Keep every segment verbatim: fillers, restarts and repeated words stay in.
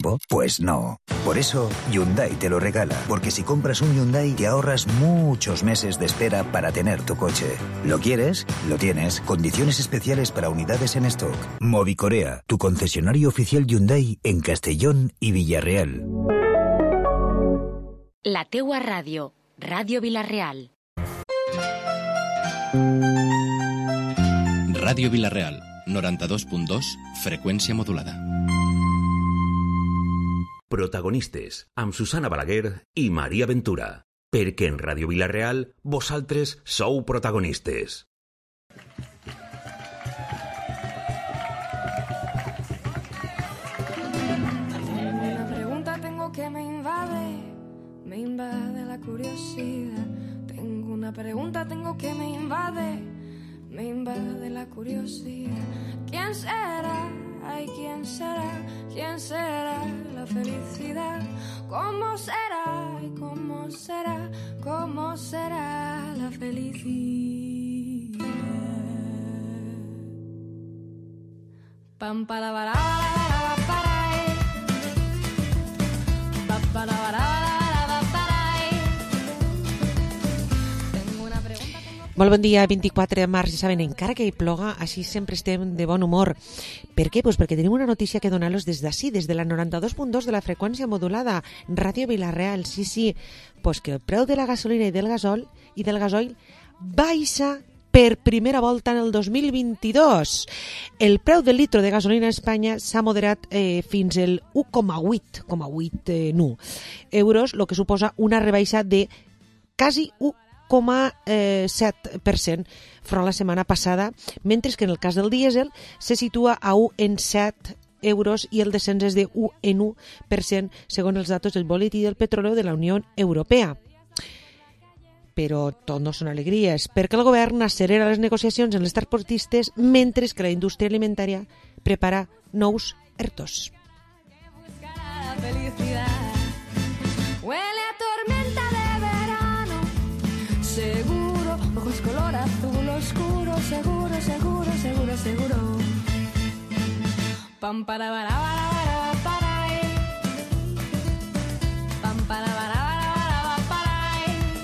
Pues no. Por eso, Hyundai te lo regala. Porque si compras un Hyundai, te ahorras muchos meses de espera para tener tu coche. ¿Lo quieres? Lo tienes. Condiciones especiales para unidades en stock. Movicorea, tu concesionario oficial Hyundai en Castellón y Villarreal. La teua ràdio, Ràdio Vila-real. Ràdio Vila-real, noranta-dos punt dos, freqüència modulada. Protagonistes, amb Susana Balaguer i Maria Ventura. Perquè en Ràdio Vila-real vosaltres sou protagonistes. Una pregunta tengo que me invade, me invade la curiosidad. Tengo una pregunta tengo que me invade, me invade la curiosidad. ¿Quién será? Ay, ¿quién será? ¿Quién será la felicidad? ¿Cómo será? Ay, ¿cómo será? ¿Cómo será la felicidad? Pam para para para para para para. Molt bon dia, vint-i-quatre de març, ja saben, encara que hi ploga, així sempre estem de bon humor. Per què? Pues perquè tenim una notícia que donar-los des d'ací, des de la noranta-dos punt dos de la freqüència modulada, Ràdio Vila-real, sí, sí, pues que el preu de la gasolina i del gasol i del gasoil baixa per primera volta en el dos mil vint-i-dos. El preu del litro de gasolina a Espanya s'ha moderat eh, fins el u coma vuit euros, el que suposa una rebaixa de quasi u coma set per cent front a la setmana passada, mentre que en el cas del dièsel se situa a u en set euros i el descens és de u en u per cent segons els datos del boletí del petróleo de la Unió Europea. Però tot no són alegries, perquè el govern accelera les negociacions en les transportistes mentre que la indústria alimentària prepara nous ERTOs. Huele a tormenta de verano, seguro, ojos color azul oscuro, seguro, seguro, seguro, seguro. Pam para para para para pam para para para para.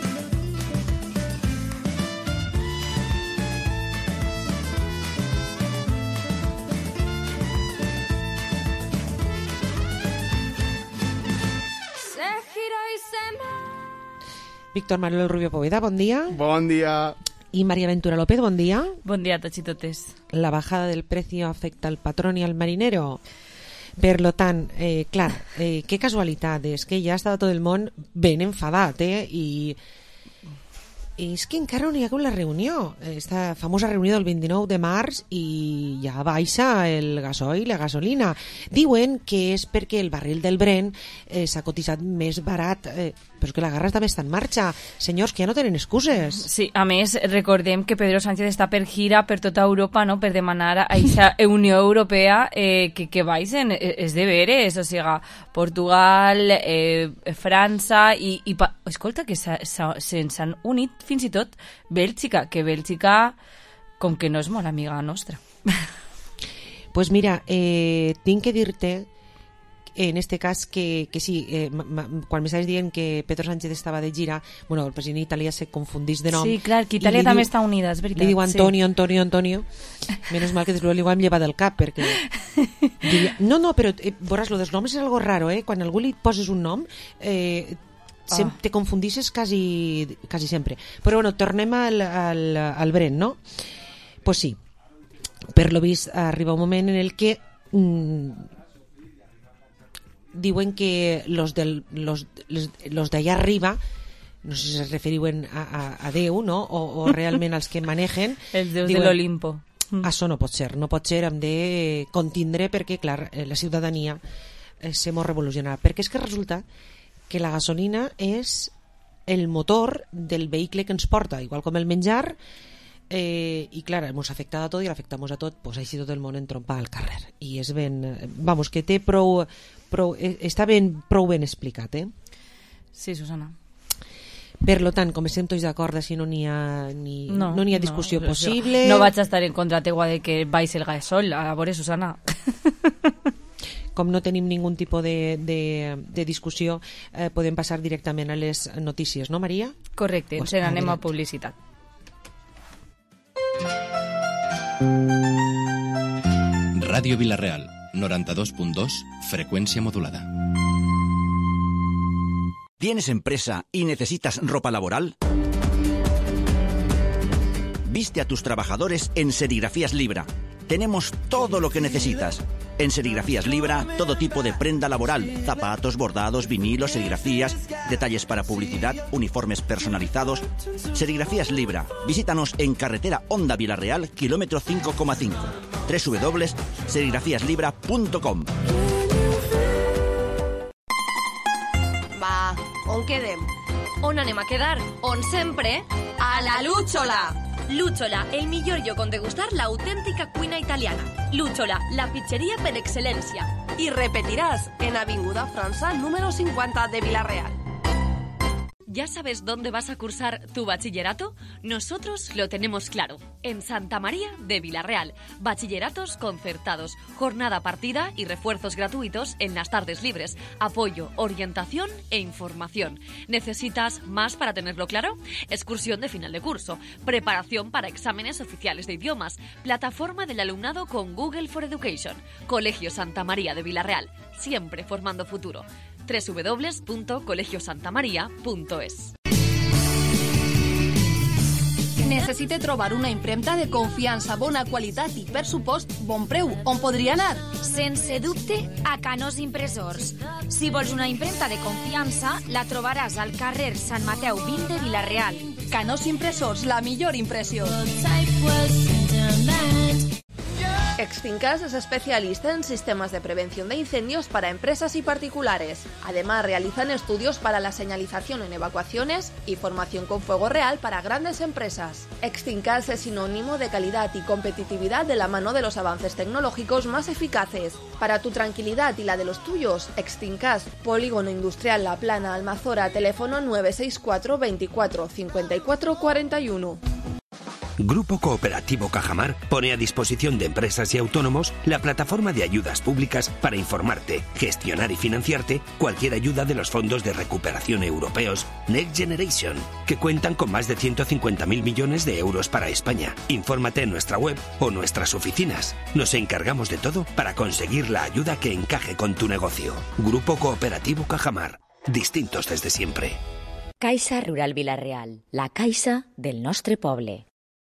Se giró y se me... Víctor Manuel Rubio Poveda, bon dia. Bon dia. Y María Ventura López, bon dia. Bon dia a tots i totes. La bajada del precio afecta al patrón y al marinero. Per lo tant, eh, clar, eh, que casualitat, és que ja està tot el món ben enfadat, eh? I, i és que encara no hi ha hagut la reunió, esta famosa reunió del vint-i-nou de març, i ja baixa el gasoil i la gasolina. Diuen que és perquè el barril del Brent eh, s'ha cotitzat més barat, eh, però és que la guerra també està en marxa. Senyors, que ja no tenen excuses. Sí, a més, recordem que Pedro Sánchez està per gira per tota Europa, no?, per demanar a aquesta Unió Europea eh, que, que baixen els deberes, o sigui, Portugal, eh, França, i, i pa... escolta, que se'ns han unit fins i tot Bèlgica, que Bèlgica, com que no és molt amiga nostra. Pues mira, eh, tinc que dir-te en este cas que, que sí, eh, quan m'estaves dient que Pedro Sánchez estava de gira, bueno, el president d'Itàlia se confundís de nom. Sí, clar, que Itàlia també diu, està unida, és veritat. Li diu Antonio, sí. Antonio, Antonio. Menos mal que després li ho hem llevat del cap, perquè... diria, no, no, però eh, veuràs, lo dels noms és algo raro, eh? Quan a algú li poses un nom... Eh, Sem- oh. te confundisses quasi, quasi sempre. Però bueno, tornem al, al, al Brent, no? Pues sí, per lo vist arriba un moment en el que mmm, diuen que los, del, los, los, los d'allà arriba, no sé si es referiuen a, a, a Déu, no? O, o realment als que manegen, els déus diuen, de l'Olimpo. Això no pot ser, no pot ser, hem de contindre perquè, clar, la ciutadania eh, se mos revolucionarà. Perquè és que resulta que la gasolina és el motor del vehicle que ens porta, igual com el menjar, eh, i clar, ens afecta a tot i l'afectamos a tot, pues així tot el món entrompa al carrer. I és ben... Vamos, que té prou... prou està ben, prou ben explicat, eh? Sí, Susana. Per lo tant, com estem tots d'acord, si no n'hi ha, ni, no, no n'hi ha discussió no, possible... No vaig a estar en contra teua de que baix el gasol, a veure, Susana... com no tenim ningú tipus de, de, de discussió, eh, podem passar directament a les notícies, no, Maria? Correcte, Pues, ens n'anem adelante. a publicitat. Radio Villarreal, noventa y dos punto dos, frecuencia modulada. ¿Tienes empresa y necesitas ropa laboral? Viste a tus trabajadores en Serigrafías Libra. Tenemos todo lo que necesitas. En Serigrafías Libra, todo tipo de prenda laboral, zapatos, bordados, vinilos, serigrafías, detalles para publicidad, uniformes personalizados. Serigrafías Libra. Visítanos en carretera Honda Villarreal, kilómetro cinco coma cinco. doble u doble u doble u punto serigrafías libra punto com. Va, on quedem? On anem a quedar? On sempre? A la Lúchola! Lúchola, el millor lloc on degustar l'autèntica cuina italiana. Lúchola, la pizzeria per excel·lència. I repetiràs en Avinguda França, número cincuenta de Villarreal. ¿Ya sabes dónde vas a cursar tu bachillerato? Nosotros lo tenemos claro. En Santa María de Villarreal. Bachilleratos concertados, jornada partida y refuerzos gratuitos en las tardes libres. Apoyo, orientación e información. ¿Necesitas más para tenerlo claro? Excursión de final de curso. Preparación para exámenes oficiales de idiomas. Plataforma del alumnado con Google for Education. Colegio Santa María de Villarreal. Siempre formando futuro. doble u doble u doble u punto colegio santa maria punto es. Necessite trobar una impremta de confiança, bona qualitat i, per supost, bon preu. On podria anar? Sense dubte, a Canós Impressors. Si vols una impremta de confiança, la trobaràs al carrer Sant Mateu vint de Villarreal. Canós Impressors, la millor impressió. Extincas es especialista en sistemas de prevención de incendios para empresas y particulares. Además, realizan estudios para la señalización en evacuaciones y formación con fuego real para grandes empresas. Extincas es sinónimo de calidad y competitividad de la mano de los avances tecnológicos más eficaces. Para tu tranquilidad y la de los tuyos, Extincas, Polígono Industrial La Plana, Almazora, teléfono nueve seis cuatro veinticuatro cincuenta y cuatro cuarenta y uno. Grupo Cooperativo Cajamar pone a disposición de empresas y autónomos la plataforma de ayudas públicas para informarte, gestionar y financiarte cualquier ayuda de los fondos de recuperación europeos Next Generation, que cuentan con más de ciento cincuenta mil millones de euros para España. Infórmate en nuestra web o nuestras oficinas. Nos encargamos de todo para conseguir la ayuda que encaje con tu negocio. Grupo Cooperativo Cajamar. Distintos desde siempre. Caixa Rural Villarreal, la caixa del nostre poble.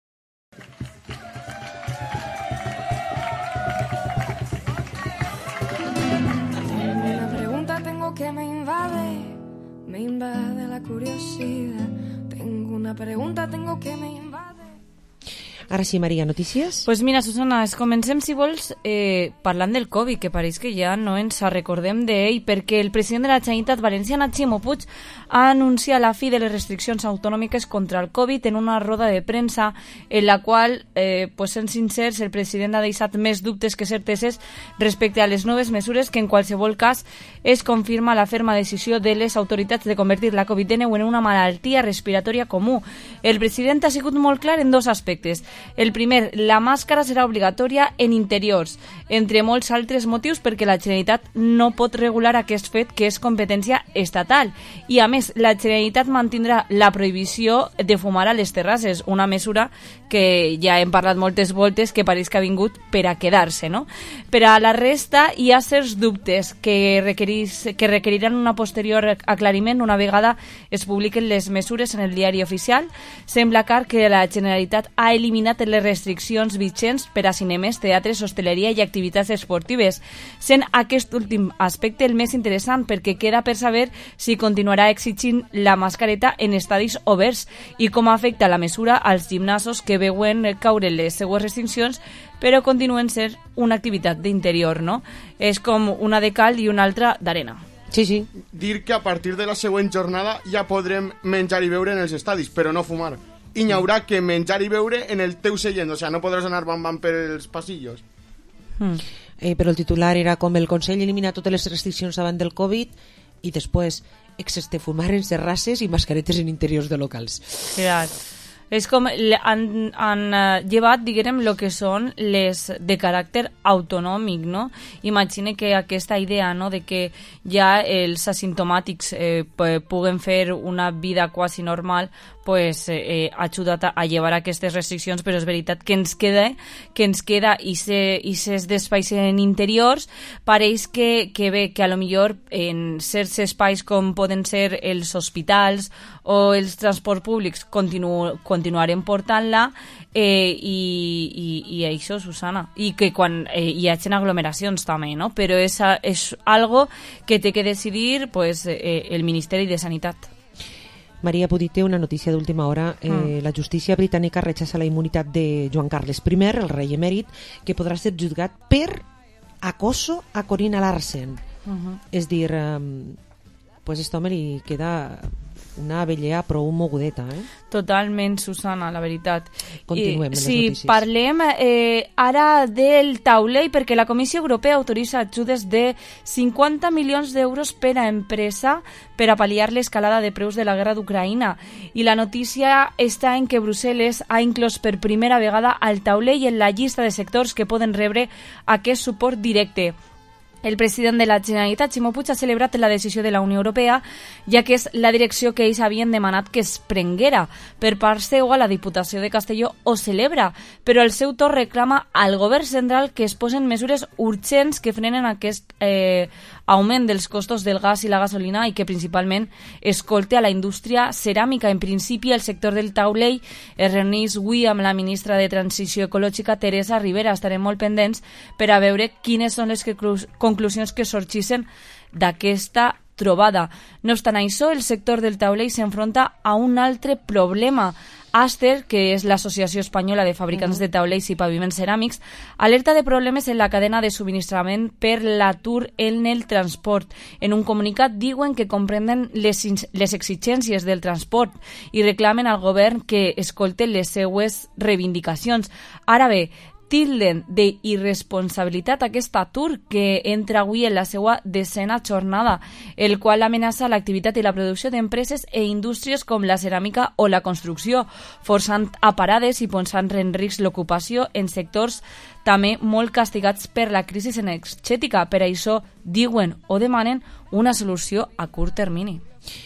Una pregunta tengo que me invade, me invade la curiosidad. Tengo una pregunta, tengo que me invade. Ara sí, Maria, notícies? Pues mira, Susana, es comencem, si vols, eh, parlant del Covid, que pareix que ja no ens recordem d'ell, perquè el president de la Generalitat Valenciana, Ximo Puig, ha anunciat la fi de les restriccions autonòmiques contra el Covid en una roda de premsa en la qual, eh, pues sent sincers, el president ha deixat més dubtes que certeses respecte a les noves mesures, que en qualsevol cas es confirma la ferma decisió de les autoritats de convertir la covid dinou en una malaltia respiratòria comú. El president ha sigut molt clar en dos aspectes. El primer, la màscara serà obligatòria en interiors, entre molts altres motius perquè la Generalitat no pot regular aquest fet que és competència estatal. I a més, la Generalitat mantindrà la prohibició de fumar a les terrasses, una mesura que ja hem parlat moltes voltes que pareix que ha vingut per a quedar-se, no? Per a la resta hi ha certs dubtes que, requerís, que requeriran una posterior aclariment una vegada es publiquen les mesures en el diari oficial. Sembla clar que la Generalitat ha eliminat les restriccions vigents per a cinemes, teatres, hostaleria i activitats esportives, sent aquest últim aspecte el més interessant perquè queda per saber si continuarà exigint la mascareta en estadis oberts i com afecta la mesura als gimnasos que veuen caure les seues restriccions però continuen ser una activitat d'interior, no? És com una de cal i una altra d'arena. Sí, sí. Dir que a partir de la següent jornada ja podrem menjar i beure en els estadis, però no fumar. I n'hi haurà que menjar i beure en el teu seient, o sigui, no podràs anar bam-bam per els passillos. Mm. Eh, però el titular era com el Consell elimina totes les restriccions davant del Covid i després excepte fumar en terrasses i mascaretes en interiors de locals. Clar. És com han, han uh, llevat, diguem, el que són les de caràcter autonòmic, no? Imagina que aquesta idea, no?, de que ja els asimptomàtics eh, puguen fer una vida quasi normal, pues, eh, ha ajudat a, a llevar aquestes restriccions, però és veritat que ens queda que ens queda aquests espais en interiors. Pareix que, que bé, que a lo millor en certs espais com poden ser els hospitals o els transports públics continu, continuarem portant-la eh, i, i, i això, Susana, i que quan eh, hi hagin aglomeracions també, no? Però és, és algo que té que decidir pues, eh, el Ministeri de Sanitat. Maria Budite, una notícia d'última hora. Eh, mm. La justícia britànica rechaça la immunitat de Joan Carles primer, el rei emèrit, que podrà ser jutgat per acoso a Corina Larsen. Uh-huh. És dir, eh, pues esto home li queda una vellea prou mogudeta, eh? Totalment, Susana, la veritat. Continuem I, les sí, notícies. Parlem eh, ara del taulell, perquè la Comissió Europea autoritza ajudes de cinquanta milions d'euros per a empresa per a pal·liar l'escalada de preus de la guerra d'Ucraïna. I la notícia està en que Brussel·les ha inclòs per primera vegada al taulell en la llista de sectors que poden rebre aquest suport directe. El president de la Generalitat, Ximo Puig, ha celebrat la decisió de la Unió Europea, ja que és la direcció que ells havien demanat que es prenguera. Per part seva, la Diputació de Castelló ho celebra, però al seu torn reclama al govern central que es posen mesures urgents que frenen aquest eh, augment dels costos del gas i la gasolina i que principalment escolte a la indústria ceràmica. En principi, el sector del taulell es reuneix avui amb la ministra de Transició Ecològica, Teresa Rivera. Estarem molt pendents per a veure quines són les conclusions que sorgissin d'aquesta trobada. No obstant això, el sector del taulell s'enfronta a un altre problema. Aster, que és l'Associació Espanyola de Fabricants de Taulells i Paviments Ceràmics, alerta de problemes en la cadena de subministrament per l'atur en el transport. En un comunicat diuen que comprenen les, les exigències del transport i reclamen al govern que escolte les seues reivindicacions. Ara bé, tilden d'irresponsabilitat aquest atur que entra avui en la seva desena jornada, el qual amenaça l'activitat i la producció d'empreses e indústries com la ceràmica o la construcció, forçant a parades i posant en risc l'ocupació en sectors també molt castigats per la crisi energètica. Per això diuen o demanen una solució a curt termini.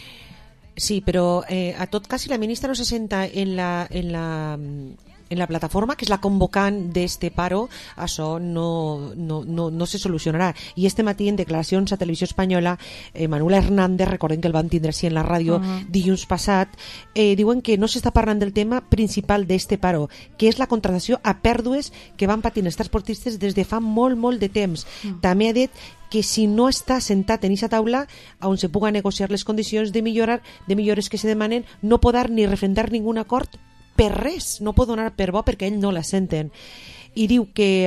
Sí, però eh, a tot cas, si la ministra no se senta en la... En la... en la plataforma, que és la convocant d'este paro, això no, no, no, no se solucionarà. I este matí, en declaracions a Televisió Espanyola, eh, Manuel Hernández, recordem que el van tindre així en la ràdio uh-huh. dilluns passat, eh, diuen que no s'està parlant del tema principal d'este paro, que és la contractació a pèrdues que van patint els transportistes des de fa molt, molt de temps. Uh-huh. També ha dit que si no està sentat en aquesta taula on se puga negociar les condicions de millorar, de millores que se demanen, no podrà ni refrendar ningun acord per res, no pot donar per bo perquè ell no la senten. I diu que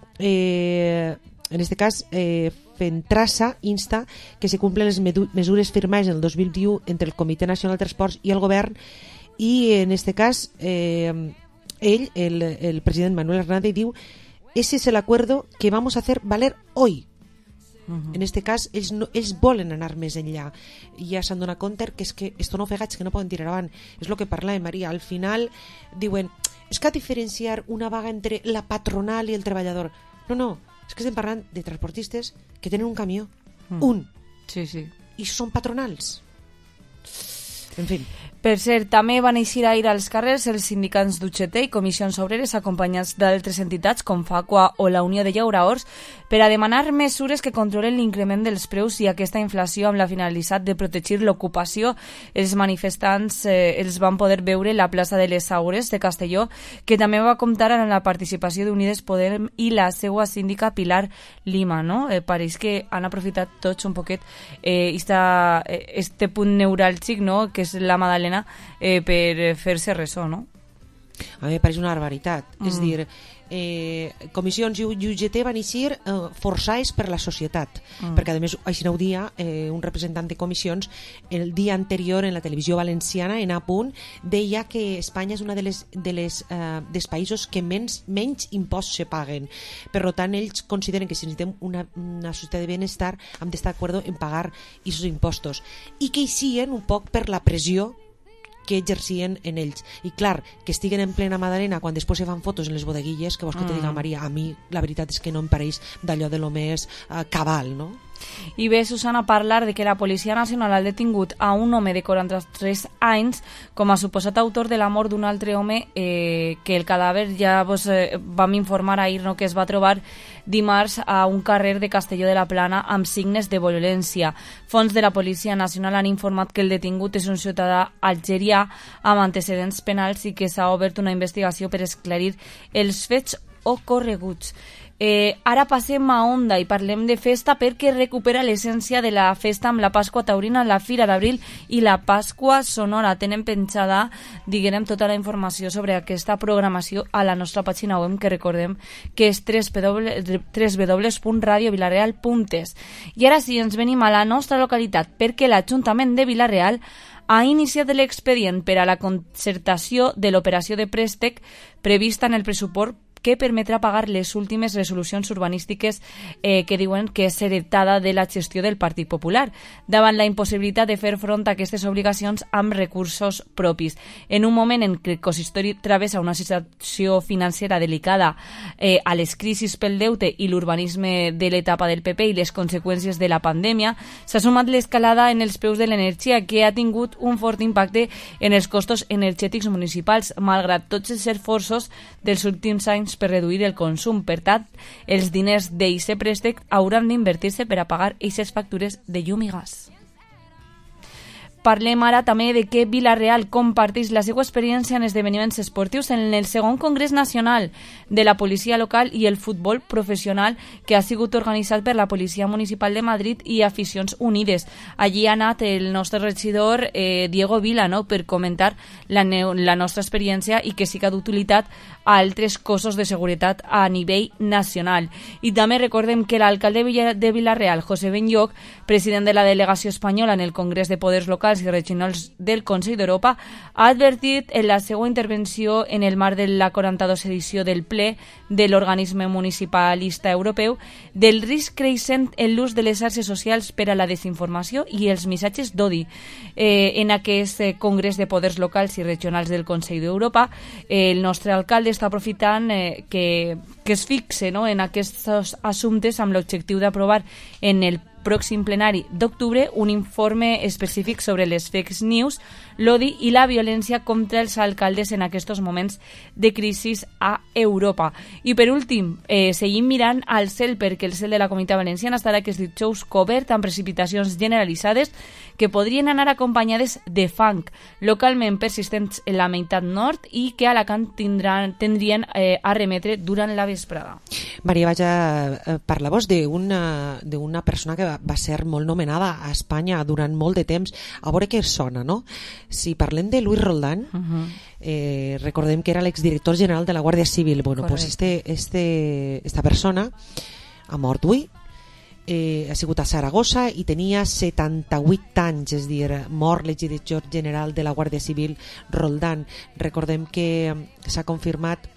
eh, en este cas eh, Fentrassa insta que se cumplen les mesures firmades en el dos mil vint-i-u entre el Comitè Nacional de Transports i el govern, i en este cas eh, ell, el, el president Manuel Hernández, diu: ese es el acuerdo que vamos a hacer valer hoy. Uh-huh. En este cas, ells, no, ells volen anar més enllà. I ja s'han donat compte que és que esto no fegats que no poden tirar avant. És el que parla de Maria. Al final diuen, és que a diferenciar una vaga entre la patronal i el treballador. No, no, és que estem parlant de transportistes que tenen un camió. Uh-huh. Un. Sí, sí. I són patronals. En fi. Per cert, també van eixir ahir als carrers els sindicats d'U G T i comissions obreres acompanyats d'altres entitats com Facua o la Unió de Llauraors per a demanar mesures que controlen l'increment dels preus i aquesta inflació amb la finalitat de protegir l'ocupació. Els manifestants eh, els van poder veure a la plaça de les Aures de Castelló, que també va comptar amb la participació d'Unides Podem i la seva síndica Pilar Lima, no? Eh, pareix que han aprofitat tots un poquet eh, esta, este punt neuràlgic, no?, que és la Madalena, Eh, per fer-se ressò, no? A mi me pareix una barbaritat. Mm. És dir, eh, comissions i U G T van eixir eh, forçades per la societat, mm. perquè a més així no ho dia eh, un representant de comissions el dia anterior en la televisió valenciana, en A Punt, deia que Espanya és una de les, de les, eh, dels països que menys, menys imposts se paguen. Per tant, ells consideren que si necessitem una, una societat de benestar hem d'estar d'acord en pagar aquests impostos, i que hi siguen un poc per la pressió que exercien en ells. I clar, que estiguen en plena Madalena quan després se fan fotos en les bodeguilles, que vols que te diga, Maria, a mi la veritat és que no em pareix d'allò de lo més uh, cabal, no? I ve, Susana, parlar de que la Policia Nacional ha detingut a un home de quaranta-tres anys com a suposat autor de la mort d'un altre home eh, que el cadàver ja vos, eh, vam informar ahir, no, que es va trobar dimarts a un carrer de Castelló de la Plana amb signes de violència. Fonts de la Policia Nacional han informat que el detingut és un ciutadà algerià amb antecedents penals i que s'ha obert una investigació per esclarir els fets ocorreguts. Eh, ara passem a Onda i parlem de festa perquè recupera l'essència de la festa amb la Pasqua Taurina, la Fira d'Abril i la Pasqua Sonora. Tenen penjada, diguem, tota la informació sobre aquesta programació a la nostra pàgina web, que recordem que és w w w punt radio vilareal punt es. I ara sí, ens venim a la nostra localitat perquè l'Ajuntament de Vila-real ha iniciat l'expedient per a la concertació de l'operació de préstec prevista en el pressupost que permetrà pagar les últimes resolucions urbanístiques eh, que diuen que és heretada de la gestió del Partit Popular, davant la impossibilitat de fer front a aquestes obligacions amb recursos propis. En un moment en què el consistori travessa una situació financera delicada eh, a les crisis pel deute i l'urbanisme de l'etapa del P P i les conseqüències de la pandèmia, s'ha sumat l'escalada en els preus de l'energia, que ha tingut un fort impacte en els costos energètics municipals, malgrat tots els esforços dels últims anys per reduir el consum. Per tant, els diners d'eixe préstec hauran d'invertir-se per a pagar eixes factures de llum i gas. Parlem ara també de que Vila-real comparteix la seva experiència en esdeveniments esportius en el segon Congrés Nacional de la Policia Local i el Futbol Professional, que ha sigut organitzat per la Policia Municipal de Madrid i Aficions Unides. Allí ha anat el nostre regidor eh, Diego Vila, no?, per comentar la, la nostra experiència i que siga d'utilitat a altres cossos de seguretat a nivell nacional. I també recordem que l'alcalde de Vila-real, José Benlloch, president de la delegació espanyola en el Congrés de Poders Locals i Regionals del Consell d'Europa, ha advertit en la seva intervenció en el marc de la quaranta-segona edició del ple de l'organisme municipalista europeu del risc creixent en l'ús de les xarxes socials per a la desinformació i els missatges d'odi. Eh, en aquest Congrés de Poders Locals i Regionals del Consell d'Europa, eh, el nostre alcalde està aprofitant eh, que, que es fixe, no?, en aquests assumptes amb l'objectiu d'aprovar en el pròxim plenari d'octubre un informe específic sobre les fake news, l'odi i la violència contra els alcaldes en aquests moments de crisi a Europa. I per últim, eh, seguim mirant al cel, perquè el cel de la Comunitat Valenciana estarà aquest dijous cobert amb precipitacions generalitzades que podrien anar acompanyades de fang, localment persistents en la meitat nord i que a Alacant tindran, tindrien eh, a remetre durant la vesprada. Maria, vaig a parlar-vos d'una d'una persona que va, va ser molt nomenada a Espanya durant molt de temps. A veure què sona, no? Si parlem de Luis Roldán, uh-huh. eh, recordem que era l'exdirector general de la Guàrdia Civil. Bueno, pues este, este, esta persona ha mort avui, eh, ha sigut a Saragossa i tenia setanta-vuit anys, és a dir, mort l'exdirector general de la Guàrdia Civil, Roldán. Recordem que s'ha confirmat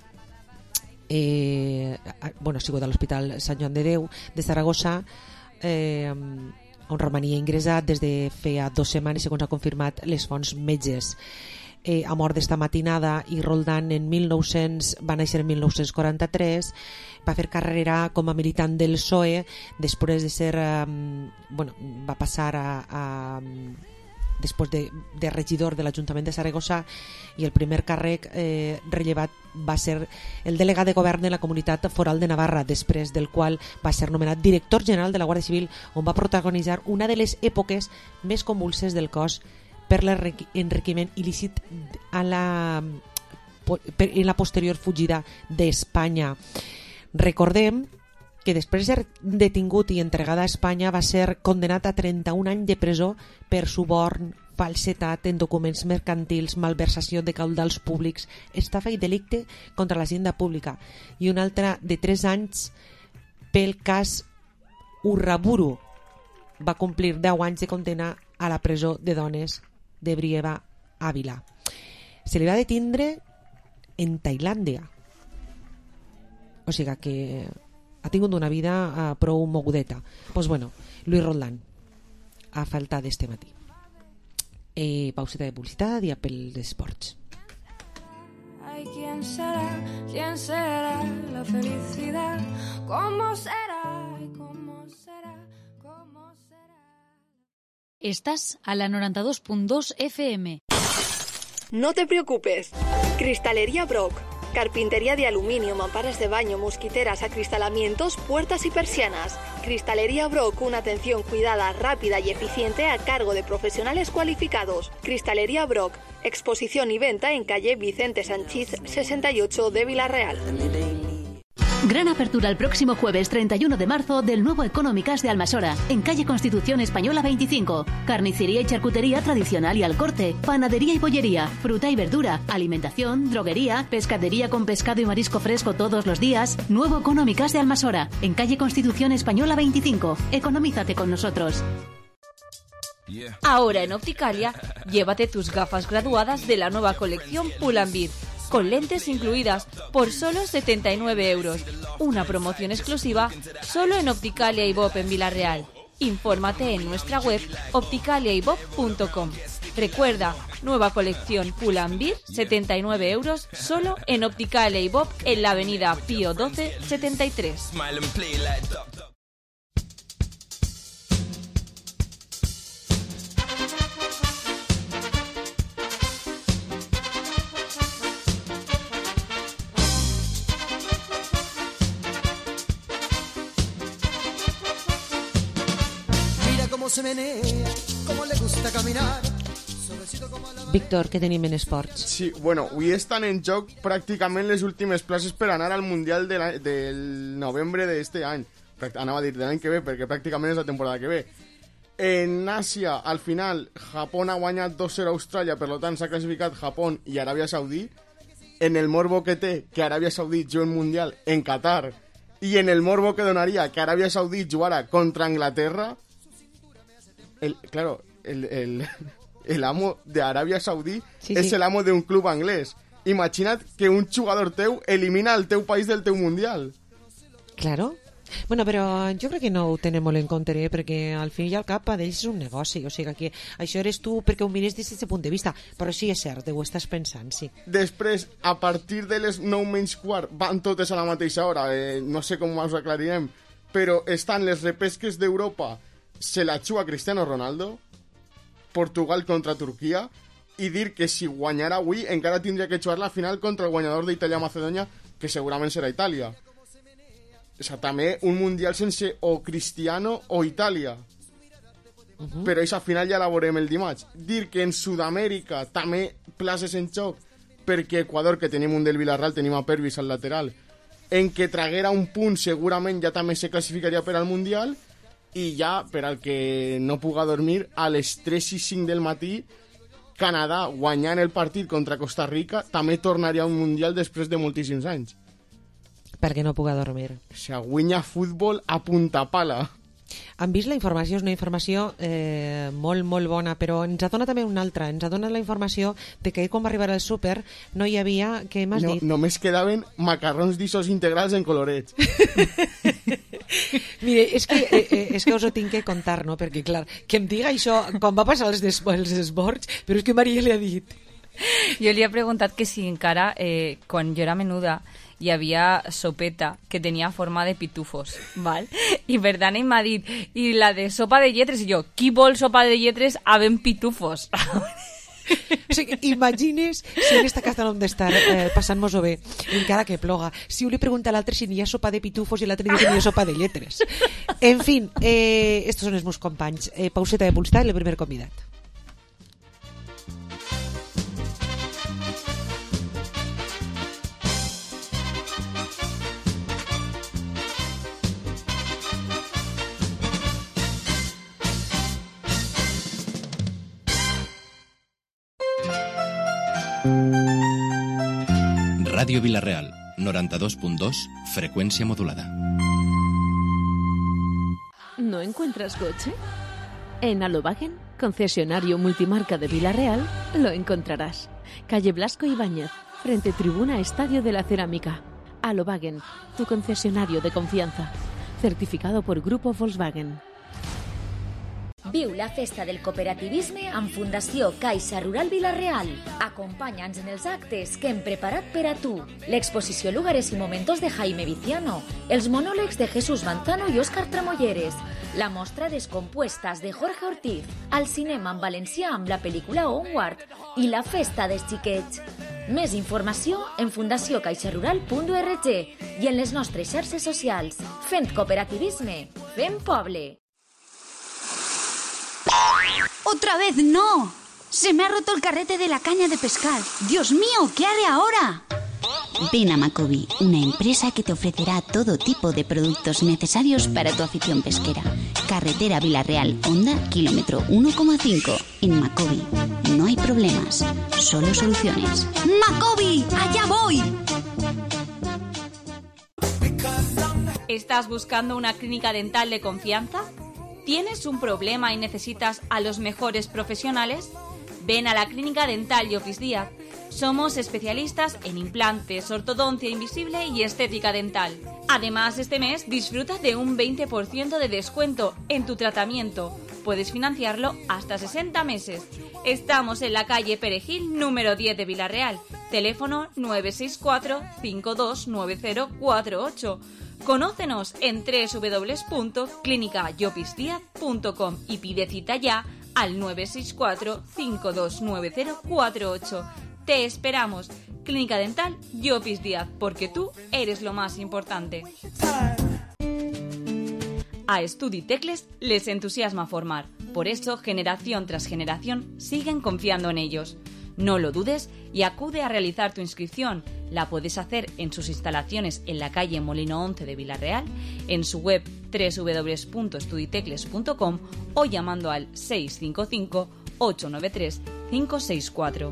Eh, bueno, ha sigut a l'Hospital Sant Joan de Déu de Saragossa, eh, on romania ingressat des de feia dues setmanes, segons ha confirmat les fonts metges. Eh, ha mort d'esta matinada i Roldán en mil nou-cents va néixer en mil nou-cents quaranta-tres, va fer carrera com a militant del P S O E, després de ser eh, bueno, va passar a, a després de, de regidor de l'Ajuntament de Saragossa, i el primer càrrec eh, rellevat va ser el delegat de govern de la Comunitat Foral de Navarra, després del qual va ser nomenat director general de la Guàrdia Civil, on va protagonitzar una de les èpoques més convulses del cos per l'enriquiment il·lícit a la, en la posterior fugida d'Espanya. Recordem que després de ser detingut i entregada a Espanya va ser condenat a trenta-un anys de presó per suborn, falsetat en documents mercantils, malversació de caudals públics, estafa i delicte contra l'agenda pública, i un altre de tres anys pel cas Urraburu. Va complir deu anys de condena a la presó de dones de Brieva Ávila. Se li va detindre en Tailàndia. O sigui que ha tingut una vida uh, prou mogudeta. Pues bueno, Luis Roldán ha faltat este matí. Eh, pauseta de publicitat i Apple d'Esports. Ay, ¿quién será? ¿Quién será la felicidad? ¿Cómo será? ¿Y cómo será? ¿Cómo será? Estás a la noventa y dos punto dos F M. No te preocupes. Cristalería Brock. Carpintería de aluminio, mamparas de baño, mosquiteras, acristalamientos, puertas y persianas. Cristalería Brock, una atención cuidada, rápida y eficiente a cargo de profesionales cualificados. Cristalería Brock, exposición y venta en calle Vicente Sanchís sesenta y ocho de Villarreal. Gran apertura el próximo jueves treinta y uno de marzo del nuevo Económicas de Almasora, en calle Constitución Española veinticinco. Carnicería y charcutería tradicional y al corte, panadería y bollería, fruta y verdura, alimentación, droguería, pescadería con pescado y marisco fresco todos los días. Nuevo Económicas de Almasora, en calle Constitución Española veinticinco. Economízate con nosotros. Ahora en Opticalia, llévate tus gafas graduadas de la nueva colección Pull&Bear, con lentes incluidas por solo setenta y nueve euros. Una promoción exclusiva solo en Opticalia y Bob en Villarreal. Infórmate en nuestra web opticalia y bob punto com. Recuerda, nueva colección Pull&Bear, setenta y nueve euros solo en Opticalia y Bob en la avenida Pío doce setenta y tres. Se menea, como le gusta caminar. Víctor, què tenim en esports? Sí, bueno, avui estan en joc pràcticament les últimes places per anar al Mundial de la, del novembre d'este any. Anava a dir de l'any que ve, perquè pràcticament és la temporada que ve. En Àsia, al final, Japó ha guanyat dos a zero a Austràlia, per tant s'ha classificat Japó i Aràbia Saudí. En el morbo que té que Aràbia Saudí juga un Mundial en Qatar, i en el morbo que donaria que Aràbia Saudí jugara contra Anglaterra, El, claro, el, el, el amo de Arabia Saudí sí, és sí. el amo d'un club anglès. Imagina't que un jugador teu elimina el teu país del teu mundial. Claro. Bueno, però jo crec que no ho tenen molt en compte, eh? Perquè al fin i al cap d'ells és un negoci, o sigui que això eres tu perquè ho mires des d'aquest punt de vista, però sí és cert, ho estàs pensant, sí. Després, a partir de les nou menys quart, van totes a la mateixa hora, eh, no sé com us aclarirem, però estan les repesques d'Europa. Se la juga Cristiano Ronaldo, Portugal contra Turquia, i dir que si guanyara avui encara tindria que jugar la final contra el guanyador d'Itàlia-Macedònia, que segurament serà Itàlia. O sigui, també un mundial sense o Cristiano o Itàlia. Uh -huh. Però aquesta final ja la veurem el dimarts. Dir que en Sud-amèrica també places en xoc, perquè Equador, que tenim un del Villarreal, tenim a Pervis al lateral, en què traguera un punt segurament ja també se classificaria per al mundial. I ja, per al que no puga dormir, a les tres i cinc del matí, Canadà, guanyant el partit contra Costa Rica, també tornaria a un mundial després de moltíssims anys. Perquè no puga dormir. O sigui, guanya futbol a punta pala. Han vist la informació, és una informació eh, molt, molt bona, però ens ha donat també una altra. Ens ha donat la informació de que quan va arribar al súper no hi havia, què m'has no, dit? Només quedaven macarrons d'issos integrals en colorets. Mire, és que, eh, eh, és que us ho tinc que contar, no? Perquè, clar, que em diga això quan va passar els, des, els esborts, però és que Maria li ha dit. Jo li he preguntat que si encara, eh, quan jo era menuda, hi havia sopeta que tenia forma de pitufos, val? I per tant ell m'ha dit, i la de sopa de lletres, i jo, qui vol sopa de lletres havent pitufos? O sigui, imagines si en esta casa no hem d'estar eh, passant-nos-ho bé, encara que ploga. Si jo li pregunta a l'altre si n'hi ha sopa de pitufos i l'altre diu que n'hi ha sopa de lletres. En fin, eh, estos són els meus companys. Eh, pauseta de publicitat i el primer convidat. Radio Villarreal, noventa y dos punto dos, frecuencia modulada. ¿No encuentras coche? En Alobagen, concesionario multimarca de Villarreal, lo encontrarás. Calle Blasco Ibáñez, frente tribuna Estadio de la Cerámica. Alobagen, tu concesionario de confianza. Certificado por Grupo Volkswagen. Viu la festa del cooperativisme amb Fundació Caixa Rural Vila-real. Acompanya'ns en els actes que hem preparat per a tu. L'exposició Lugares i Momentos de Jaime Viciano, els monòlegs de Jesús Manzano i Òscar Tramolleres, la mostra Descompuestas de Jorge Ortiz, al cinema en valencià amb la pel·lícula Onward i la festa dels xiquets. Més informació en fundació caixarural punt org i en les nostres xarxes socials. Fent cooperativisme, fent poble. ¡Otra vez no! Se me ha roto el carrete de la caña de pescar. ¡Dios mío! ¿Qué haré ahora? Ven a Macobi, una empresa que te ofrecerá todo tipo de productos necesarios para tu afición pesquera. Carretera Vila-real, Honda, kilómetro uno coma cinco. En Macobi no hay problemas, solo soluciones. ¡Macobi! ¡Allá voy! ¿Estás buscando una clínica dental de confianza? ¿Tienes un problema y necesitas a los mejores profesionales? Ven a la Clínica Dental Llopis Díaz. Somos especialistas en implantes, ortodoncia invisible y estética dental. Además, este mes disfruta de un veinte por ciento de descuento en tu tratamiento. Puedes financiarlo hasta sesenta meses. Estamos en la calle Perejil, número diez de Vila-real. Teléfono nueve seis cuatro, cinco dos nueve cero cuatro ocho. Conócenos en doble u doble u doble u punto clínica llopis díaz punto com y pide cita ya al nueve seis cuatro, cinco dos nueve cero cuatro ocho. Te esperamos. Clínica Dental Llopis Díaz, porque tú eres lo más importante. A Studitecles les entusiasma formar. Por eso, generación tras generación, siguen confiando en ellos. No lo dudes y acude a realizar tu inscripción. La puedes hacer en sus instalaciones en la calle Molino once de Vila-real, en su web doble u doble u doble u punto studitecles punto com o llamando al seis cinco cinco, ocho nueve tres, cinco seis cuatro.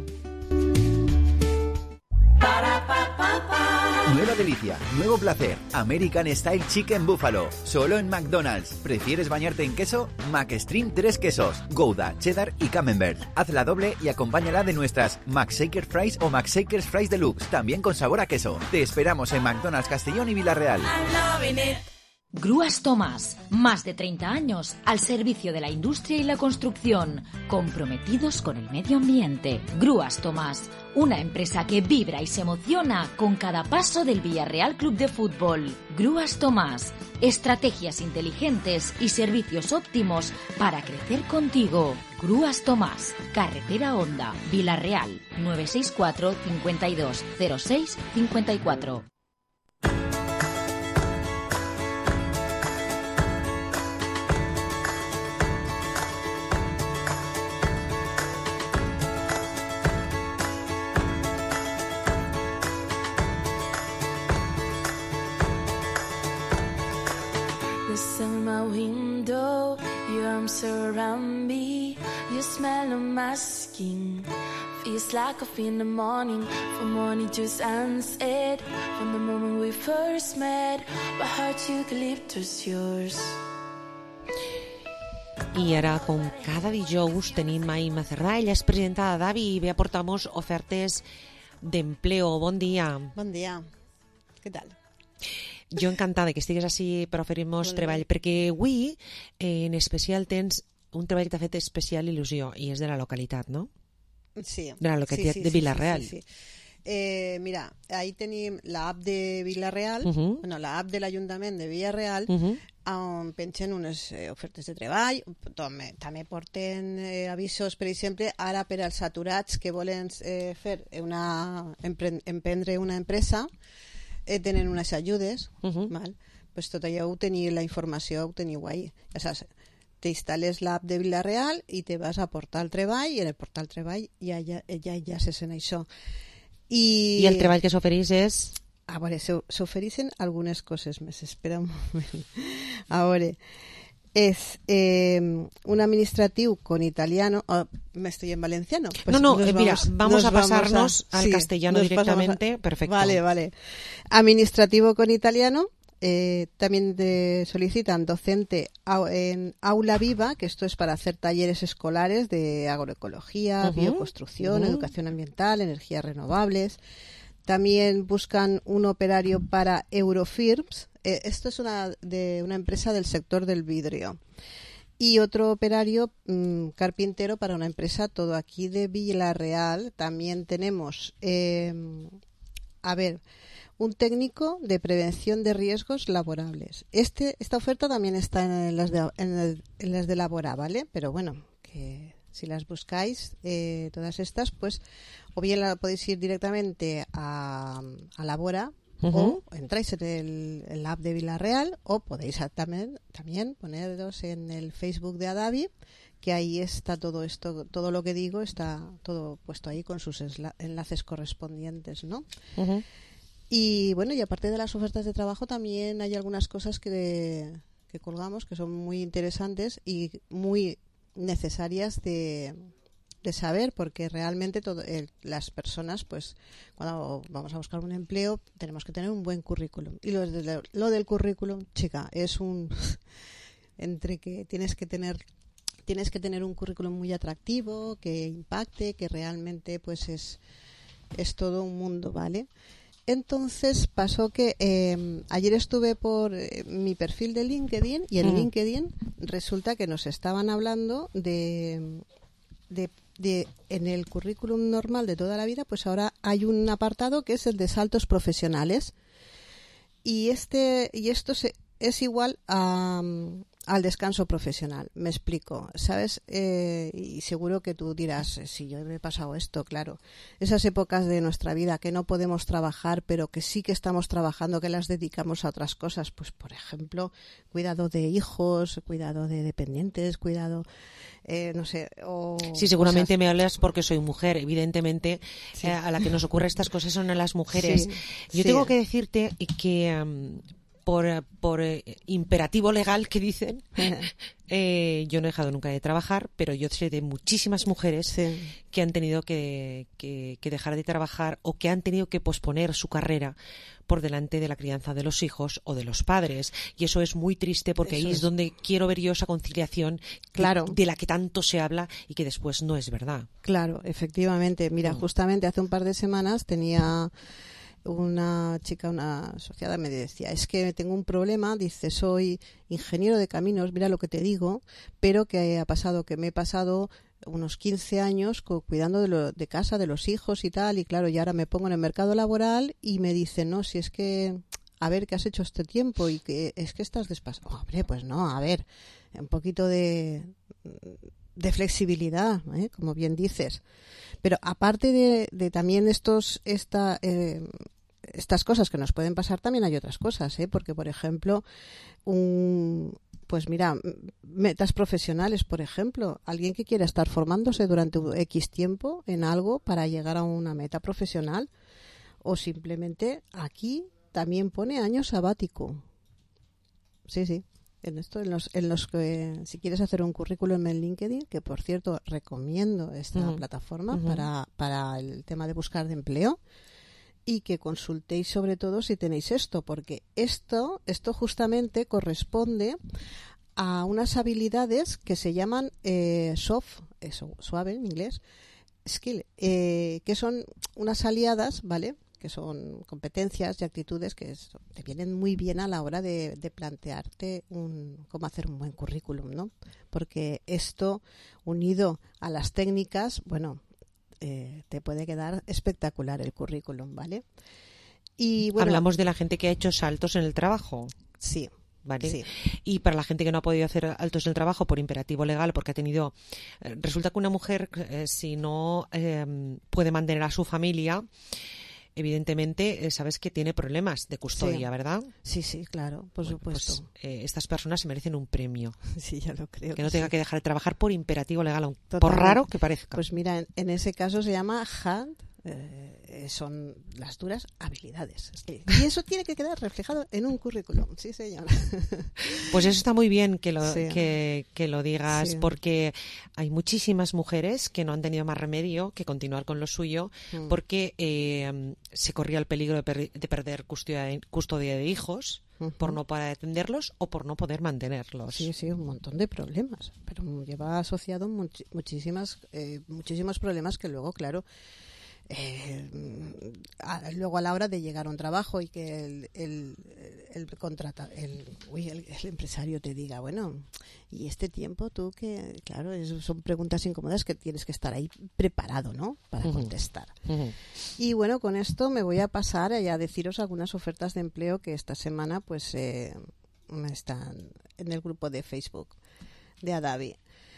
Nueva delicia, nuevo placer, American Style Chicken Buffalo, solo en McDonald's. ¿Prefieres bañarte en queso? McStream tres quesos, Gouda, Cheddar y Camembert. Hazla doble y acompáñala de nuestras McShaker Fries o McShakers Fries Deluxe, también con sabor a queso. Te esperamos en McDonald's Castellón y Vila-real. Grúas Tomás, más de treinta años al servicio de la industria y la construcción, comprometidos con el medio ambiente. Grúas Tomás, una empresa que vibra y se emociona con cada paso del Villarreal Club de Fútbol. Grúas Tomás, estrategias inteligentes y servicios óptimos para crecer contigo. Grúas Tomás, carretera Honda, Vila-real, nueve seis cuatro, cinco dos, cero seis, cinco cuatro. Listen my window, your arms surround me. You smell of my skin. Feels like coffee in the morning, from morning to sunset. From the moment we first met, my heart's eucalyptus yours. I ara, com cada dijous, tenim a Imma Cerdà. Ella és presidenta de Davi i ve a portar-nos ofertes d'empleo. Bon dia. Bon dia. Què tal? Jo encantada que estigues així per oferir-nos treball, perquè avui eh, en especial tens un treball que t'ha fet especial il·lusió i és de la localitat, no? Sí. De la localitat sí, sí, de Vila-real. Sí, sí, sí. Eh, mira, ahí tenim l'app de Vila-real, uh -huh. bueno, l'app de l'Ajuntament de Vila-real, uh -huh. on pengen unes eh, ofertes de treball, també, també porten eh, avisos, per exemple, ara per als aturats que volen eh, fer una, emprendre una empresa, eh, tenen unes ajudes, uh -huh. val? Pues tot allò ho teniu, la informació ho teniu ahí. Ja saps, t'instal·les l'app de Vila-real i te vas a Portal Treball i en el Portal Treball ja, ja, ja enllaces en això. I, I el treball que s'ofereix és? A veure, s'ofereixen algunes coses més. Espera un moment. A veure, és eh, un administratiu con italiano. Oh, me estoy en valenciano. Pues no, no, eh, mira, vamos, vamos a pasarnos vamos a, al sí, castellano directamente. A, perfecto. Vale, vale. Administrativo con italiano. Eh, también de, solicitan docente au, en aula viva, que esto es para hacer talleres escolares de agroecología, uh-huh, bioconstrucción, uh-huh. educación ambiental, energías renovables. También buscan un operario para Eurofirms. Eh, esto es una, de una empresa del sector del vidrio. y otro operario mmm, carpintero para una empresa, todo aquí de Villarreal. También tenemos, eh, a ver, un técnico de prevención de riesgos laborables. Este, esta oferta también está en las de, en el, en las de Labora, ¿vale? Pero bueno, que si las buscáis, eh, todas estas, pues o bien la podéis ir directamente a, a Labora, uh-huh. o entráis en el, el app de Villarreal, o podéis también, también poneros en el Facebook de Adavi, que ahí está todo esto, todo lo que digo está todo puesto ahí con sus enlaces correspondientes, ¿no? Uh-huh. Y bueno, y aparte de las ofertas de trabajo también hay algunas cosas que, que colgamos que son muy interesantes y muy necesarias de, de saber, porque realmente todo, el, las personas, pues cuando vamos a buscar un empleo tenemos que tener un buen currículum. Y lo, de, lo del currículum, chica, es un entre que tienes que tener tienes que tener un currículum muy atractivo, que impacte, que realmente pues es es todo un mundo, ¿vale? Entonces pasó que eh, ayer estuve por eh, mi perfil de LinkedIn y en mm. LinkedIn resulta que nos estaban hablando de, de, de en el currículum normal de toda la vida, pues ahora hay un apartado que es el de saltos profesionales y este y esto se, es igual a, al descanso profesional. Me explico, ¿sabes? Eh, y seguro que tú dirás, sí, yo me he pasado esto, claro. Esas épocas de nuestra vida que no podemos trabajar, pero que sí que estamos trabajando, que las dedicamos a otras cosas, pues por ejemplo, cuidado de hijos, cuidado de dependientes, cuidado, eh, no sé, o sí, seguramente cosas. Me hablas porque soy mujer, evidentemente, sí. eh, a la que nos ocurre estas cosas son a las mujeres. Sí, yo sí. tengo que decirte que um, por, por eh, imperativo legal que dicen, eh, yo no he dejado nunca de trabajar, pero yo sé de muchísimas mujeres sí. que han tenido que, que, que dejar de trabajar o que han tenido que posponer su carrera por delante de la crianza de los hijos o de los padres. Y eso es muy triste porque eso ahí es, es donde quiero ver yo esa conciliación claro. de, de la que tanto se habla y que después no es verdad. Claro, efectivamente. Mira, mm. justamente hace un par de semanas tenía una chica, una asociada, me decía, es que tengo un problema, dice, soy ingeniero de caminos, mira lo que te digo, pero que ha pasado, que me he pasado unos quince años cuidando de, lo, de casa, de los hijos y tal, y claro, y ahora me pongo en el mercado laboral y me dicen, no, si es que, a ver, ¿qué has hecho este tiempo? Y que es que estás despasado. Oh, hombre, pues no, a ver, un poquito de, de flexibilidad, ¿eh? Como bien dices. Pero aparte de, de también estos, esta... Eh, estas cosas que nos pueden pasar, también hay otras cosas, ¿eh? Porque, por ejemplo, un, pues mira, metas profesionales, por ejemplo, alguien que quiera estar formándose durante X tiempo en algo para llegar a una meta profesional, o simplemente aquí también pone año sabático. Sí, sí. En esto, en los, en los que si quieres hacer un currículum en LinkedIn, que por cierto recomiendo esta uh-huh. plataforma uh-huh. para, para el tema de buscar de empleo, y que consultéis sobre todo si tenéis esto, porque esto, esto justamente corresponde a unas habilidades que se llaman eh, soft, eso, suave en inglés, skill, eh, que son unas aliadas, ¿vale? Que son competencias y actitudes que es, te vienen muy bien a la hora de, de plantearte un, cómo hacer un buen currículum, ¿no? Porque esto, unido a las técnicas, bueno, Eh, te puede quedar espectacular el currículum, ¿vale? Y bueno, hablamos de la gente que ha hecho saltos en el trabajo. Sí. ¿Vale? Sí. Y para la gente que no ha podido hacer altos en el trabajo por imperativo legal, porque ha tenido... Eh, resulta que una mujer, eh, si no eh, puede mantener a su familia, evidentemente, eh, sabes que tiene problemas de custodia, sí. ¿verdad? Sí, sí, claro, por bueno, supuesto. Pues, eh, estas personas se merecen un premio. Sí, ya lo creo. Que no que tenga sí. que dejar de trabajar por imperativo legal, aun Totalmente. Por raro que parezca. Pues mira, en, en ese caso se llama H A D, eh, son las duras habilidades. Y eso tiene que quedar reflejado en un currículum, sí señora. Pues eso está muy bien que lo, sí. que, que lo digas, sí. porque hay muchísimas mujeres que no han tenido más remedio que continuar con lo suyo, mm. porque eh, se corría el peligro de, per- de perder custodia, custodia de hijos, uh-huh. por no poder atenderlos o por no poder mantenerlos. Sí, sí, un montón de problemas, pero lleva asociado much- muchísimas, eh, muchísimos problemas que luego, claro, eh, a, luego a la hora de llegar a un trabajo y que el, el, el, contrata, el, uy, el, el empresario te diga, bueno, y este tiempo tú que, claro, es, son preguntas incómodas que tienes que estar ahí preparado, ¿no? Para uh-huh. contestar. Uh-huh. Y bueno, con esto me voy a pasar a, a deciros algunas ofertas de empleo que esta semana pues eh, están en el grupo de Facebook de Adavi.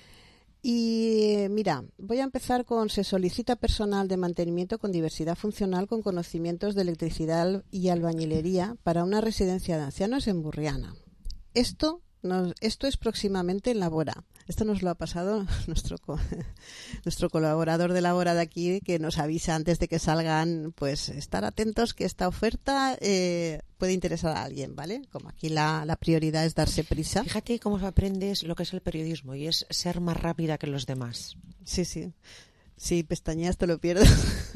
Y mira, voy a empezar con: se solicita personal de mantenimiento con diversidad funcional con conocimientos de electricidad y albañilería para una residencia de ancianos en Burriana. Esto nos, esto es próximamente en Labora. Esto nos lo ha pasado nuestro nuestro colaborador de Labora de aquí, que nos avisa antes de que salgan, pues estar atentos que esta oferta eh, puede interesar a alguien, ¿vale? Como aquí la, la prioridad es darse prisa. Fíjate cómo aprendes lo que es el periodismo y es ser más rápida que los demás. Sí, sí. Si pestañeas te lo pierdes.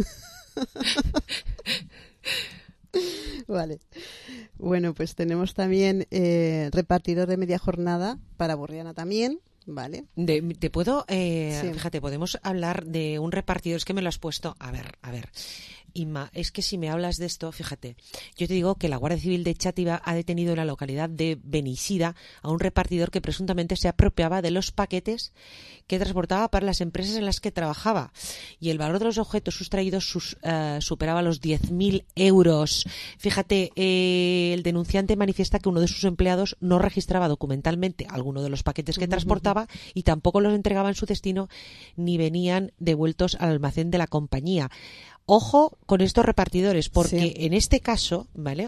Vale. Bueno, pues tenemos también eh, repartidor de media jornada para Burriana también. Vale. De, te puedo, eh, sí. Fíjate, podemos hablar de un repartidor, es que me lo has puesto, a ver, a ver, Inma, es que si me hablas de esto, fíjate, yo te digo que la Guardia Civil de Chátiva ha detenido en la localidad de Beneixida a un repartidor que presuntamente se apropiaba de los paquetes que transportaba para las empresas en las que trabajaba, y el valor de los objetos sustraídos sus, uh, superaba los diez mil euros. Fíjate, eh, el denunciante manifiesta que uno de sus empleados no registraba documentalmente alguno de los paquetes que transportaba y tampoco los entregaba en su destino ni venían devueltos al almacén de la compañía. Ojo con estos repartidores, porque sí. en este caso, ¿vale?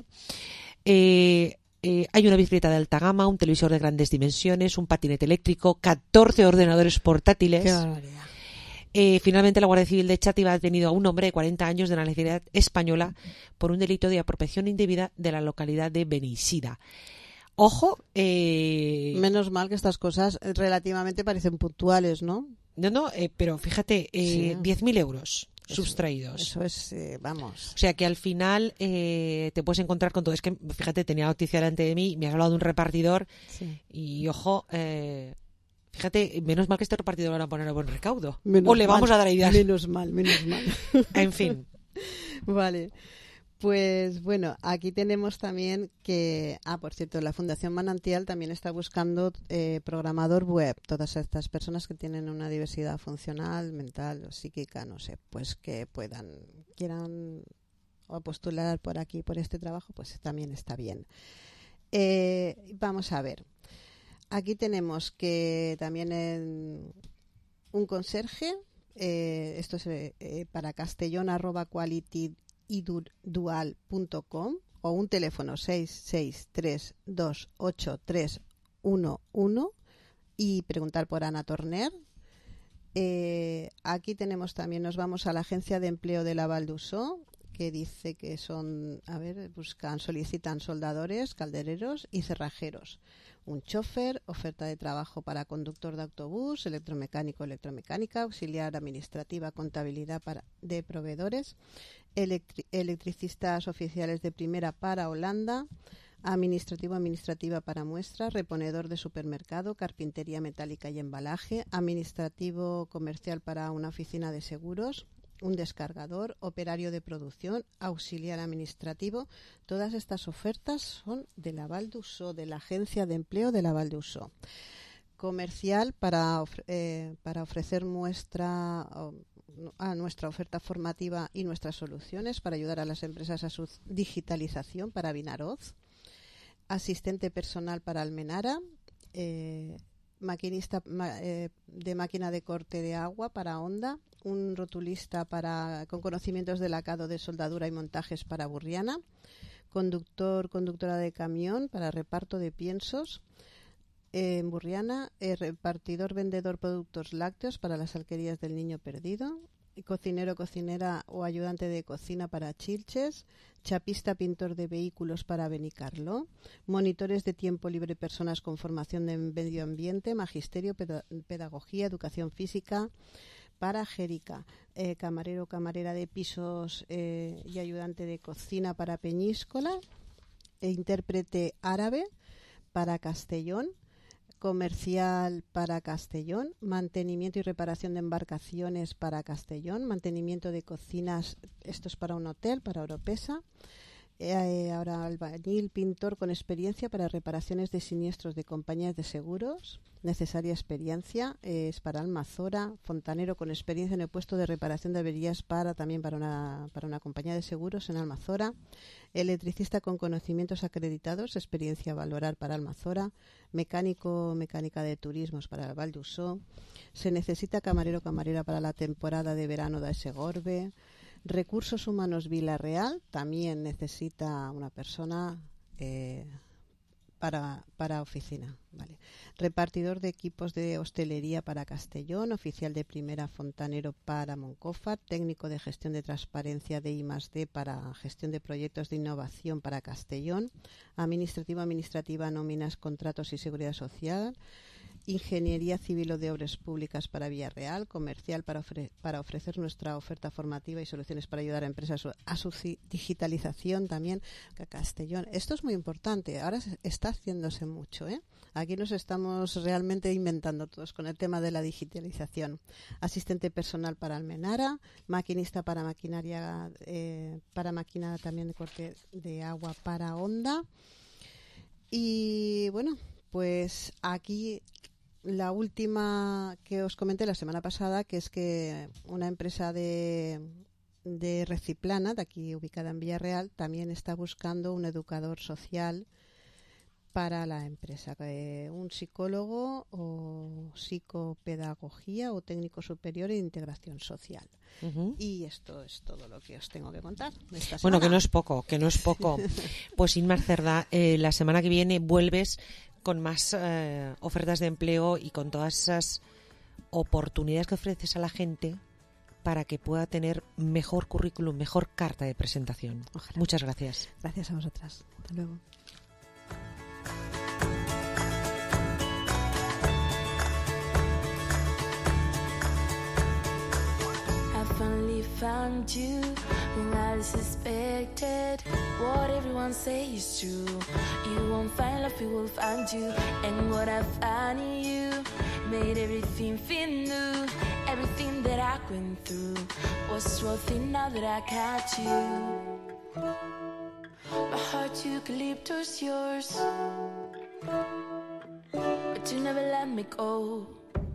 Eh, eh, hay una bicicleta de alta gama, un televisor de grandes dimensiones, un patinete eléctrico, catorce ordenadores portátiles. Qué barbaridad. Eh, finalmente, la Guardia Civil de Chátiva ha detenido a un hombre de cuarenta años de nacionalidad española por un delito de apropiación indebida de la localidad de Beneixida. Ojo, eh... menos mal que estas cosas relativamente parecen puntuales, ¿no? No, no, eh, pero fíjate, eh, sí. diez mil euros eso, sustraídos. Eso es, eh, vamos. O sea que al final eh, te puedes encontrar con todo. Es que, fíjate, tenía noticia delante de mí, me has hablado de un repartidor sí. y, ojo, eh, fíjate, menos mal que este repartidor lo van a poner a buen recaudo. Menos o le mal, vamos a dar ideas. Menos mal, menos mal. En fin. Vale. Pues bueno, aquí tenemos también que, ah, por cierto, la Fundación Manantial también está buscando eh, programador web. Todas estas personas que tienen una diversidad funcional, mental o psíquica, no sé, pues que puedan, quieran o postular por aquí, por este trabajo, pues también está bien. Eh, vamos a ver. Aquí tenemos que también en un conserje, eh, esto es eh, para castellón arroba quality idual punto com o un teléfono seis seis tres dos ocho tres uno uno y preguntar por Ana Torner. Eh, aquí tenemos también, nos vamos a la agencia de empleo de la Val d'Usó, que dice que son, a ver, buscan, solicitan soldadores, caldereros y cerrajeros. Un chofer, oferta de trabajo para conductor de autobús, electromecánico, electromecánica, auxiliar administrativa, contabilidad para, de proveedores, electri- electricistas oficiales de primera para Holanda, administrativo, administrativa para muestras, reponedor de supermercado, carpintería metálica y embalaje, administrativo comercial para una oficina de seguros, un descargador, operario de producción, auxiliar administrativo. Todas estas ofertas son de la Val d'Usó, de la Agencia de Empleo de la Val d'Usó. Comercial para, eh, para ofrecer nuestra, a nuestra oferta formativa y nuestras soluciones para ayudar a las empresas a su digitalización para Vinaroz. Asistente personal para Almenara. Eh, maquinista ma, eh, de máquina de corte de agua para Honda, un rotulista para con conocimientos de lacado de soldadura y montajes para Burriana, conductor, conductora de camión para reparto de piensos eh, en Burriana, eh, repartidor, vendedor productos lácteos para las alquerías del Niño Perdido, cocinero, cocinera o ayudante de cocina para Chilches, chapista, pintor de vehículos para Benicarló, monitores de tiempo libre, personas con formación de medio ambiente, magisterio, peda- pedagogía, educación física para Jérica, eh, camarero, camarera de pisos eh, y ayudante de cocina para Peñíscola, e intérprete árabe para Castellón, comercial para Castellón, mantenimiento y reparación de embarcaciones para Castellón, mantenimiento de cocinas, esto es para un hotel, para Oropesa. Eh, ahora albañil, pintor con experiencia para reparaciones de siniestros de compañías de seguros, necesaria experiencia, eh, es para Almazora. Fontanero con experiencia en el puesto de reparación de averías para también para una, para una compañía de seguros en Almazora. Electricista con conocimientos acreditados, experiencia a valorar para Almazora. Mecánico, mecánica de turismos para el Val d'Usó. Se necesita camarero, camarera para la temporada de verano de Segorbe. Recursos Humanos Vila-real también necesita una persona eh, para, para oficina. Vale. Repartidor de equipos de hostelería para Castellón, oficial de primera fontanero para Moncófar, técnico de gestión de transparencia de I más D para gestión de proyectos de innovación para Castellón, administrativo, administrativa, nóminas, contratos y seguridad social, Ingeniería Civil o de Obras Públicas para Villarreal, comercial para, ofre para ofrecer nuestra oferta formativa y soluciones para ayudar a empresas a su digitalización también. Castellón, esto es muy importante, ahora se está haciéndose mucho, ¿eh? Aquí nos estamos realmente inventando todos con el tema de la digitalización. Asistente personal para Almenara, maquinista para maquinaria, eh, para máquina también de corte de agua para Honda. Y bueno, pues aquí la última que os comenté la semana pasada, que es que una empresa de, de Reciplana, de aquí ubicada en Villarreal, también está buscando un educador social para la empresa, eh, un psicólogo o psicopedagogía o técnico superior en integración social. Uh-huh. Y esto es todo lo que os tengo que contar esta semana. Bueno, que no es poco, que no es poco. Pues Inma Cerdá, eh, la semana que viene vuelves con más eh, ofertas de empleo y con todas esas oportunidades que ofreces a la gente para que pueda tener mejor currículum, mejor carta de presentación. Ojalá. Muchas gracias. Gracias a vosotras. Hasta luego. Found you when I suspected what everyone says is true. You won't find love, you will find you. And what I found in you made everything feel new. Everything that I went through was worth it now that I got you. My heart eucalyptus yours, but you never let me go.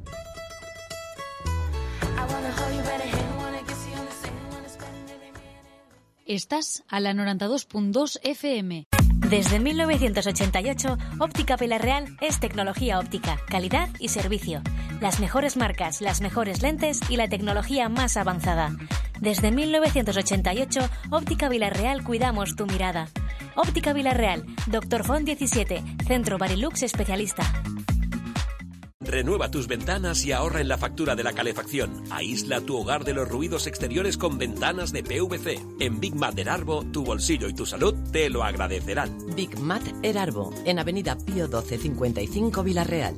I wanna hold you by the hand, wanna kiss you on the same, wanna spend every minute. Estás a la noventa y dos punto dos F M. Desde mil novecientos ochenta y ocho, Óptica Villarreal es tecnología óptica, calidad y servicio. Las mejores marcas, las mejores lentes y la tecnología más avanzada. Desde mil novecientos ochenta y ocho, Óptica Villarreal cuidamos tu mirada. Óptica Villarreal, Doctor Font diecisiete, Centro Barilux especialista. Renueva tus ventanas y ahorra en la factura de la calefacción. Aísla tu hogar de los ruidos exteriores con ventanas de P V C. En Big Mat Erarbo, tu bolsillo y tu salud te lo agradecerán. Big Mat Erarbo, en Avenida Pío doce cincuenta y cinco Villarreal.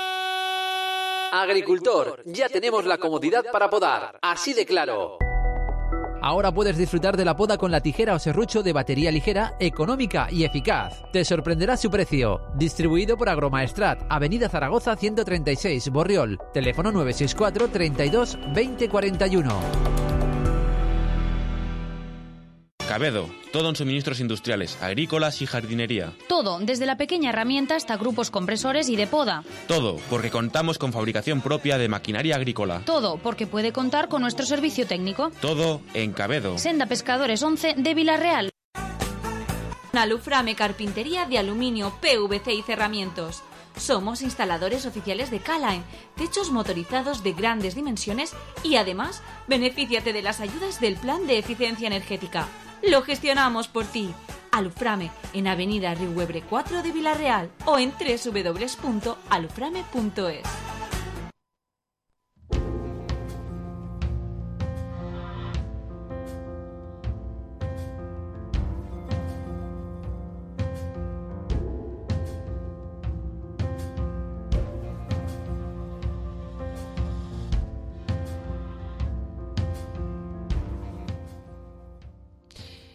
Agricultor, ya tenemos la comodidad para podar, así de claro. Ahora puedes disfrutar de la poda con la tijera o serrucho de batería ligera, económica y eficaz. Te sorprenderá su precio. Distribuido por Agromaestrat, Avenida Zaragoza ciento treinta y seis, Borriol. Teléfono nueve seis cuatro, treinta y dos, veinte cuarenta y uno. Cabedo, todo en suministros industriales, agrícolas y jardinería. Todo, desde la pequeña herramienta hasta grupos compresores y de poda. Todo, porque contamos con fabricación propia de maquinaria agrícola. Todo, porque puede contar con nuestro servicio técnico. Todo en Cabedo. Senda Pescadores once de Villarreal. Aluframe Carpintería de aluminio, P V C y cerramientos. Somos instaladores oficiales de K-Line, techos motorizados de grandes dimensiones y además, benefíciate de las ayudas del Plan de Eficiencia Energética. Lo gestionamos por ti. Aluframe, en Avenida Riuebre cuatro de Villarreal o en doble u doble u doble u punto aluframe punto es.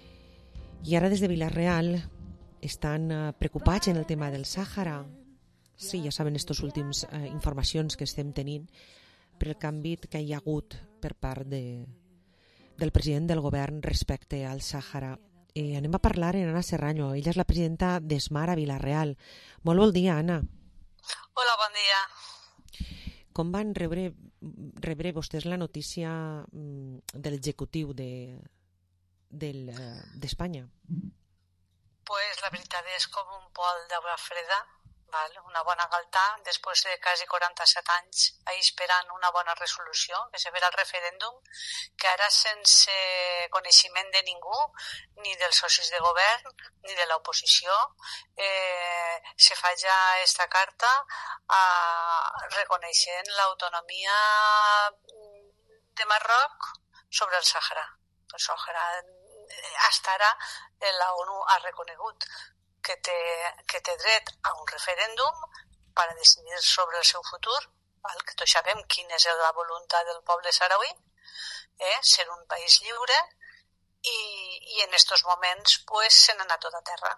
I ara des de Villarreal estan uh, preocupats en el tema del Sàhara. Sí, ja saben aquestes últimes eh, informacions que estem tenint per el canvi que hi ha hagut per part de, del president del govern respecte al Sàhara. Eh, anem a parlar amb Anna Serrano. Ella és la presidenta d'Esmar a Vila-real. Molt bon dia, Anna. Hola, bon dia. Com van rebre, rebre vostès la notícia mm, de l'executiu de, del, eh, d'Espanya? Pues la veritat és com un pol d'aigua freda, val? Una bona galtà, després de quasi quaranta-set anys esperant una bona resolució, que se farà el referèndum, que ara sense coneixement de ningú, ni dels socis de govern, ni de l'oposició, eh, se fa ja esta carta eh, reconeixent l'autonomia de Marroc sobre el Sàhara. El Sàhara, hasta ara, la ONU ha reconegut que té, que té dret a un referèndum per a decidir sobre el seu futur, val? Que tots sabem quina és la voluntat del poble sarauí, eh? Ser un país lliure, i, i en aquests moments pues, se n'ha anat tot a terra.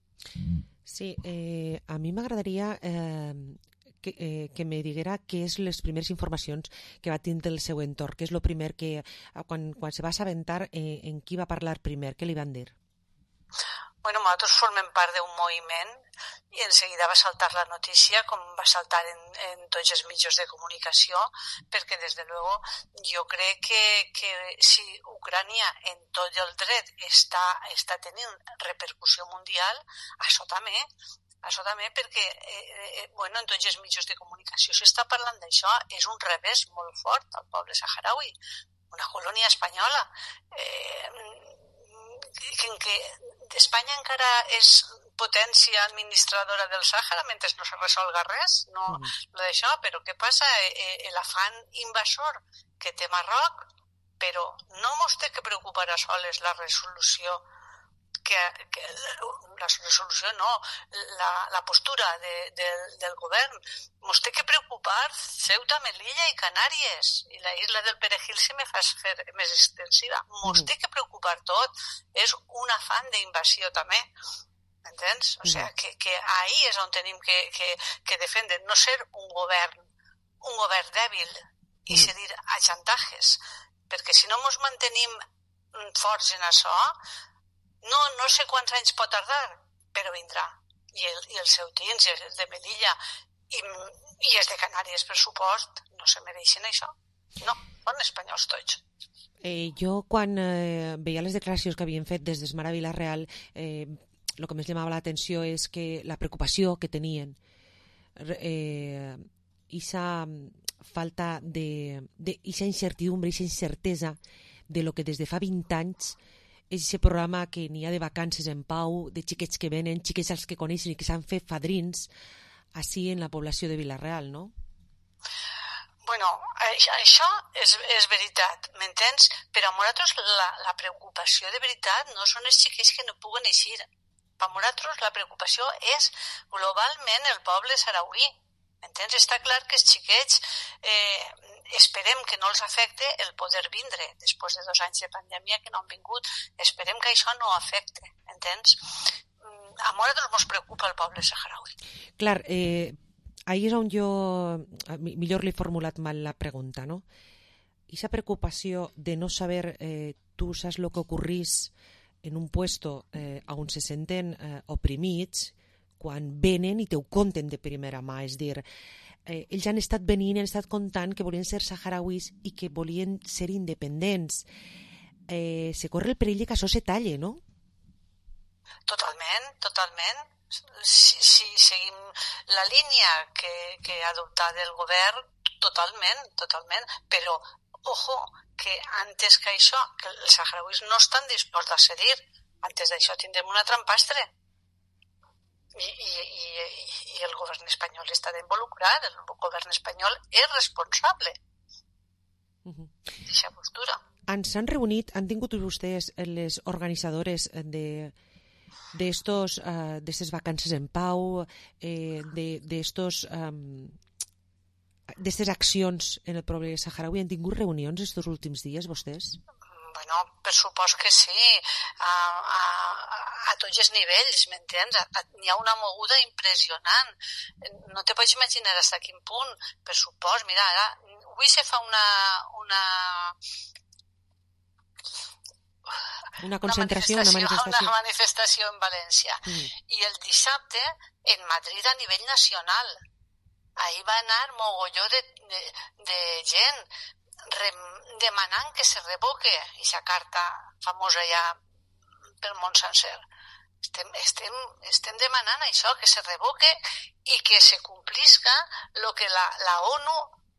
Sí, eh, a mi m'agradaria eh, que, eh, que me diguera què és les primeres informacions que va tindre el seu entorn, què és el primer que, quan, quan se va assabentar, eh, en qui va parlar primer, què li van dir? Bueno, nosaltres formem part d'un moviment i en seguida va saltar la notícia, com va saltar en, en tots els mitjans de comunicació, perquè des de luego jo crec que, que si Ucrània en tot el dret està, està tenint repercussió mundial, això també, això també perquè eh, bueno, en tots els mitjans de comunicació s'està parlant d'això, és un revés molt fort al poble saharaui, una colònia espanyola, eh, en què Espanya encara és potència administradora del Sàhara mentre no se resolga res, no mm. d'això, però què passa? Eh, l'afany invasor que té Marroc, però no mos té que preocupar a soles la resolució, que, que la resolució no, la, la postura de, de, del govern, mos té que preocupar Ceuta, Melilla i Canàries, i la isla del Perejil se me fa fer més extensiva, mos té que preocupar tot, és un afany d'invasió també, entens? O sigui, que, que ahí és on tenim que, que, que defendre, no ser un govern, un govern dèbil i cedir a xantatges, perquè si no mos mantenim forts en això, no, no sé quants anys pot tardar, però vindrà. I, el, i els ceutins, i els de Melilla, i, i els de Canàries, per supost, no se mereixen això. No, són espanyols tots. Eh, jo, quan eh, veia les declaracions que havien fet des d'Esmar a Vila-real, eh, el que més llamava l'atenció és que la preocupació que tenien, eh, esa falta de, de esa incertidumbre, esa incertesa de lo que des de fa vint anys és aquest programa que n'hi ha de vacances en pau, de xiquets que venen, xiquets als que coneixen i que s'han fet fadrins així en la població de Vila-real, no? Bueno, això és, és veritat, m'entens? Però a nosaltres la, la preocupació de veritat no són els xiquets que no puguen eixir. Per nosaltres la preocupació és globalment el poble sarauí. M'entens? Està clar que els xiquets eh, esperem que no els afecte el poder vindre després de dos anys de pandèmia que no han vingut. Esperem que això no afecte, entens? A nosaltres ens preocupa el poble saharaui. Clar, eh, ahí és on jo millor li he formulat mal la pregunta, no? Esa preocupació de no saber, eh, tu saps lo que ocorrís en un puesto eh, on se senten eh, oprimits, quan venen i te ho conten de primera mà, és dir, eh, ells han estat venint, han estat contant que volien ser saharauis i que volien ser independents. Eh, se corre el perill que això se talle, no? Totalment, totalment. Si, si seguim la línia que, que ha adoptat el govern, totalment, totalment, però, ojo, que antes que això, que els saharauis no estan disposats a cedir, antes d'això tindrem una trampastre. I, i, i, i el govern espanyol està involucrat, el govern espanyol és responsable d'aquesta postura. Ens han reunit, han tingut vostès les organitzadores de d'estos uh, d'estes vacances en pau, eh, de d'estos um, d'estes accions en el poble saharaui, han tingut reunions estos últims dies vostès? Bueno, per supost que sí, a, a, a tots els nivells, m'entens? N'hi ha una moguda impressionant. No te pots imaginar fins a quin punt, per supost. Mira, ara, avui se fa una... una Una concentració, una manifestació. Una manifestació en València. Mm. I el dissabte, en Madrid, a nivell nacional, ahí va anar mogolló de, de, de gent rem, demanant que se revoque aquesta carta famosa ja pel món sencer. Estem, estem, estem demanant això, que se revoque i que se complisca el que la, la ONU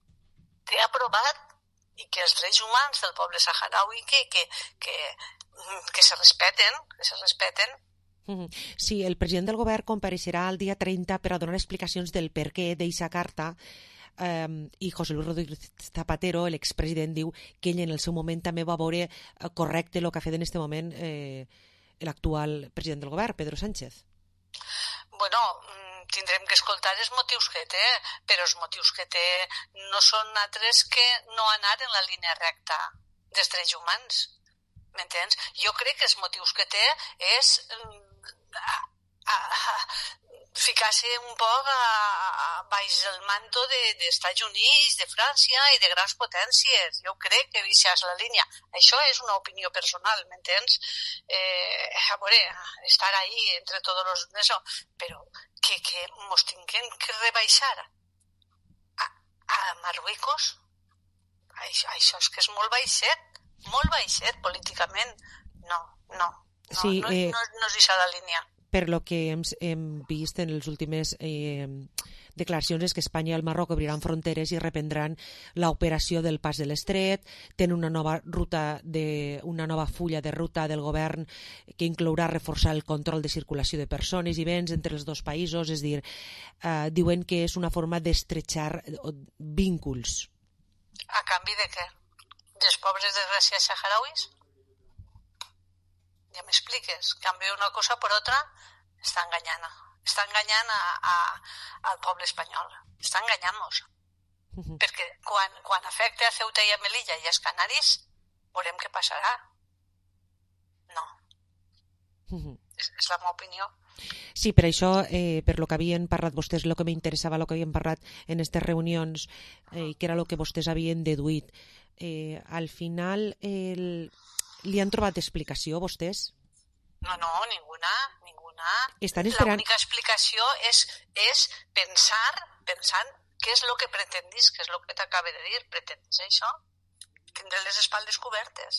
té aprovat i que els drets humans del poble saharaui que, que, que, que se respeten, que se respeten. Sí, el president del govern compareixerà el dia trenta per a donar explicacions del per què d'eixa carta eh, i José Luis Rodríguez Zapatero, l'expresident, diu que ell en el seu moment també va veure correcte el que ha fet en aquest moment eh, l'actual president del govern, Pedro Sánchez. Bueno, tindrem que escoltar els motius que té, però els motius que té no són altres que no anar en la línia recta dels drets humans. M'entens? Jo crec que els motius que té és a, a, a ficar-se un poc a, a, baix el manto dels de, Estats Units, de França i de grans potències. Jo crec que aquesta és la línia. Això és una opinió personal, m'entens? Eh, a veure, estar ahí entre tots els... Eso, però que, que mos tinguem que rebaixar a, a Marruecos, això, això és que és molt baixet. Molt baixet políticament. No, no. no sí, no, eh, no, no és aquesta la línia. Per lo que hem, hem vist en les últimes eh, declaracions és que Espanya i el Marroc obriran fronteres i reprendran l'operació del Pas de l'Estret, tenen una nova ruta de, una nova fulla de ruta del govern que inclourà reforçar el control de circulació de persones i béns entre els dos països, és a dir, eh, diuen que és una forma d'estretxar vínculs. A canvi de què? Dels pobres desgraciats saharauis? Ja m'expliques. Canvia una cosa per altra, està enganyant. Està enganyant a, a, al poble espanyol. Està enganyant-nos. Uh-huh. Perquè quan, quan afecta a Ceuta i a Melilla i als Canaris, veurem què passarà. No. Uh-huh. És, és la meva opinió. Sí, per això, eh, per lo que havien parlat vostès, el que m'interessava, el que havien parlat en aquestes reunions, eh, que era el que vostès havien deduït. Eh, al final, el... li han trobat explicació, vostès? No, no, ninguna, ninguna. Estan esperant... L'única explicació és, és pensar, pensant què és el que pretendis, què és el que t'acaba de dir. Pretendis això? Tindre les espatlles cobertes.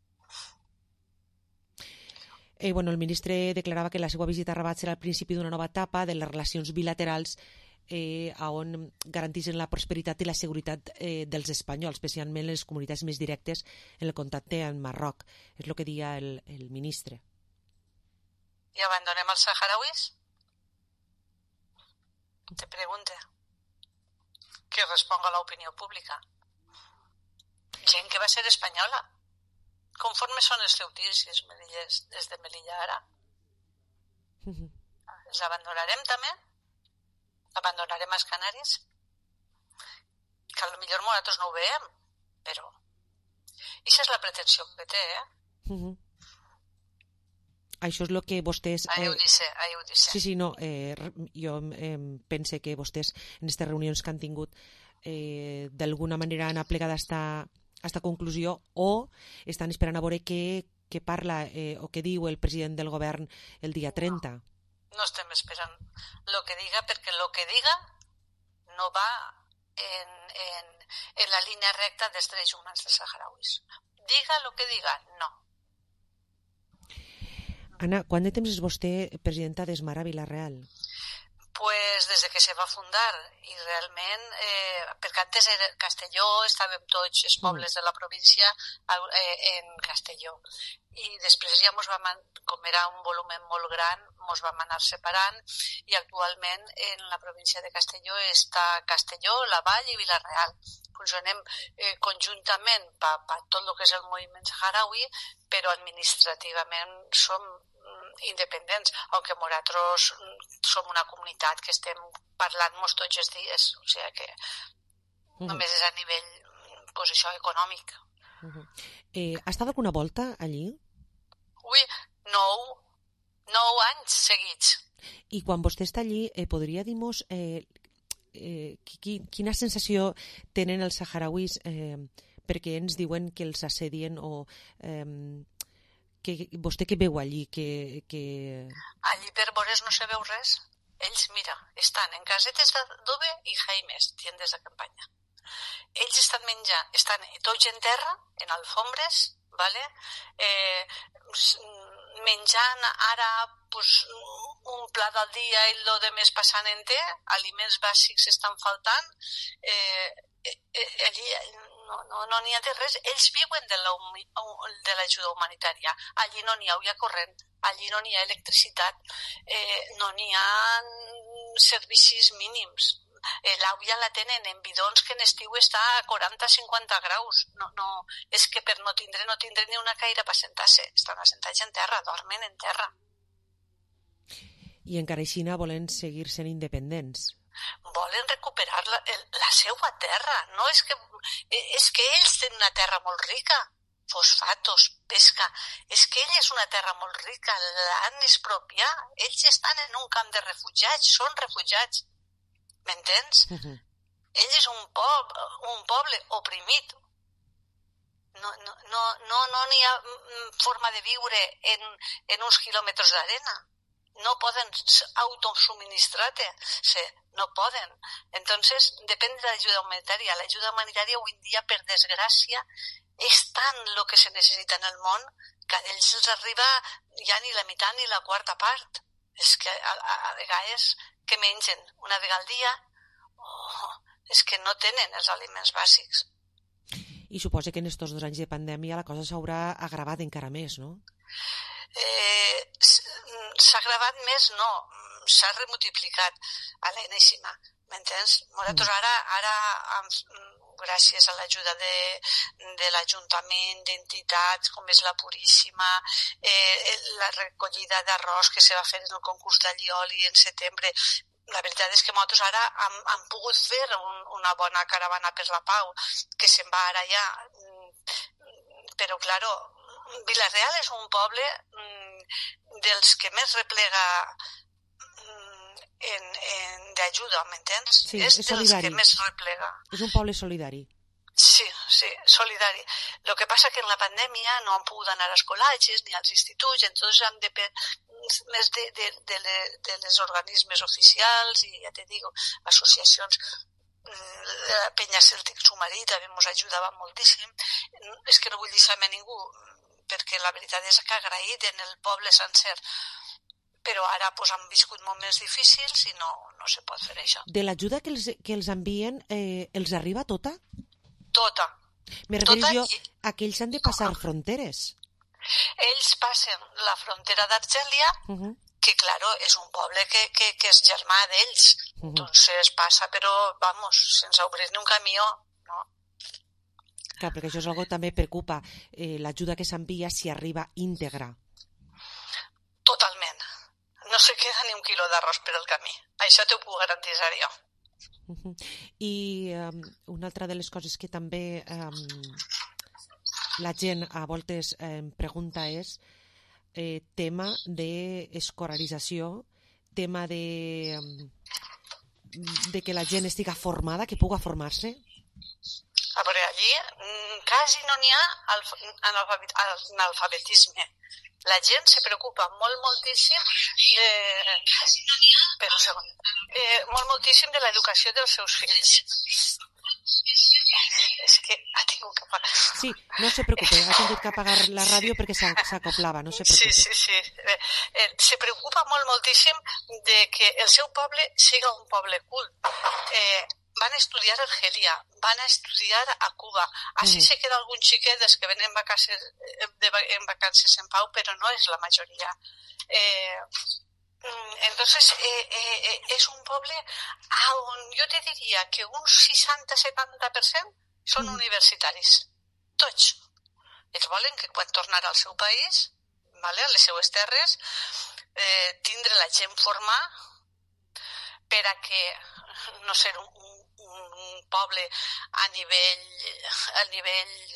Eh, bueno, el ministre declarava que la seva visita a Rabat serà el principi d'una nova etapa de les relacions bilaterals eh, on garanteixen la prosperitat i la seguretat eh, dels espanyols, especialment les comunitats més directes en el contacte amb Marroc. És el que deia el, el ministre. I abandonem els saharauis? Te pregunte. Que responga l'opinió pública. Gent que va ser espanyola. Conforme són els teutís i els melillers des de Melilla ara? Uh-huh. Els abandonarem també? Abandonarem els Canaris? Que potser nosaltres no ho veiem, però això és la pretensió que té, eh? Uh-huh. Això és el que vostès... Eh... Ahí ho dice, ahí ho dice. Sí, sí, no, eh, jo eh, pense que vostès en aquestes reunions que han tingut eh, d'alguna manera han aplicat esta, esta conclusió o estan esperant a veure què, què parla eh, o què diu el president del govern el dia trenta. No. No estem esperant el que diga, perquè el que diga no va en, en, en la línia recta dels drets humans dels saharauis. Diga el que diga, no. Anna, quant de temps és vostè presidenta d'Esmara Vila-real? Pues des que se va fundar i realment, eh, perquè antes era Castelló, estàvem tots els pobles de la província eh, en Castelló i després ja mos vam, com era un volum molt gran, mos vam anar separant i actualment en la província de Castelló està Castelló, La Vall i Vila-real. Funcionem eh, conjuntament per pa tot el que és el moviment saharaui, però administrativament som independents, aunque nosaltres som una comunitat que estem parlant-nos tots els dies, o sigui que uh-huh. només és a nivell, pues això, econòmic. Uh-huh. Eh, has estat alguna volta allí? Ui, nou, nou anys seguits. I quan vostè està allí, eh, podria dir-nos eh, eh, qui, quina sensació tenen els saharauis eh, perquè ens diuen que els assedien o eh, que vostè què veu allí? Que, que... Allí per vores no se veu res. Ells, mira, estan en casetes d'adobe i jaimes, tiendes de campanya. Ells estan menjant, estan tots en terra, en alfombres, vale? eh, menjant ara pues, un plat al dia i lo de més passant en té, aliments bàsics estan faltant, eh, eh, allí no n'hi no, no ha de res, ells viuen de l'ajuda la, humanitària, allí no n'hi ha aigua corrent, allí no n'hi ha electricitat, eh, no n'hi ha servicis mínims. Eh, l'aigua la tenen en bidons que en estiu està a quaranta a cinquanta graus. No, no, és que per no tindre, no tindre ni una caire per sentar-se. Estan assentats en terra, dormen en terra. I encara així volen seguir sent independents. Volen recuperar la, la seva terra. No és que, és que ells tenen una terra molt rica. Fosfatos, pesca. És que ell és una terra molt rica. L'han expropiat. Ells estan en un camp de refugiats. Són refugiats. M'entens? Uh-huh. Ell és un poble, un poble oprimit. No n'hi no, no, no, no hi ha forma de viure en, en uns quilòmetres d'arena. No poden autosuministrar-se, no poden. Entonces, depèn de l'ajuda humanitària. L'ajuda humanitària avui en dia, per desgràcia, és tant el que se necessita en el món que a ells els arriba ja ni la meitat ni la quarta part. És que a, a, a vegades que mengen una vegada al dia, oh, és que no tenen els aliments bàsics. I suposa que en estos dos anys de pandèmia la cosa s'haurà agravat encara més, no? Eh, s'ha agravat més, no. S'ha remultiplicat a l'enèsima, m'entens? Nosaltres ara, ara gràcies a l'ajuda de, de l'Ajuntament, d'entitats com és la Puríssima, eh, la recollida d'arròs que se va fer en el concurs d'allioli en setembre, la veritat és que nosaltres ara hem, hem pogut fer un, una bona caravana per la pau, que se'n va ara ja. Però, claro, Vila-real és un poble dels que més replega en, en d'ajuda, m'entens? Sí, és, és dels solidari. que més replega. És un poble solidari. Sí, sí, solidari. El que passa que en la pandèmia no han pogut anar als col·legis ni als instituts, entonces han de més de, de, de, de, de les organismes oficials i, ja te digo, associacions. La Penya Cèltic Submarí també ens ajudava moltíssim. És que no vull dir a ningú, perquè la veritat és que agraït en el poble sencer. Però ara pues, han viscut moments difícils i no, no se pot fer això. De l'ajuda que els, que els envien, eh, els arriba tota? Tota. Me refereixo jo i... a que ells han de passar fronteres. Ells passen la frontera d'Argèlia, uh-huh. que, claro, és un poble que, que, que és germà d'ells. Uh-huh. Entonces passa, però, vamos, sense obrir ni un camió, no? Clar, perquè això és algo que també preocupa, eh, l'ajuda que s'envia si arriba íntegra. Totalment. No se queda ni un quilo d'arròs per el camí. Això t'ho puc garantir jo. Uh-huh. I um, una altra de les coses que també um, la gent a voltes em eh, pregunta és eh, tema d'escolarització, tema de, de que la gent estiga formada, que puga formar-se. A veure, allí quasi no n'hi ha analfabetisme. La gent se preocupa molt, moltíssim de... Per un segon. Eh, molt, moltíssim de l'educació dels seus fills. És que ha tingut que apagar... Sí, no se preocupe, ha tingut que apagar la ràdio perquè s'acoplava, no se preocupe. Sí, sí, sí. Eh, eh, se preocupa molt, moltíssim de que el seu poble siga un poble cult. Eh, van estudiar a Argelia, van a estudiar a Cuba. Així mm. se queda algun xiquet dels que venen vacances, de, en vacances en pau, però no és la majoria. Eh, entonces, eh, eh, és un poble on jo te diria que un seixanta a setanta per cent són mm. universitaris. Tots. Ells volen que quan tornar al seu país, vale, a les seues terres, eh, tindre la gent formada per a que no ser un, un, un poble a nivell, a nivell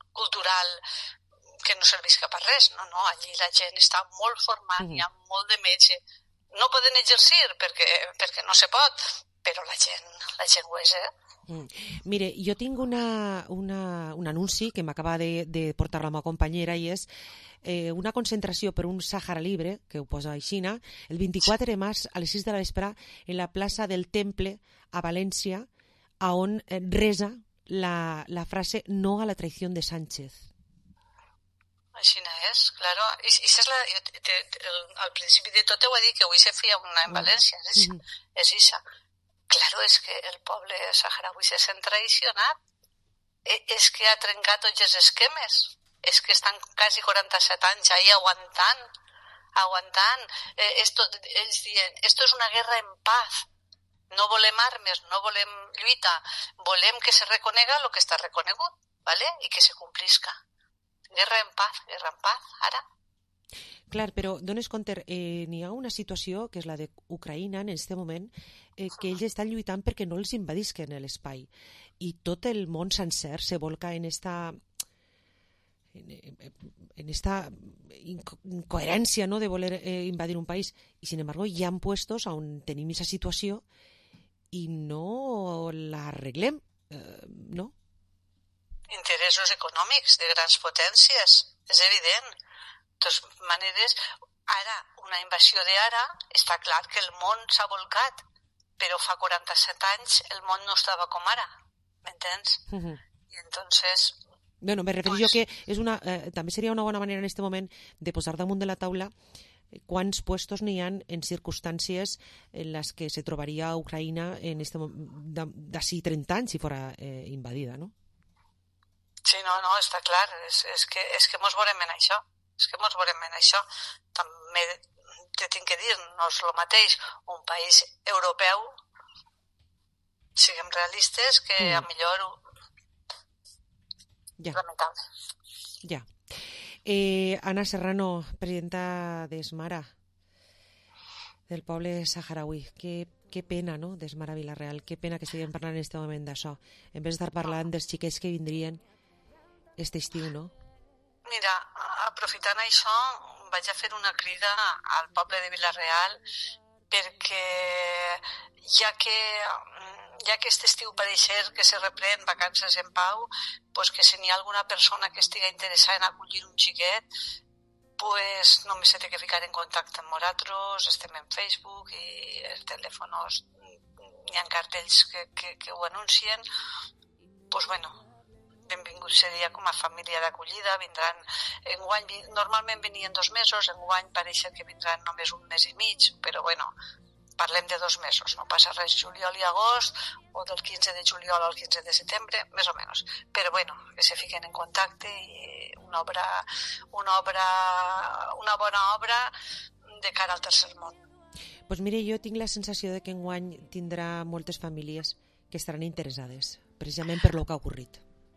cultural que no servisca per res, no, no, allí la gent està molt formada, mm-hmm. hi ha molt de metge, no poden exercir perquè, perquè no se pot, però la gent, la gent ho és, eh? Mm. Mire, jo tinc una, una, un anunci que m'acaba de, de portar la meva companyera i és eh, una concentració per un Sàhara Libre, que ho posa aixina, el vint-i-quatre de març a les sis de la vespre en la plaça del Temple a València, a on eh, resa la, la frase no a la traición de Sánchez. Així no és, claro. I, i és la, te, te, el, al principi de tot ho he dit que avui se feia una en València, és ixa. Mm-hmm. És ixa. Claro, és que el poble saharaui se sent traicionat. És que ha trencat tots els esquemes. És que estan quasi quaranta-set anys ahí aguantant, aguantant. Eh, esto, ells diuen, esto és una guerra en paz. No volem armes, no volem lluita. Volem que se reconega el que està reconegut, ¿vale? I que se complisca. Guerra en paz, guerra en paz, ara. Clar, però dones compte, eh, n'hi ha una situació, que és la d'Ucraïna en aquest moment, eh, que ells estan lluitant perquè no els invadisquen l'espai. I tot el món sencer se volca en esta en esta incoherència, no?, de voler eh, invadir un país. I, sin embargo, hi ha puestos on tenim aquesta situació i no l'arreglem, eh, no? Interessos econòmics de grans potències, és evident. De totes maneres, ara, una invasió d'ara, està clar que el món s'ha volcat, però fa quaranta-set anys el món no estava com ara, m'entens? Uh-huh. I entonces... Bueno, me refereixo pues... que és una, eh, també seria una bona manera en aquest moment de posar damunt de la taula quants puestos n'hi ha en circumstàncies en les que se trobaria Ucraïna en este, d'ací trenta anys si fora eh, invadida, no? Sí, no, no, està clar, és, és, que, és que mos veurem en això, és que mos veurem en això. També te tinc que dir, no és el mateix un país europeu, siguem realistes, que mm. a millor ja. lamentable. Ja. Eh, Ana Serrano, presidenta d'Esmara, del poble saharaui, que que pena, no?, d'Esmara Vila-real, que pena que estiguem parlant en aquest moment d'això, en vez d'estar parlant dels xiquets que vindrien este estiu, no? Mira, aprofitant això, vaig a fer una crida al poble de Vila-real perquè ja que ja que aquest estiu pareixer que se reprèn vacances en pau, pues que si n'hi ha alguna persona que estigui interessada en acollir un xiquet, pues només se té que ficar en contacte amb nosaltres, estem en Facebook i els telèfons, hi ha cartells que, que, que ho anuncien, pues bueno, benvingut seria com a família d'acollida, vindran, enguany, normalment venien dos mesos, enguany pareix que vindran només un mes i mig, però bueno, parlem de dos mesos, no passa res, juliol i agost, o del quinze de juliol al quinze de setembre, més o menys. Però bueno, que se fiquen en contacte i una obra, una obra, una bona obra de cara al tercer món. Pues mire, jo tinc la sensació de que enguany tindrà moltes famílies que estaran interessades, precisament per lo que ha ocorrit.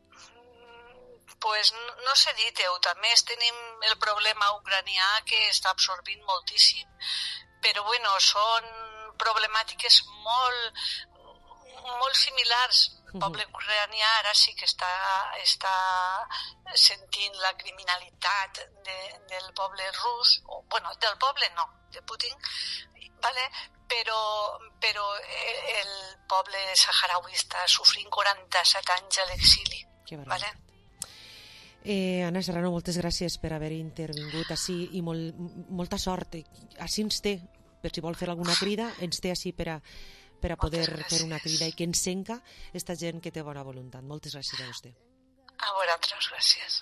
Pues no, no sé dir-ho, també tenim el problema ucranià que està absorbint moltíssim, però bueno, són problemàtiques molt, molt similars. El poble ucranià ara sí que està, està sentint la criminalitat de, del poble rus, o, bueno, del poble no, de Putin, vale? però, però el poble saharaui està sofrint quaranta-set anys a l'exili. Vale? Eh, Ana Serrano, moltes gràcies per haver intervingut així i molt, molta sort. Així ens té, per si vol fer alguna crida, ens té així per a, per a poder fer una crida i que encenca esta gent que té bona voluntat. Moltes gràcies a vostè. A vosaltres, gràcies.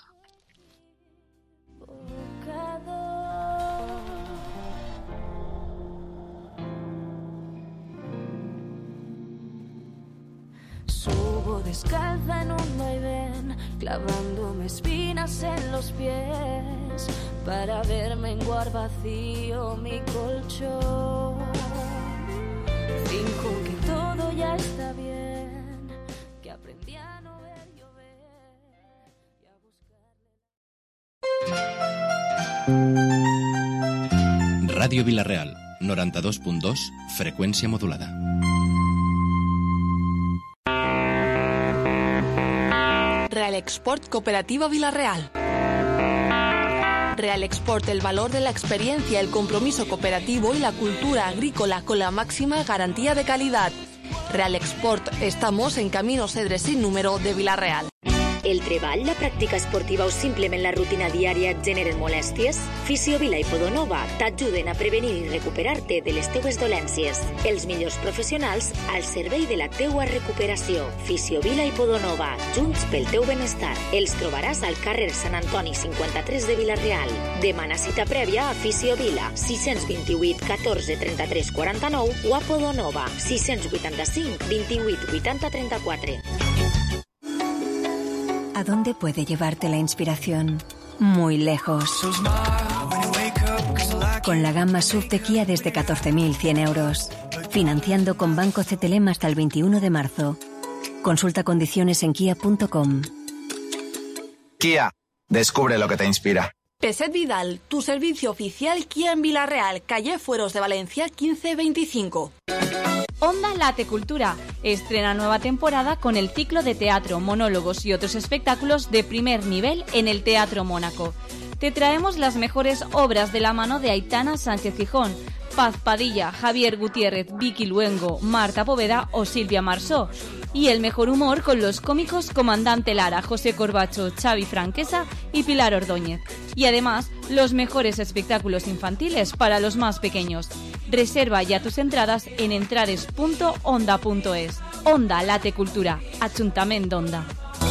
Subo descalza en un vaivén, clavándome espinas en los pies, para ver menguar vacío mi colchón. Finjo que todo ya está bien, que aprendí a no ver llover y a buscarle. Radio Vila-real, noranta-dos punt dos, freqüència modulada. Real Export Cooperativa Vila-real. Real Export, el valor de la experiencia, el compromiso cooperativo y la cultura agrícola con la máxima garantía de calidad. Real Export, estamos en Camino Cedres sin número de Vila-real. El treball, la pràctica esportiva o simplement la rutina diària et generen molèsties? Fisiovila i Podonova t'ajuden a prevenir i recuperar-te de les teues dolències. Els millors professionals al servei de la teua recuperació. Fisiovila i Podonova, junts pel teu benestar. Els trobaràs al carrer Sant Antoni cinquanta-tres de Vila-real. Demana cita prèvia a Fisiovila, sis dos vuit, catorze, trenta-tres, quaranta-nou o a Podonova, sis vuitanta-cinc, vint-i-vuit, vuitanta, trenta-quatre. ¿A dónde puede llevarte la inspiración? Muy lejos. Con la gama S U V de Kia desde catorce mil cien euros. Financiando con Banco C T L M hasta el veintiuno de marzo. Consulta condiciones en kia punto com. Kia, descubre lo que te inspira. Peset Vidal, tu servicio oficial Kia en Vila-real, calle Fueros de Valencia quince veinticinco. Onda Late Cultura estrena nueva temporada con el ciclo de teatro, monólogos y otros espectáculos de primer nivel en el Teatro Mónaco. Te traemos las mejores obras de la mano de Aitana Sánchez Gijón, Paz Padilla, Javier Gutiérrez, Vicky Luengo, Marta Poveda o Silvia Marsó. Y el mejor humor con los cómicos Comandante Lara, José Corbacho, Xavi Franquesa y Pilar Ordóñez. Y además, los mejores espectáculos infantiles para los más pequeños. Reserva ya tus entradas en entrades punto onda punto es. Onda Late Cultura, Ajuntament d'Onda.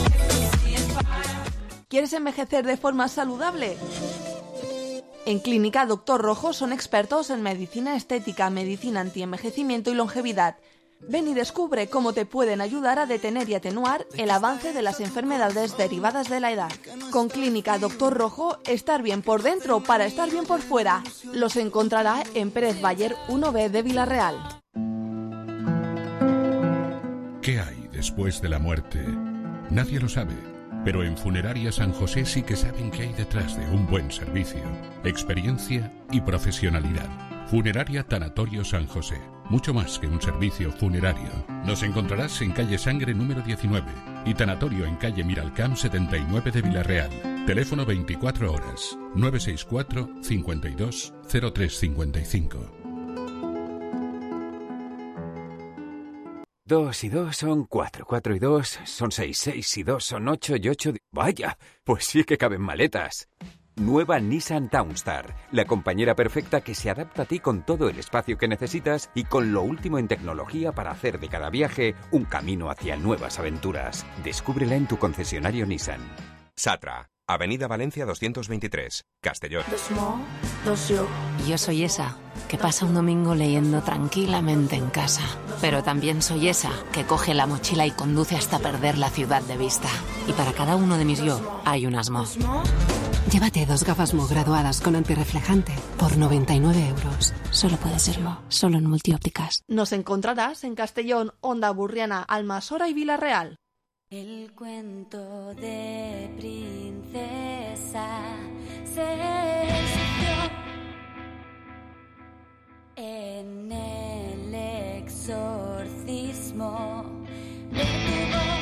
¿Quieres envejecer de forma saludable? En Clínica Doctor Rojo son expertos en medicina estética, medicina antienvejecimiento y longevidad. Ven y descubre cómo te pueden ayudar a detener y atenuar el avance de las enfermedades derivadas de la edad. Con Clínica Doctor Rojo, estar bien por dentro para estar bien por fuera. Los encontrará en Pérez Bayer uno B de Vila-real. ¿Qué hay después de la muerte? Nadie lo sabe, pero en Funeraria San José sí que saben qué hay detrás de un buen servicio, experiencia y profesionalidad. Funeraria Tanatorio San José. Mucho más que un servicio funerario. Nos encontrarás en calle Sangre número diecinueve y Tanatorio en calle Miralcamp setenta y nueve de Vila-real. Teléfono veinticuatro horas, nueve seis cuatro, cincuenta y dos, cero tres cincuenta y cinco. Dos y dos son cuatro, cuatro y dos son seis, seis y dos son ocho y ocho... Vaya, pues sí que caben maletas. Nueva Nissan Townstar, la compañera perfecta que se adapta a ti con todo el espacio que necesitas y con lo último en tecnología para hacer de cada viaje un camino hacia nuevas aventuras. Descúbrela en tu concesionario Nissan. Satra, Avenida Valencia doscientos veintitrés, Castellón. Yo soy esa que pasa un domingo leyendo tranquilamente en casa. Pero también soy esa que coge la mochila y conduce hasta perder la ciudad de vista. Y para cada uno de mis yo hay un Asmo. Llévate dos gafas Mo graduadas con antirreflejante por noventa y nueve euros. Solo puede serlo, solo en Multiópticas. Nos encontrarás en Castellón, Onda Burriana, Almasora y Vila-real. El cuento de princesa se escribió en el exorcismo de tu voz.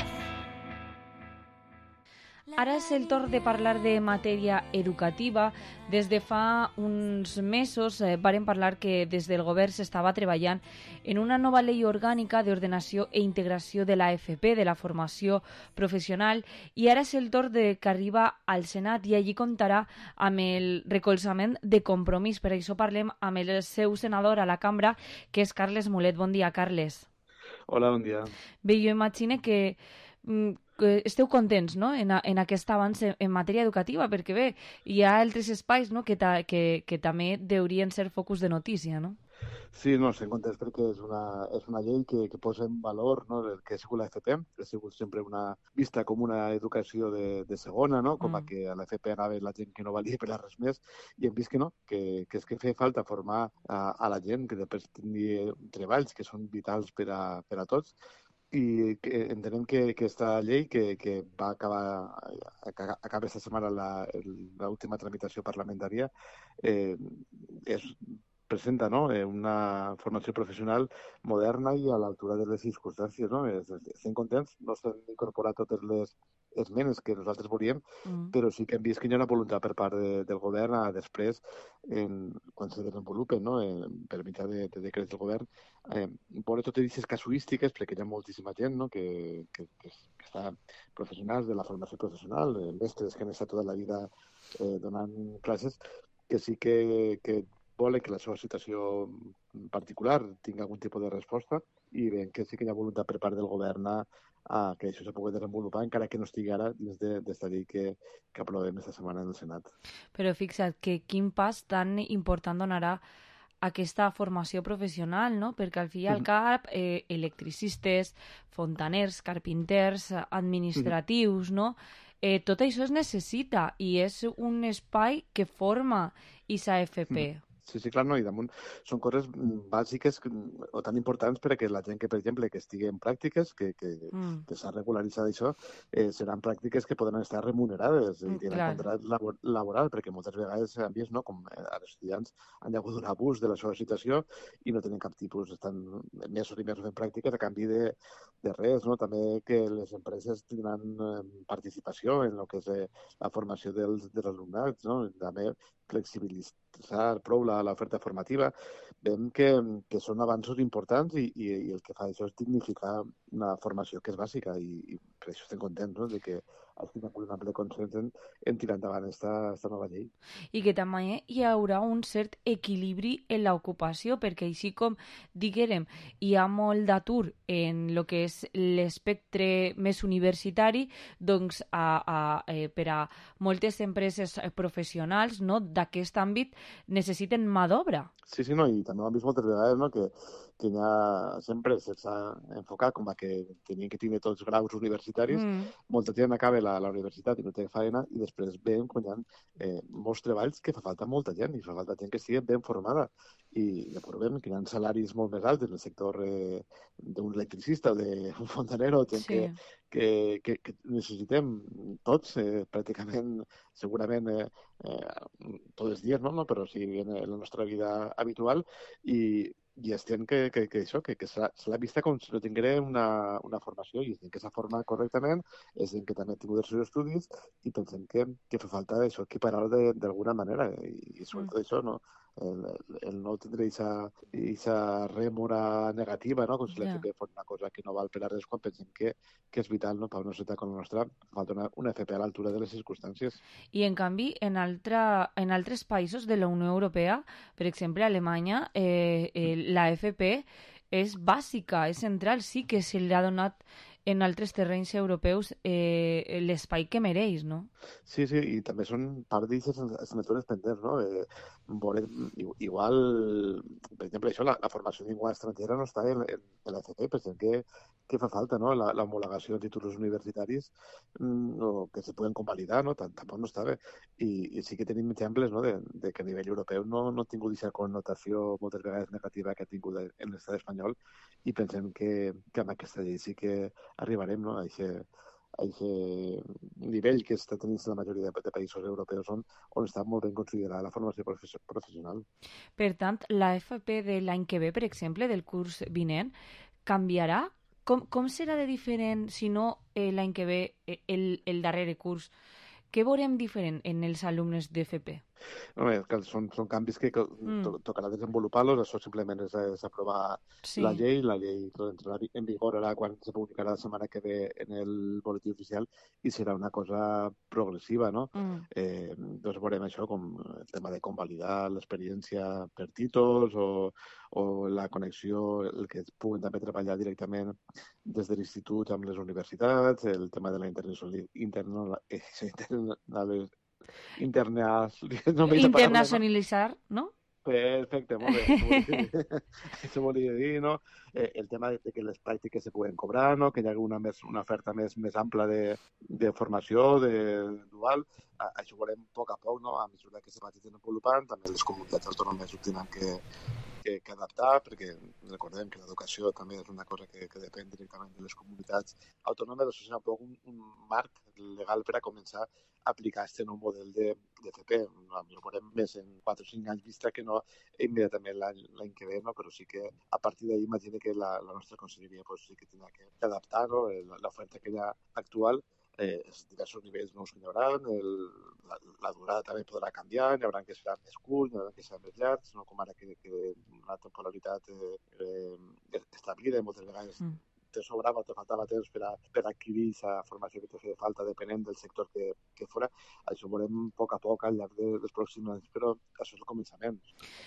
Ara és el torn de parlar de matèria educativa. Des de fa uns mesos eh, varen parlar que des del govern s'estava treballant en una nova llei orgànica d'ordenació e integració de la F P, de la formació professional, i ara és el torn de que arriba al Senat i allí comptarà amb el recolzament de Compromís. Per això parlem amb el seu senador a la cambra, que és Carles Mulet. Bon dia, Carles. Hola, bon dia. Bé, jo imagino que que esteu contents, no?, en, a, en aquest avanç en, en matèria educativa, perquè bé, hi ha altres espais, no?, que, ta, que, que també deurien ser focus de notícia, no? Sí, no, estem contents perquè és una, és una llei que, que posa en valor, no?, el que ha sigut la F P, que ha sigut sempre una vista com una educació de, de segona, no?, com a que a la F P anava la gent que no valia per a res més, i hem vist que no, que, que és que feia falta formar a, a la gent, que després tingui treballs que són vitals per a, per a tots, i que entenem que aquesta llei que, que va acabar acaba esta setmana l'última tramitació parlamentària eh, és, presenta, no?, una formació professional moderna i a l'altura de les circumstàncies, no? Estem contents, no s'han incorporat totes les esmenes que nosaltres volíem, Mm. però sí que hem vist que hi ha una voluntat per part de, del govern a després, en, quan se desenvolupen, no? en, per mitjà de, de decrets del govern, eh, veure totes aquestes casuístiques, perquè hi ha moltíssima gent, no? que, que, que, que està professionals de la formació professional, eh, mestres que han estat tota la vida eh, donant classes, que sí que, que volen que la seva situació particular tingui algun tipus de resposta i veiem que sí que hi ha voluntat per part del govern a, a que això se pugui desenvolupar, encara que no estigui ara dins d'esta llei que, que aprovem aquesta setmana en el Senat. Però fixa't que quin pas tan important donarà aquesta formació professional, no? Perquè al fi i al cap, eh, electricistes, fontaners, carpinters, administratius, no? Eh, tot això es necessita i és un espai que forma I S A F P. Sí, sí, clar, no, i damunt són coses bàsiques o tan importants perquè la gent que, per exemple, que estigui en pràctiques, que, que, mm. que s'ha regularitzat això, eh, seran pràctiques que poden estar remunerades i tenen contracte labor, laboral, perquè moltes vegades hem vist, no?, com els estudiants han hagut un abús de la seva situació i no tenen cap tipus, estan mesos i mesos en pràctiques a canvi de, de res, no? També que les empreses tindran eh, participació en el que és eh, la formació dels, dels alumnats, no? També flexibilitzar prou l'oferta formativa. Veiem que, que són avanços importants i, i, i el que fa això és dignificar una formació que és bàsica i, i per això estem contents, no?, de que es tinguin un ample consens en, en tirar endavant esta, esta nova llei. I que també hi haurà un cert equilibri en l'ocupació, perquè així com, diguem, hi ha molt d'atur en el que és l'espectre més universitari, doncs a, a, eh, per a moltes empreses professionals, no, d'aquest àmbit necessiten mà d'obra. Sí, sí, no, i també ho hem vist moltes vegades, no?, que, que hi ha sempre se'ls ha enfocat com a que tenien que tenir tots graus universitaris, mm. molta gent acaba la, la universitat i no té feina i després veiem quan hi ha eh, molts treballs que fa falta molta gent i fa falta gent que estigui ben formada i llavors veiem que hi ha salaris molt més alts en el sector eh, d'un electricista o d'un fontanero, gent sí. que, que, que, que necessitem tots, eh, pràcticament, segurament eh, eh, tots els dies, no? no? Però sí en la nostra vida habitual i i és gent que, que, que això, que, que se l'ha vista com si no tingués una, una formació i és gent que s'ha format correctament, és gent que també ha tingut els seus estudis i pensem que, que fa falta això equiparar-ho d'alguna manera i, i sobretot mm. això, no? El, el no tindre aquesta rèmora negativa, no? Com si yeah. l'F P fos una cosa que no val per a res quan pensem que, que és vital, no? Per una societat com la nostra falta una, una F P a l'altura de les circumstàncies. I en canvi, en, altra, en altres països de la Unió Europea, per exemple, Alemanya, eh, eh, la F P és bàsica, és central, sí que se li ha donat en altres terrenys europeus eh, l'espai que mereix, no? Sí, sí, i també són part d'aquestes assignatures pendents, no? Eh, veure, igual, per exemple, això, la, la formació en llengua estrangera no està en, en, en la F P, pensem que, que fa falta, no?, l'homologació de títols universitaris mm, o que se poden convalidar, no?, tampoc no està bé. I, i sí que tenim exemples, no?, de, de que a nivell europeu no, no ha tingut aquesta connotació moltes vegades negativa que ha tingut en l'estat espanyol i pensem que, que amb aquesta llei sí que arribarem, no?, a aquest a aquest nivell que està tenint la majoria de, de països europeus on, on està molt ben considerada la formació professional. Per tant, la F P de l'any que ve, per exemple, del curs vinent, canviarà? Com, com serà de diferent, si no eh, l'any que ve, el, el darrere curs? Què veurem diferent en els alumnes d'F P? Home, són, són canvis que mm. to, tocarà desenvolupar-los, això simplement és, és aprovar sí. la llei, la llei entrarà en vigor ara quan se publicarà la setmana que ve en el boletí oficial i serà una cosa progressiva, no? Mm. Eh, doncs veurem això com el tema de convalidar l'experiència per títols o, o la connexió, el que puguen també treballar directament des de l'institut amb les universitats, el tema de la internacionalització Interna... no internacionalitzar, no? Perfecte, molt bé. Això volia dir, no? Eh, el tema de que les pràctiques se puguen cobrar, no? Que hi hagi una, més, una oferta més, més ampla de, de formació, de dual. A, això ho veurem a poc a poc, no? A mesura que se vagi desenvolupant, també les comunitats autònomes ho tenen que, que, que adaptar, perquè recordem que l'educació també és una cosa que, que depèn directament de les comunitats autònomes, això serà un poc un, un marc legal per a començar a aplicar aquest nou model de, de F P. Ho veurem més en quatre o cinc anys vista que no immediatament l'any que ve, no? Però sí que a partir d'ahir imagino que la, la nostra conselleria pues, sí que tindrà que adaptar, no? L'oferta que hi ha actual eh, els diversos nivells nous que hi haurà, el, la, la durada també podrà canviar, hi haurà que seran més curts, hi haurà que seran més llargs, no com ara que, que una temporalitat eh, eh, establida, moltes vegades mm. te sobrava o te faltava temps per, a, per adquirir aquesta formació que te feia falta depenent del sector que, que fora. Això ho veurem a poc a poc al llarg de, dels pròxims anys, però això és el començament.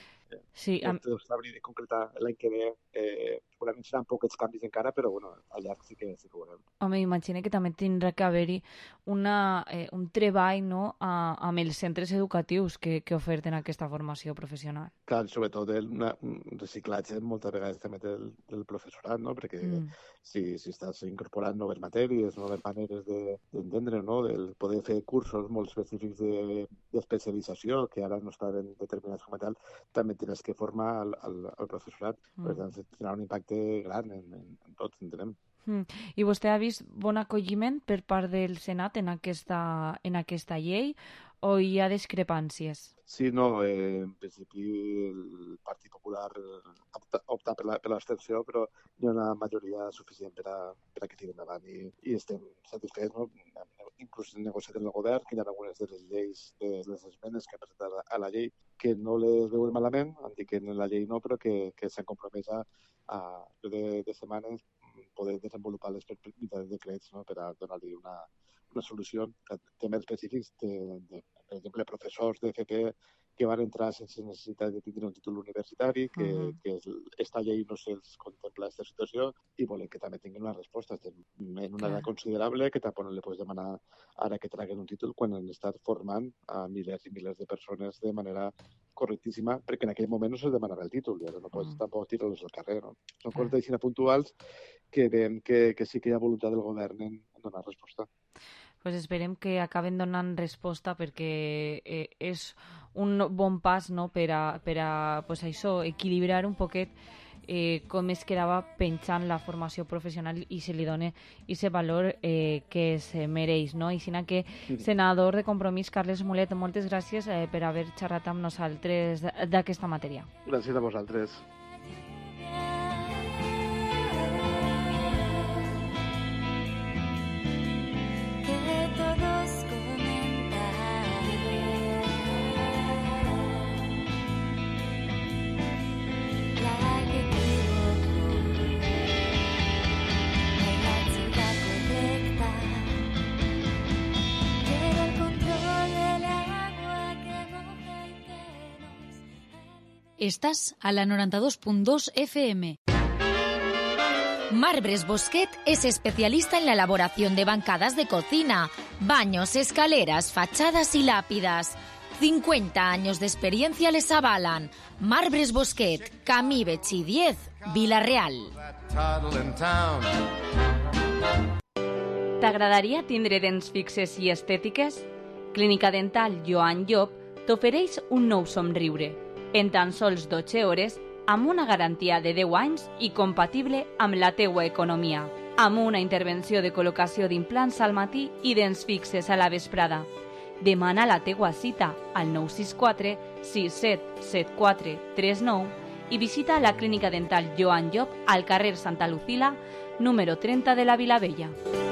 Sí, no te establir de concretar l'any que ve, eh, segurament seran pocs canvis encara, però bueno, al llarg sí que, sí que ho veurem. Home, imagina que també tindrà que haver-hi una, eh, un treball, no?, a, amb els centres educatius que, que oferten aquesta formació professional. Clar, sobretot el, una, un reciclatge moltes vegades també del, del professorat, no?, perquè mm. si, si estàs incorporant noves matèries, noves maneres d'entendre, de, no?, del poder fer cursos molt específics d'especialització, de, que ara no estaven determinats com a tal, també tens que formar el, el, el professorat. Mm. Per tant, tindrà un impacte gran en, en, en tot, entenem. Mm. I vostè ha vist bon acolliment per part del Senat en aquesta, en aquesta llei o hi ha discrepàncies? Sí, no, eh, en principi el Partit Popular opta, opta per l'abstenció, però hi ha una majoria suficient per a, per a que tiri endavant i, i estem satisfets, no? Inclús negociat amb el govern, que hi ha algunes de les lleis, de les esmenes que han presentat a la llei que no les veuen malament, han dit que en la llei no, però que, que s'han compromès a, a de, de setmanes poder desenvolupar-les per mitjà de decrets, no?, per a donar-li una, una solució a temes específics de, de, per exemple, professors de F P que van entrar sense necessitat de tindre un títol universitari, que, uh -huh. que esta llei no se'ls contempla aquesta situació i volen que també tinguin una resposta. Estem en una edat considerable que tampoc no li pots demanar ara que traguen un títol quan han estat formant a milers i milers de persones de manera correctíssima, perquè en aquell moment no se'ls demanava el títol, i ara no pots uh -huh. tampoc tirar-los al carrer, no? Són coses d'aixina puntuals que veiem que, que sí que hi ha voluntat del govern en, en donar resposta. Pues esperem que acaben donant resposta perquè eh, és un bon pas, no?, per a, per a pues això, equilibrar un poquet eh, com es quedava pensant la formació professional i se li dona aquest valor eh, que es mereix, no? I sinó que, senador de Compromís, Carles Mulet, moltes gràcies eh, per haver xerrat amb nosaltres d'aquesta matèria. Gràcies a vosaltres. Estás a la noventa y dos punto dos F M. Marbres Bosquet es especialista en la elaboración de bancadas de cocina, baños, escaleras, fachadas y lápidas. cincuenta años de experiencia les avalan. Marbres Bosquet, Camí Betxí diez, Vila-real. T'agradaria tindre dents fixes i estètiques? Clínica Dental Joan Llop t'ofereix un nou somriure. En tan sols dotze hores, amb una garantia de deu anys i compatible amb la teua economia. Amb una intervenció de col·locació d'implants al matí i dents fixes a la vesprada. Demana la teua cita al nou sis quatre sis set set quatre tres nou i visita la Clínica Dental Joan Llop al carrer Santa Lucila, número trenta de la Vilavella.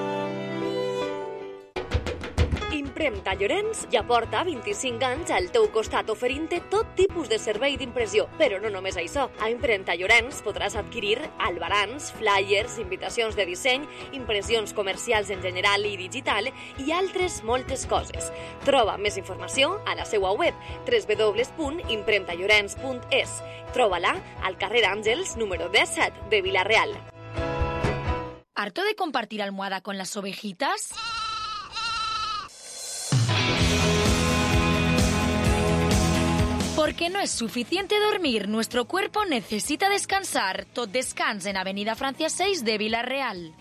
Impremta Llorenç ja porta vint-i-cinc anys al teu costat oferint-te tot tipus de servei d'impressió. Però no només això. A Impremta Llorenç podràs adquirir albarans, flyers, invitacions de disseny, impressions comercials en general i digital i altres moltes coses. Troba més informació a la seva web w w w punt impremta llorenç punt es. Troba-la al carrer Àngels número disset de Vila-real. ¿Harto de compartir almohada con las ovejitas? Porque no es suficiente dormir, nuestro cuerpo necesita descansar. Tot descans en Avenida Francia seis de Vila-real.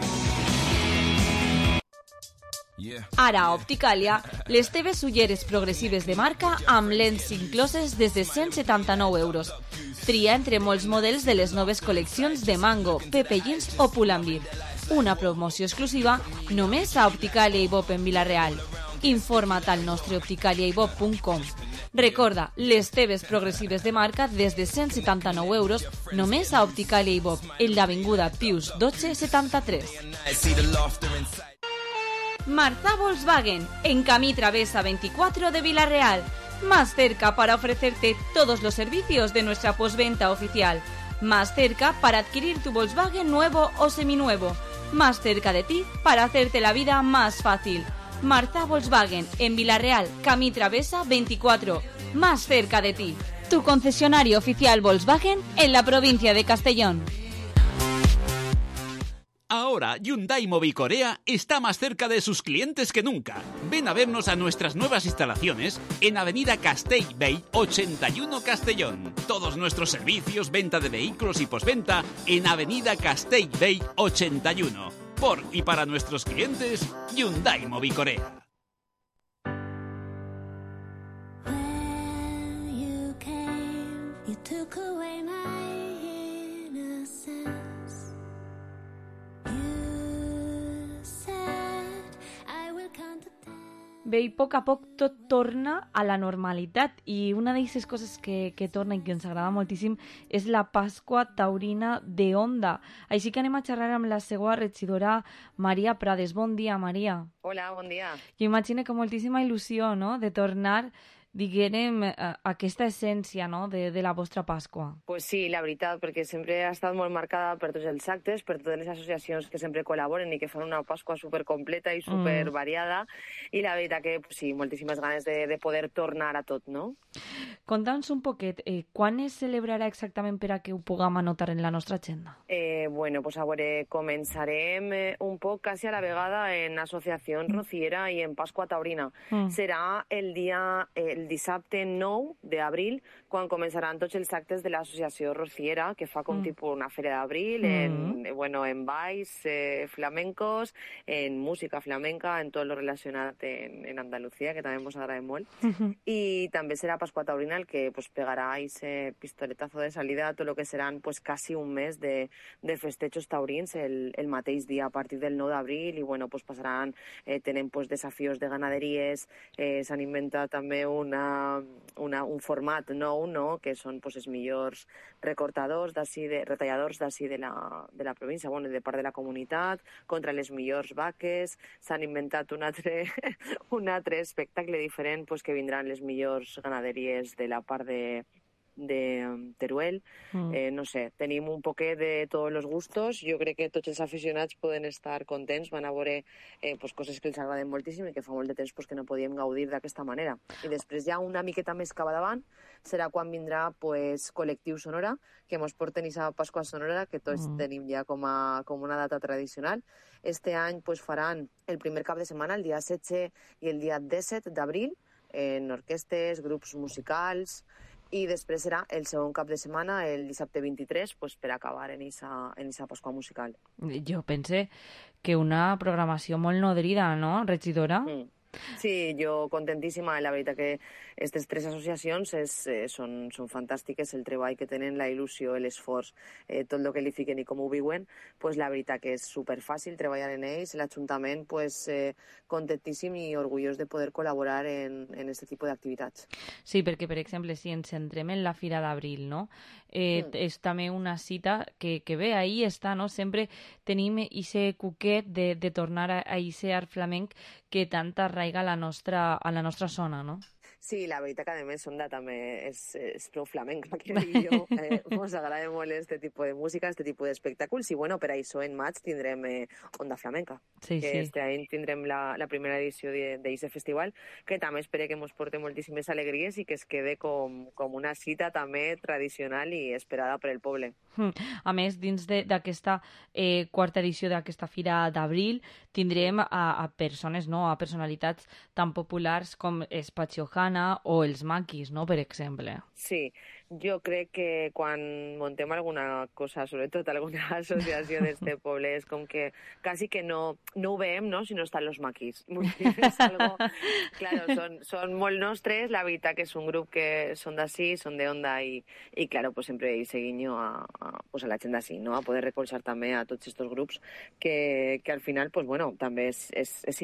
Ara a Opticàlia, les teves ulleres progressives de marca amb lents incloses des de cent setanta-nou euros. Tria entre molts models de les noves col·leccions de Mango, Pepe Jeans o Pull&Bear. Una promoció exclusiva només a Opticàlia i Bob en Vila-real. Informa't al nostre opticàlia i bob punt com. Recorda, les teves progressives de marca des de cent setanta-nou euros només a Opticàlia i Bob, en l'avinguda Pius dotze setanta-tres. Marza Volkswagen, en Camí Travesa veinticuatro de Villarreal. Más cerca para ofrecerte todos los servicios de nuestra postventa oficial. Más cerca para adquirir tu Volkswagen nuevo o seminuevo. Más cerca de ti para hacerte la vida más fácil. Marza Volkswagen, en Villarreal, Camí Travesa veinticuatro. Más cerca de ti. Tu concesionario oficial Volkswagen en la provincia de Castellón. Ahora Hyundai Mobicorea está más cerca de sus clientes que nunca. Ven a vernos a nuestras nuevas instalaciones en Avenida Castellbell ochenta y uno Castellón. Todos nuestros servicios, venta de vehículos y postventa en Avenida Castellbell ochenta y uno. Por y para nuestros clientes, Hyundai Mobicorea. Bé, i a poc a poc tot torna a la normalitat i una d'aquestes coses que, que torna i que ens agrada moltíssim és la Pasqua Taurina de Onda. Així que anem a xerrar amb la seva regidora Maria Prades. Bon dia, Maria. Hola, bon dia. Jo imagino que moltíssima il·lusió, no?, de tornar, diguem, aquesta essència, no?, de, de la vostra Pasqua. Pues sí, la veritat, perquè sempre ha estat molt marcada per tots els actes, per totes les associacions que sempre col·laboren i que fan una Pasqua supercompleta i supervariada, mm. i la veritat que pues sí, moltíssimes ganes de, de poder tornar a tot, no? Conta'ns un poquet, eh, quan es celebrarà exactament per a que ho puguem anotar en la nostra agenda? Eh, bueno, pues a veure, començarem eh, un poc quasi a la vegada en Associació Rociera i en Pasqua Taurina. Mm. Serà el dia... Eh, el dissabte nou d'abril, quan començaran tots els actes de l'Associació Rociera, que fa com mm. tipus una fera d'abril, mm. en, bueno, en balls eh, flamencos, en música flamenca, en tot lo relacionat en, en Andalucía, que també ens agrada molt. Mm-hmm. I també serà Pasqua Taurina el que pues, pegarà ese pistoletazo de salida a tot el que seran pues, quasi un mes de, de festejos taurins el, el mateix dia a partir del nou d'abril i bueno, pues, passaran, eh, tenen pues, desafios de ganaderies, eh, s'han inventat també un Una, una, un format nou, no?, que són pues, els millors recortadors d'ací, de, retalladors d'ací de, la, de la província, bueno, de part de la comunitat, contra les millors vaques. S'han inventat un altre, un altre espectacle diferent pues, que vindran les millors ganaderies de la part de de Teruel, mm. eh, no sé, tenim un poquet de tots els gustos. Jo crec que tots els aficionats poden estar contents, van a veure eh, pues, coses que els agraden moltíssim i que fa molt de temps pues, que no podíem gaudir d'aquesta manera. I després ja una miqueta més cap davant serà quan vindrà pues, Col·lectiu Sonora, que ens porten a Pasqua Sonora, que tots mm. tenim ja com, a, com una data tradicional. Este any pues, faran el primer cap de setmana, el dia setze i el dia disset d'abril, en orquestes, grups musicals, i després serà el segon cap de setmana, el dissabte vint-i-tres, pues, per acabar en esa, en esa Pasqua musical. Jo pense que una programació molt nodrida, no, regidora? Mm. Sí, jo contentíssima. La veritat que aquestes tres associacions és, eh, són, són fantàstiques, el treball que tenen, la il·lusió, l'esforç, eh, tot el que li fiquen i com ho viuen, pues, la veritat que és superfàcil treballar en ells. L'Ajuntament pues, eh, contentíssim i orgullós de poder col·laborar en aquest tipus d'activitats. Sí, perquè, per exemple, si ens centrem en la Fira d'Abril, no? eh, mm. és també una cita que, que bé, ahí està, no? Sempre tenim aquest cuquet de, de tornar a aquest art flamenc que tant arraiga a la nostra, a la nostra zona, no? Sí, la veritat que a més Onda també és, és prou flamenca, que jo. Eh, ens agrada molt aquest tipus de música, aquest tipus d'espectacles, i bueno, per això en maig tindrem eh, Onda Flamenca, sí, que sí. este any tindrem la, la primera edició d'aquest festival, que també espero que ens porti moltíssimes alegries i que es quede com, com una cita també tradicional i esperada per el poble. A més, dins d'aquesta eh, quarta edició d'aquesta Fira d'Abril tindrem a, a persones, no?, a personalitats tan populars com és Patxi Ojana o els Maquis, no?, per exemple. Sí, jo crec que quan montem alguna cosa, sobretot alguna associació d'este poble, és com que quasi que no, no ho veiem, no?, si no estan los Maquis. És algo... Claro, són, són molt nostres, la veritat que és un grup que són d'ací, són de Onda i, i claro, pues sempre hi seguim a, a, pues a la gent d'ací, no?, a poder recolzar també a tots aquests grups que, que al final, pues bueno, també és, és, és important,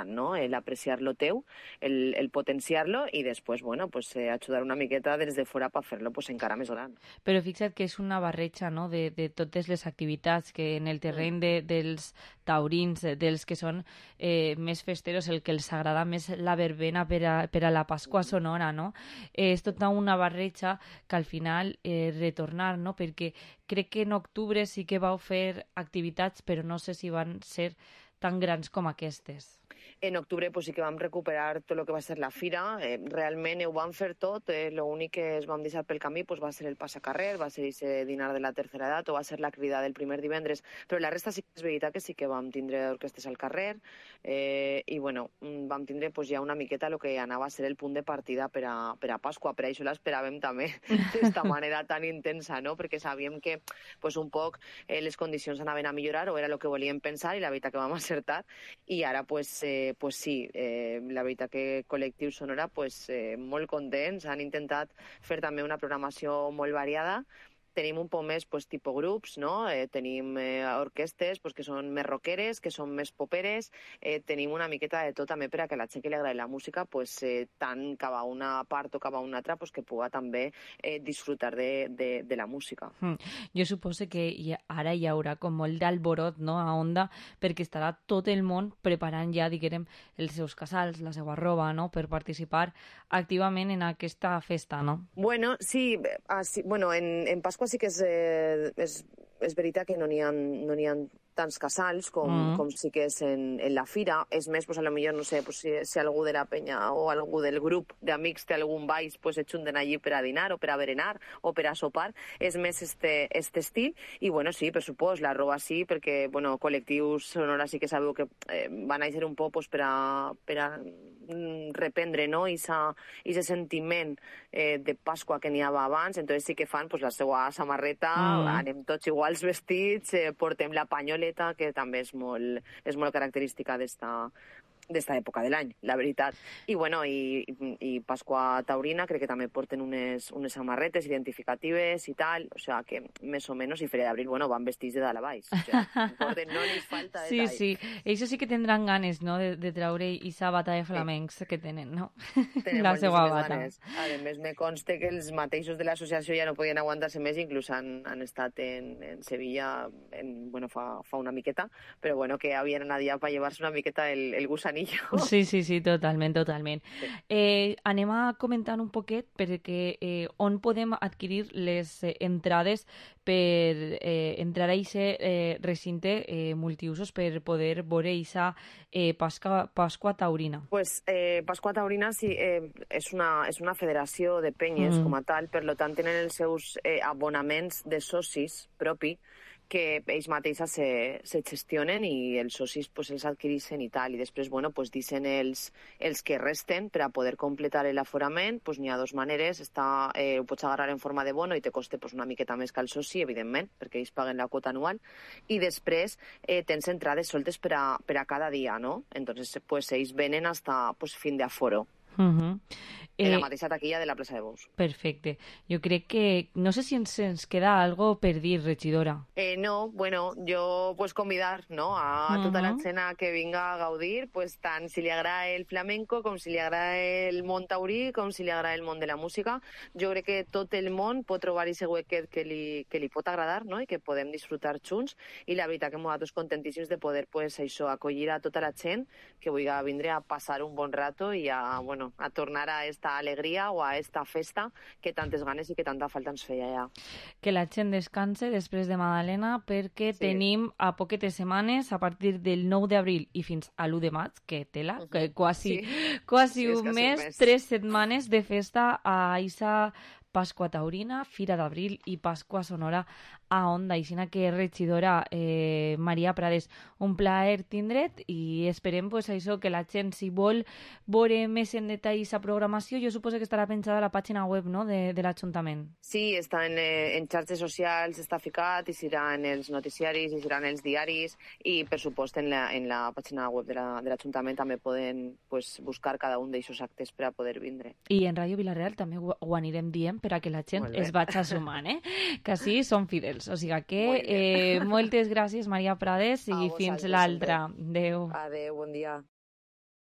important, no? El apreciar lo teu, el, el potenciar-lo i després, bueno, pues, eh, ajudar una miqueta des de fora per fer-lo pues, encara més gran. Però fixa't que és una barreja, no?, de, de totes les activitats que en el terreny de, dels taurins, dels que són eh, més festeros, el que els agrada més la verbena per a, per a la Pasqua Sonora, no? Eh, és tota una barreja que al final eh, retornar, no? Perquè crec que en octubre sí que vau fer activitats, però no sé si van ser tan grans com aquestes. En octubre pues, sí que vam recuperar tot el que va ser la fira. Eh, realment ho vam fer tot. Eh, L'únic que es vam deixar pel camí pues, va ser el passacarrer, va ser ese dinar de la tercera edat o va ser la crida del primer divendres. Però la resta sí que és veritat que sí que vam tindre orquestes al carrer eh, i bueno, vam tindre pues, ja una miqueta el que anava a ser el punt de partida per a, per a Pasqua. Per això l'esperàvem també d'esta manera tan intensa, no? Perquè sabíem que pues, un poc eh, les condicions anaven a millorar o era el que volíem pensar i la veritat que vam acertar. I ara pues, eh, pues sí, eh, la veritat que Col·lectiu Sonora pues, eh, molt contents, han intentat fer també una programació molt variada. Tenim un poc més pues, tipus grups, no? Eh, tenim eh, orquestes pues, que són més rockeres, que són més poperes, eh, tenim una miqueta de tot també per a que la gent que li agradi la música pues, eh, tant cap a una part o cap a una altra pues, que puga també eh, disfrutar de, de, de la música. Mm. Jo suposo que hi, ara hi haurà com molt d'alborot, no?, a Onda, perquè estarà tot el món preparant ja, diguem, els seus casals, la seva roba, no?, per participar activament en aquesta festa, no? Bueno, sí, así, bueno en, en Pasqua sí que és, eh, és, és veritat que no n'hi ha, no n'hi ha tants casals com, mm. com sí que és en, en la fira. És més, pues, a lo millor, no sé, pues, si, si algú de la penya o algú del grup d'amics té algun baix, pues, et junten allí per a dinar o per a berenar o per a sopar. És més este, este estil. I, bueno, sí, per supost, la roba sí, perquè, bueno, Col·lectius Sonora sí que sabeu que eh, van a ser un poc pues, per a, per a reprendre, no?, ese sentiment eh, de Pasqua que n'hi havia abans. Entonces sí que fan pues, la seva samarreta, mm. anem tots iguals vestits, eh, portem la panyoleta, que també és molt, és molt característica d'esta d'esta època de l'any, la veritat. I, bueno, i, i Pasqua Taurina crec que també porten unes, unes samarretes identificatives i tal, o sea que més o menys, i Feria d'Abril, bueno, van vestits de dalt a baix. O sea, porten, no li falta detall. Sí, sí, ells sí que tindran ganes, no?, de, de treure aquesta bata de flamencs sí. que tenen, no? Tenen la seva bata. Ganes. A més, me conste que els mateixos de l'associació ja no podien aguantar-se més, inclús han, han estat en, en Sevilla en, bueno, fa, fa una miqueta, però bueno, que havien anat ja per llevar-se una miqueta el, el gusanillo. Sí, sí, sí, totalment, totalment. Sí. Eh, anem a comentar un poquet perquè eh, on podem adquirir les eh, entrades per eh, entrar a aquest eh, recinte eh, multiusos per poder veure aquesta eh, Pasqua, Pasqua Taurina. Pues eh, Pasqua Taurina sí, eh, és, una, és una federació de penyes mm. com a tal, per tant tenen els seus eh, abonaments de socis propi que ells mateixes se, se gestionen i els socis pues, els adquireixen i tal. I després, bueno, pues, dicen els, els que resten per a poder completar l'aforament. Pues, n'hi ha dues maneres. Està, eh, ho pots agarrar en forma de bono i te costa pues, una miqueta més que el soci, evidentment, perquè ells paguen la quota anual. I després eh, tens entrades soltes per a, per a cada dia, no? Entonces, pues, ells venen hasta pues, fin d'aforo. Uh-huh. En la mateixa taquilla de la plaça de Bous. Perfecte. Jo crec que... No sé si ens, ens queda algo per dir, regidora. Eh, no, bueno, jo pues convidar, no?, a uh-huh. tota la gent que vinga a gaudir, pues tant si li agrada el flamenco, com si li agrada el món taurí, com si li agrada el món de la música. Jo crec que tot el món pot trobar aquest huequet que li, que li pot agradar, no?, i que podem disfrutar junts. I la veritat que nosaltres contentíssims de poder, pues, això, acollir a tota la gent que vulgui vindre a passar un bon rato i a, bueno, a tornar a esta alegria o a esta festa que tantes ganes i que tanta falta ens feia ja. Que la gent descanse després de Madalena perquè sí. tenim a poquetes setmanes, a partir del nou d'abril i fins a l'u de maig, que tela, uh-huh. que quasi, sí. quasi sí, un, mes, un mes, tres setmanes de festa a Isa Pasqua Taurina, Fira d'Abril i Pasqua Sonora a Onda. I sinó que regidora eh, Maria Prades, un plaer tindre't i esperem pues, això que la gent, si vol veure més en detall aquesta programació, jo suposo que estarà penjada a la pàgina web, no?, de, de l'Ajuntament. Sí, està en, en xarxes socials, està ficat, i serà en els noticiaris, i serà en els diaris, i per supost en la, en la pàgina web de l'Ajuntament també poden pues, buscar cada un d'aquests actes per a poder vindre. I en Ràdio Vilareal també ho, ho anirem dient per a que la gent es vagi sumant, eh? Que sí, són fidels. O sigui que eh, moltes gràcies, Maria Prades, i fins l'altra. Adéu. Adéu, bon dia.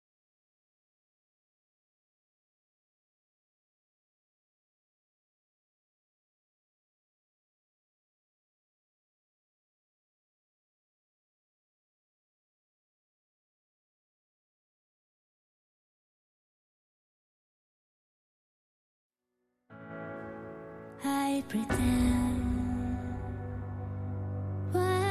I pretend? Why?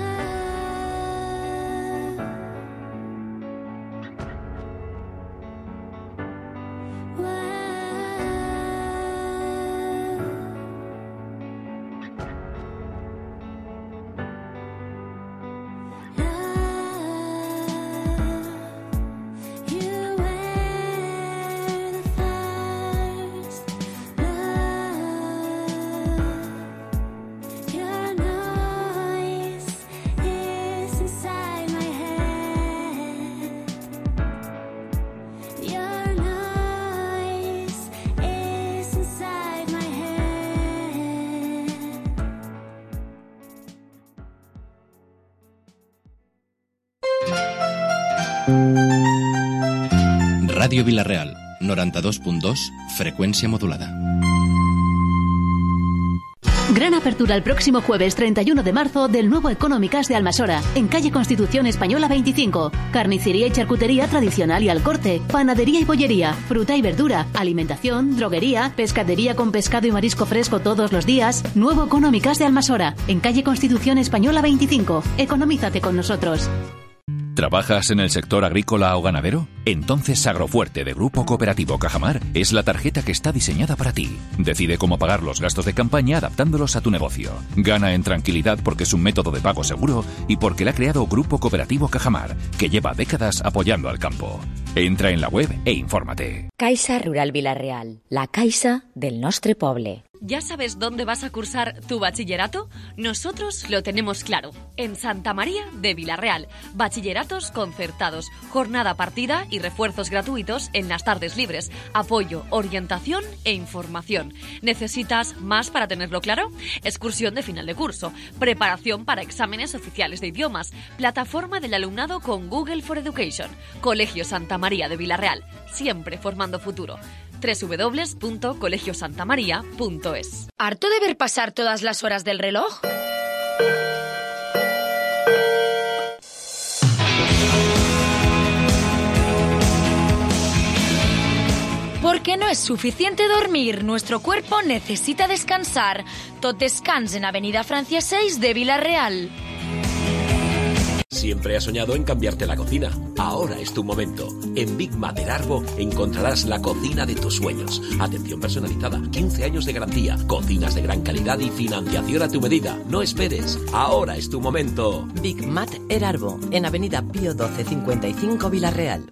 Radio Vila-real, noventa y dos punto dos, frecuencia modulada. Gran apertura el próximo jueves treinta y uno de marzo del nuevo Económicas de Almasora, en calle Constitución Española veinticinco. Carnicería y charcutería tradicional y al corte, panadería y bollería, fruta y verdura, alimentación, droguería, pescadería con pescado y marisco fresco todos los días. Nuevo Económicas de Almasora, en calle Constitución Española veinticinco. Economízate con nosotros. ¿Trabajas en el sector agrícola o ganadero? Entonces Agrofuerte de Grupo Cooperativo Cajamar es la tarjeta que está diseñada para ti. Decide cómo pagar los gastos de campaña adaptándolos a tu negocio. Gana en tranquilidad porque es un método de pago seguro y porque la ha creado Grupo Cooperativo Cajamar, que lleva décadas apoyando al campo. Entra en la web e infórmate. Caixa Rural Vila-real, la caixa del nostre poble. ¿Ya sabes dónde vas a cursar tu bachillerato? Nosotros lo tenemos claro. En Santa María de Vila-real. Bachilleratos concertados, jornada partida y refuerzos gratuitos en las tardes libres. Apoyo, orientación e información. ¿Necesitas más para tenerlo claro? Excursión de final de curso. Preparación para exámenes oficiales de idiomas. Plataforma del alumnado con Google for Education. Colegio Santa María de Vila-real. Siempre formando futuro. doble u doble u doble u punto colegio santa maría punto es. ¿Harto de ver pasar todas las horas del reloj? Porque no es suficiente dormir, nuestro cuerpo necesita descansar. Tot descans en Avenida Francia seis de Vila-real. Siempre has soñado en cambiarte la cocina. Ahora es tu momento. En Big Mater Arbo encontrarás la cocina de tus sueños. Atención personalizada, quince años de garantía, cocinas de gran calidad y financiación a tu medida. No esperes. Ahora es tu momento. Big Mater Arbo, en Avenida Pío doce cincuenta y cinco Vila-real.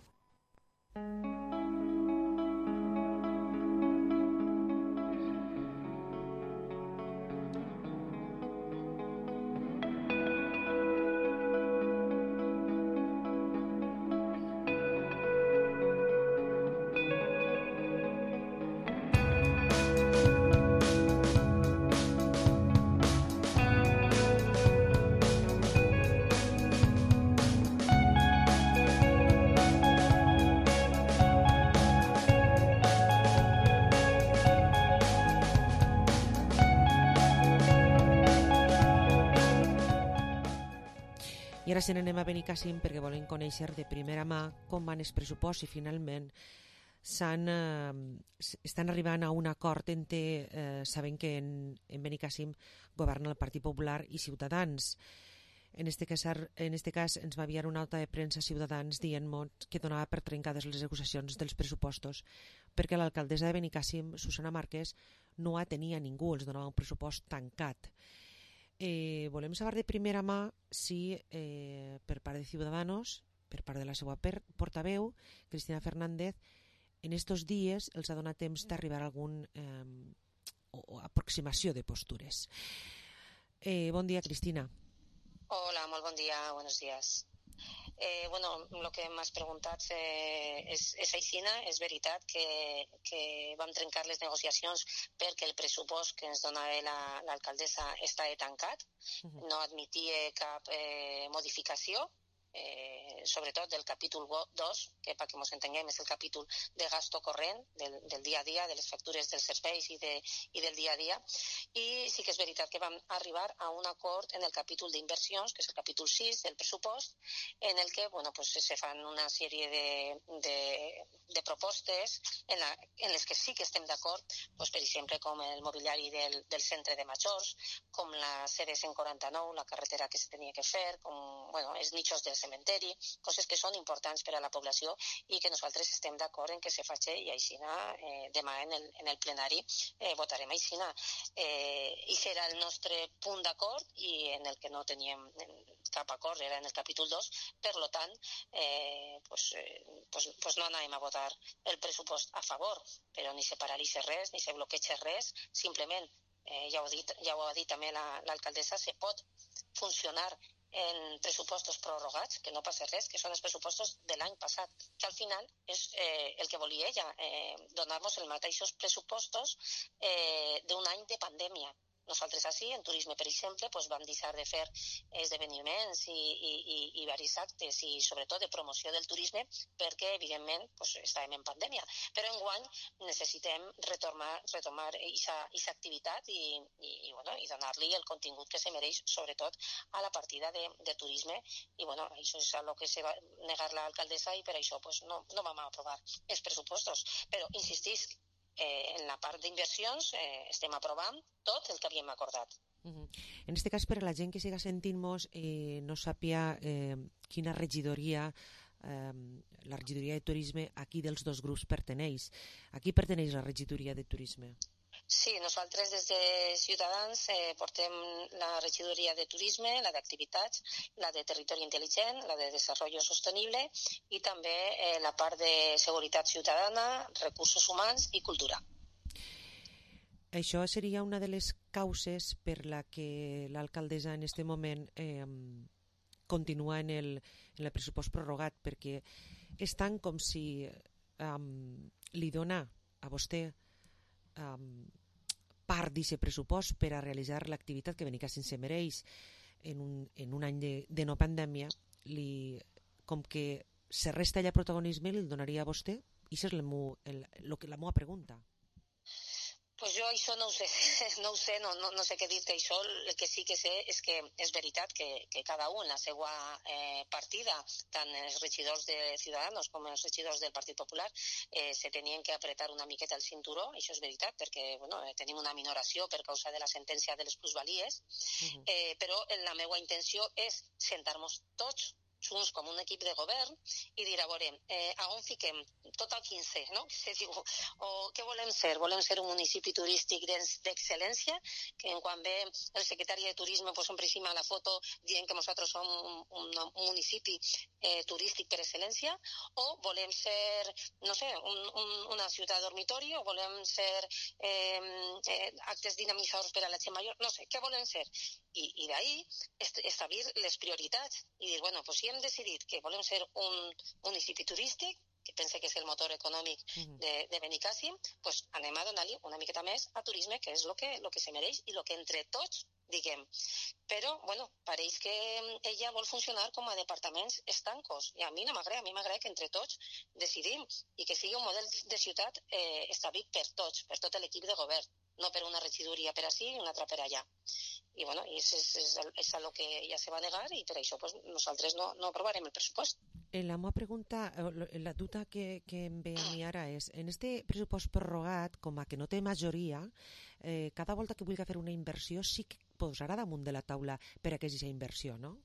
I ara se n'anem a Benicàssim perquè volem conèixer de primera mà com van els pressuposts i finalment s'han, eh, estan arribant a un acord entre, eh, sabem que en, en Benicàssim governa el Partit Popular i Ciutadans. En este cas, en este cas ens va enviar una nota de premsa Ciutadans dient-nos que donava per trencades les acusacions dels pressupostos perquè l'alcaldessa de Benicàssim, Susana Márquez, no atenia ningú, els donava un pressupost tancat. Eh, volem saber de primera mà si eh, per part de Ciudadanos, per part de la seva portaveu, Cristina Fernández, en estos dies els ha donat temps d'arribar a algun eh, o, o aproximació de postures. Eh, bon dia, Cristina. Hola, molt bon dia, buenos días. Eh, bueno, lo que m'has preguntat eh, és, és aixina, és veritat que, que vam trencar les negociacions perquè el pressupost que ens donava l'alcaldessa està tancat, no admetia cap eh, modificació eh, sobretot del capítol dos, que perquè ens entenguem és el capítol de gasto corrent, del, del dia a dia, de les factures dels serveis i, de, i del dia a dia. I sí que és veritat que vam arribar a un acord en el capítol d'inversions, que és el capítol sis del pressupost, en el que bueno, pues, se fan una sèrie de, de, de propostes en, la, en les que sí que estem d'acord, pues, per exemple, com el mobiliari del, del centre de majors, com la C D cent quaranta-nou, la carretera que se tenia que fer, com bueno, els nichos del cementeri, coses que són importants per a la població i que nosaltres estem d'acord en que se faci i aixina eh, demà en el, en el plenari eh, votarem aixina. Eh, I serà el nostre punt d'acord i en el que no teníem cap acord era en el capítol dos, per lo tant eh, pues, eh, pues, pues no anàvem a votar el pressupost a favor, però ni se paralitza res, ni se bloqueja res, simplement eh, ja, ho dit, ja ho ha dit també la, l'alcaldessa, se pot funcionar en pressupostos prorrogats, que no passa res, que són els pressupostos de l'any passat, que al final és eh, el que volia ella, eh, donar-nos els mateixos pressupostos eh, d'un any de pandèmia. Nosaltres així, en turisme, per exemple, doncs vam deixar de fer esdeveniments i, i, i, i diversos actes i sobretot de promoció del turisme perquè, evidentment, doncs, estàvem en pandèmia. Però enguany necessitem retornar, retomar aquesta activitat i, i, i, bueno, i donar-li el contingut que se mereix, sobretot a la partida de, de turisme. I bueno, això és el que se va negar l'alcaldessa i per això doncs, no, no vam aprovar els pressupostos. Però, insistisc, Eh, en la part d'inversions eh, estem aprovant tot el que havíem acordat. Uh-huh. En este cas, per a la gent que siga sentint-nos eh, no sàpia eh, quina regidoria, eh, la regidoria de turisme aquí dels dos grups perteneix. A qui perteneix la regidoria de turisme? Sí, nosaltres des de Ciutadans eh, portem la regidoria de turisme, la d'activitats, la de territori intel·ligent, la de desenvolupament sostenible i també eh, la part de seguretat ciutadana, recursos humans i cultura. Això seria una de les causes per la que l'alcaldessa en aquest moment eh, continua en el, en el pressupost prorrogat, perquè és tant com si eh, li dona a vostè Um, part d'aquest pressupost per a realitzar l'activitat que Benicàssim se mereix en un, en un any de, de no pandèmia, li, com que se resta allà protagonisme, li donaria a vostè? I això és la, el, el, la meva pregunta. Pues jo això no ho sé, no ho sé, no, no, no sé què dir-te. Això el que sí que sé és que és veritat que, que cada un la seva eh, partida, tant els regidors de Ciudadanos com els regidors del Partit Popular, eh, se tenien que apretar una miqueta el cinturó, això és veritat, perquè bueno, tenim una minoració per causa de la sentència de les plusvalies, uh-huh. eh, però la meva intenció és sentar-nos tots junts com un equip de govern i dir, a veure, eh, a on fiquem tot el quinze, no? Se diu, o què volem ser? Volem ser un municipi turístic d'excel·lència, que quan ve el secretari de Turisme pues, sempre encima la foto dient que nosaltres som un, un, un municipi eh, turístic per excel·lència, o volem ser, no sé, un, un, una ciutat dormitori, o volem ser eh, eh, actes dinamitzadors per a la gent major, no sé, què volem ser? I, i d'ahí establir les prioritats i dir, bueno, pues si hem decidit que volem ser un municipi turístic, que pense que és el motor econòmic de, de Benicàssim, pues anem a donar-li una miqueta més a turisme, que és el que, lo que se mereix i el que entre tots diguem. Però, bueno, pareix que ella vol funcionar com a departaments estancos i a mi no m'agrada, a mi m'agrada que entre tots decidim i que sigui un model de ciutat eh, establit per tots, per tot l'equip de govern, no per una regidoria per ací i una altra per allà. I bueno, és, és, és, és el que ella se va negar i per això pues, nosaltres no, no aprovarem el pressupost. La meva pregunta, la dubte que, que em ve a mi ara és, en este pressupost prorrogat, com a que no té majoria, eh, cada volta que vulgui fer una inversió sí que posarà damunt de la taula per a que és aquesta inversió, no?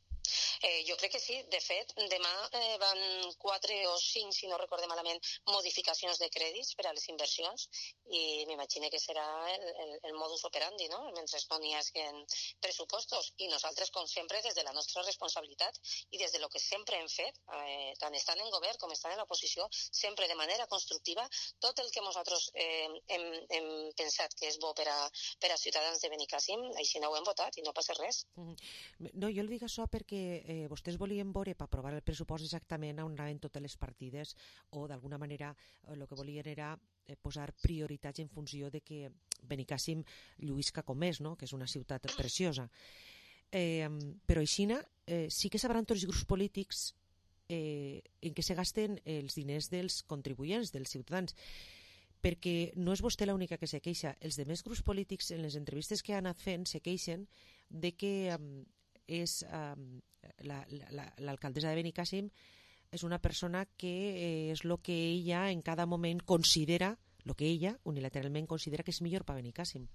Eh, jo crec que sí. De fet, demà eh, van quatre o cinc, si no recorde malament, modificacions de crèdits per a les inversions i m'imagino que serà el, el, el modus operandi, no? Mentre no n'hi hagin pressupostos. I nosaltres, com sempre, des de la nostra responsabilitat i des de lo que sempre hem fet, eh, tant estant en govern com estant en l'oposició, sempre de manera constructiva, tot el que nosaltres eh, hem, hem pensat que és bo per a, per a ciutadans de Benicàssim, així no ho hem votat i no passa res. Mm-hmm. No, jo el dic això perquè eh, vostès volien veure per aprovar el pressupost exactament on anaven totes les partides o d'alguna manera el eh, que volien era eh, posar prioritats en funció de que Benicàssim lluïsca com és, no? Que és una ciutat preciosa. Eh, però aixina eh, sí que sabran tots els grups polítics eh, en què se gasten els diners dels contribuents, dels ciutadans, perquè no és vostè l'única que se queixa. Els demés grups polítics, en les entrevistes que han anat fent, se queixen de que um, és um, l'alcaldessa de Benicàssim és una persona que eh, és el que ella en cada moment considera, el que ella unilateralment considera que és millor per Benicàssim.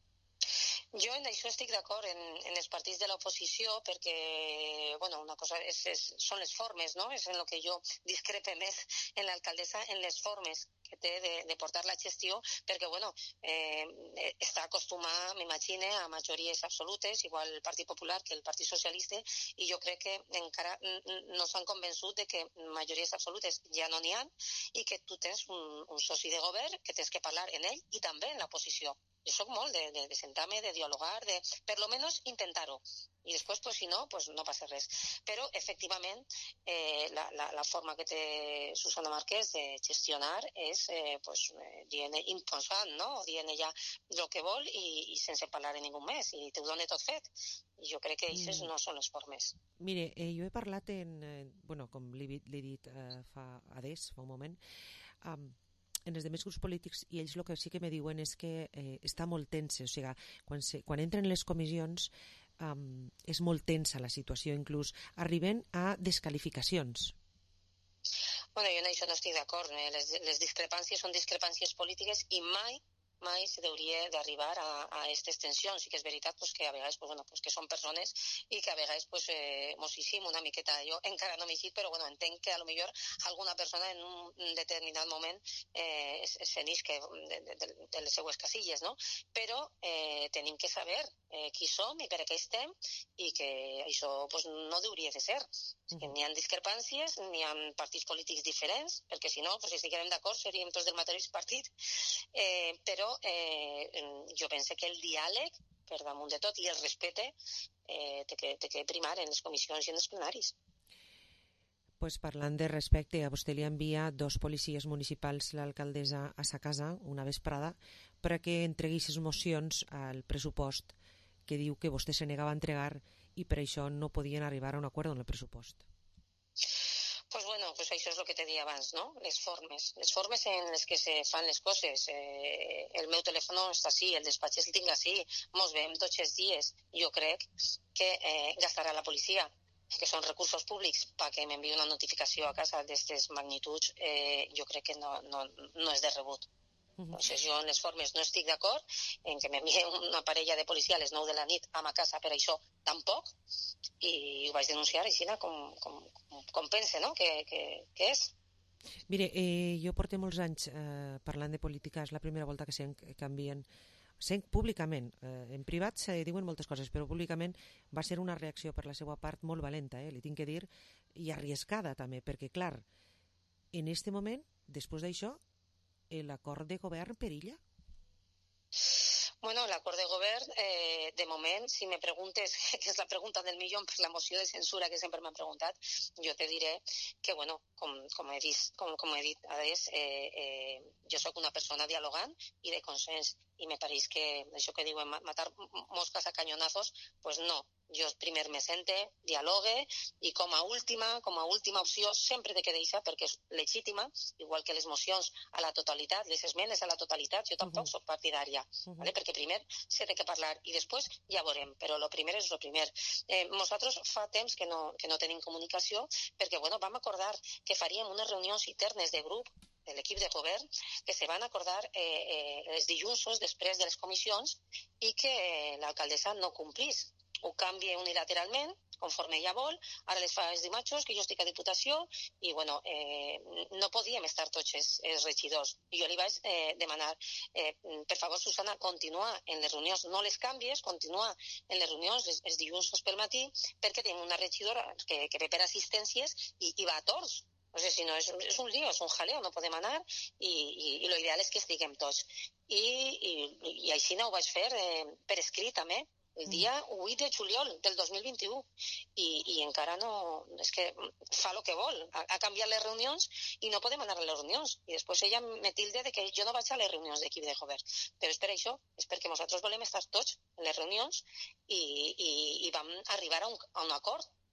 Jo en això estic d'acord en, en els partits de l'oposició perquè, bueno, una cosa és, és, són les formes, no? És en el que jo discrepe més en l'alcaldessa, en les formes que té de, de portar la gestió, perquè, bueno, eh, està acostumat, m'imagine, a majories absolutes, igual el Partit Popular que el Partit Socialista, i jo crec que encara no s'han convençut de que majories absolutes ja no n'hi ha i que tu tens un, un soci de govern que tens que parlar en ell i també en l'oposició. Jo soc molt de, de, de sentar-me, de dialogar, de per lo menos intentar-ho. I després, pues, si no, pues, no passa res. Però, efectivament, eh, la, la, la forma que té Susana Márquez de gestionar és eh, pues, eh, dient imposant, no? Dient ella el que vol i, i sense parlar a ningú més, i t'ho dona tot fet. I jo crec que aquestes mm. no són les formes. Mire, eh, jo he parlat en... Eh, bueno, com l'he dit eh, fa adés, fa un moment, um, en els demés grups polítics, i ells el que sí que me diuen és que eh, està molt tensa, o sigui, quan, se, quan entren les comissions um, és molt tensa la situació, inclús arriben a descalificacions. Bueno, jo en això no estic d'acord. Eh? Les, les discrepàncies són discrepàncies polítiques i mai mai se hauria d'arribar a, a aquestes tensions. Sí que és veritat pues, que a vegades pues, bueno, pues, que són persones i que a vegades pues, eh, mos eixim una miqueta. Jo encara no m'he eixit, però bueno, entenc que a lo millor alguna persona en un determinat moment eh, es, es fenisque de, de, de, de les seues casilles, no? Però eh, tenim que saber eh, qui som i per què estem i que això pues, no hauria de ser. Que n'hi ha discrepàncies, n'hi ha partits polítics diferents, perquè si no, pues, si estiguem d'acord seríem tots del mateix partit, eh, però eh, jo penso que el diàleg, per damunt de tot, i el respecte eh, té, que, té que primar en les comissions i en els plenaris. Pues parlant de respecte, a vostè li envia dos policies municipals l'alcaldessa a sa casa una vesprada perquè entregui les mocions al pressupost que diu que vostè se negava a entregar i per això no podien arribar a un acord en el pressupost. Pues bueno, pues això és el que te deia abans, no? Les formes. Les formes en les que se fan les coses. Eh, el meu telèfon està així, el despatx el tinc així, mos veiem tots els dies. Jo crec que eh, gastarà la policia, que són recursos públics, perquè m'enviï una notificació a casa d'aquestes magnituds, eh, jo crec que no, no, no és de rebut. Entonces, jo en les formes no estic d'acord, en que m'enviï una parella de policia a les nou de la nit a ma casa per això tampoc, i ho vaig denunciar així com, com, com, com pense, no?, que, que, que és. Mire, eh, jo porto molts anys eh, parlant de política, és la primera volta que se'n canvien, se'n públicament, eh, en privat se diuen moltes coses, però públicament va ser una reacció per la seva part molt valenta, eh, li tinc que dir, i arriscada també, perquè clar, en este moment, després d'això, l'acord de govern perilla? Bueno, l'acord de govern, eh, de moment, si me preguntes, que és la pregunta del millón per la moció de censura que sempre m'han preguntat, jo te diré que, bueno, com, com, he, dit, com, com he dit, adés, eh, eh, jo sóc una persona dialogant i de consens, i me pareix que això que diuen matar moscas a cañonazos, pues no. Jo primer me sente, dialogue, i com a última, com a última opció, sempre té que deixar, perquè és legítima, igual que les mocions a la totalitat, les esmenes a la totalitat, jo tampoc uh-huh. soc partidària, uh-huh. ¿vale? Perquè primer s'ha de parlar i després ja veurem, però el primer és el primer. Eh, nosaltres fa temps que no, que no tenim comunicació, perquè bueno, vam acordar que faríem unes reunions internes de grup de l'equip de govern, que se van acordar eh, eh, els dilluns després de les comissions i que eh, l'alcaldessa no complís. Ho canvia unilateralment, conforme ella vol, ara les fa els dimarts, que jo estic a Diputació, i bueno, eh, no podíem estar tots els, els regidors. I jo li vaig eh, demanar, eh, per favor, Susana, continua en les reunions, no les canvies, continua en les reunions els, els dilluns pel matí, perquè tenim una regidora que, que ve per assistències i, i va a torns. O sigui, si no, és, és un lío, és un jaleo, no podem anar, i, i, i lo ideal és que estiguem tots. I, i, i així no ho vaig fer eh, per escrit, també, el dia vuit de juliol del dos mil vint-i-u, i, i encara no, és que fa el que vol, ha, ha canviat les reunions i no podem anar a les reunions, i després ella me tilde de que jo no vaig a les reunions d'equip de govern, però és per això, és perquè nosaltres volem estar tots en les reunions i, i, i vam arribar a un, a un acord,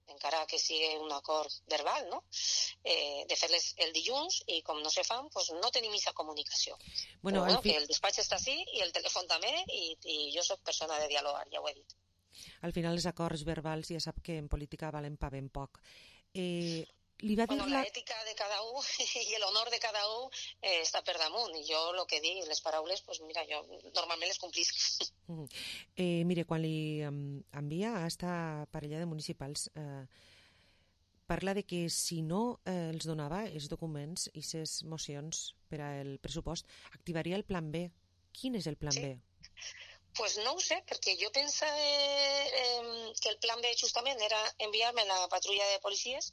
encara que sigui un acord verbal, no? Eh, de fer-les el dilluns i com no se fan, pues no tenim aquesta comunicació. Bueno, Però bueno, fi... que el despatx està així i el telèfon també i, i jo soc persona de dialogar, ja ho he dit. Al final els acords verbals ja sap que en política valen pa ben poc. Eh, li va dir bueno, la... l'ètica de cada un i l'honor de cada un eh, està per damunt i jo el que dic, les paraules, pues mira, jo normalment les complisc. Mm. Eh, mire, quan li um, envia a esta parella de municipals eh, parla de que si no eh, els donava els documents i ses mocions per al pressupost, activaria el plan B. Quin és el plan sí. B? Pues no ho sé, perquè jo pensava eh, que el plan B justament era enviar-me la patrulla de policies,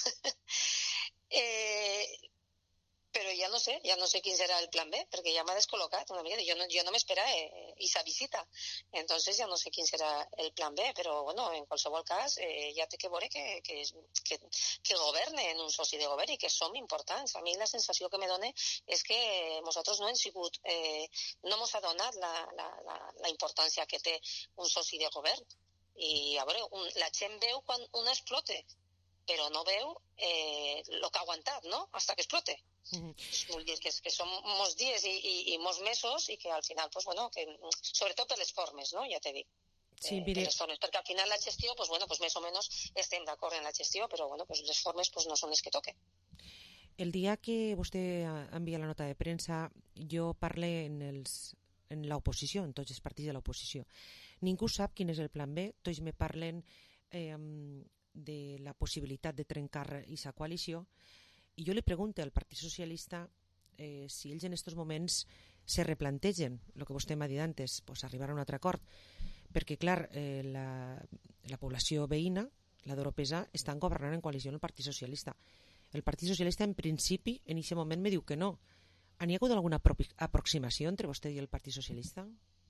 eh, però ja no sé, ja no sé quin serà el plan B, perquè ja m'ha descol·locat una mica. Jo no, jo no m'esperava aquesta eh, visita, entonces ja no sé quin serà el plan B, però bueno, en qualsevol cas eh, ja té que veure que, que, que, que governe en un soci de govern i que som importants. A mi la sensació que me dona és que nosaltres no hem sigut, eh, no ens ha donat la, la, la, la importància que té un soci de govern. I a veure, un, la gent veu quan una explote, però no veu eh, el que ha aguantat, no?, hasta que explote. Mm-hmm. Vull dir que, que són molts dies i, i, i molts mesos i que al final, pues, bueno, que, sobretot per les formes, no?, ja t'he dit. Sí, eh, mire... les formes, perquè al final la gestió, pues, bueno, pues, més o menys estem d'acord en la gestió, però bueno, pues, les formes pues, no són les que toque. El dia que vostè envia la nota de premsa, jo parle en els en l'oposició, en tots els partits de l'oposició. Ningú sap quin és el plan B, tots me parlen eh, de la possibilitat de trencar aquesta coalició, i jo li pregunto al Partit Socialista eh, si ells en aquests moments se replantegen el que vostè m'ha dit antes, pues, arribar a un altre acord, perquè clar, eh, la, la població veïna, la d'Oropesa, estan governant en coalició amb el Partit Socialista. El Partit Socialista en principi en aquest moment me diu que no. N'hi ha hagut alguna aproximació entre vostè i el Partit Socialista?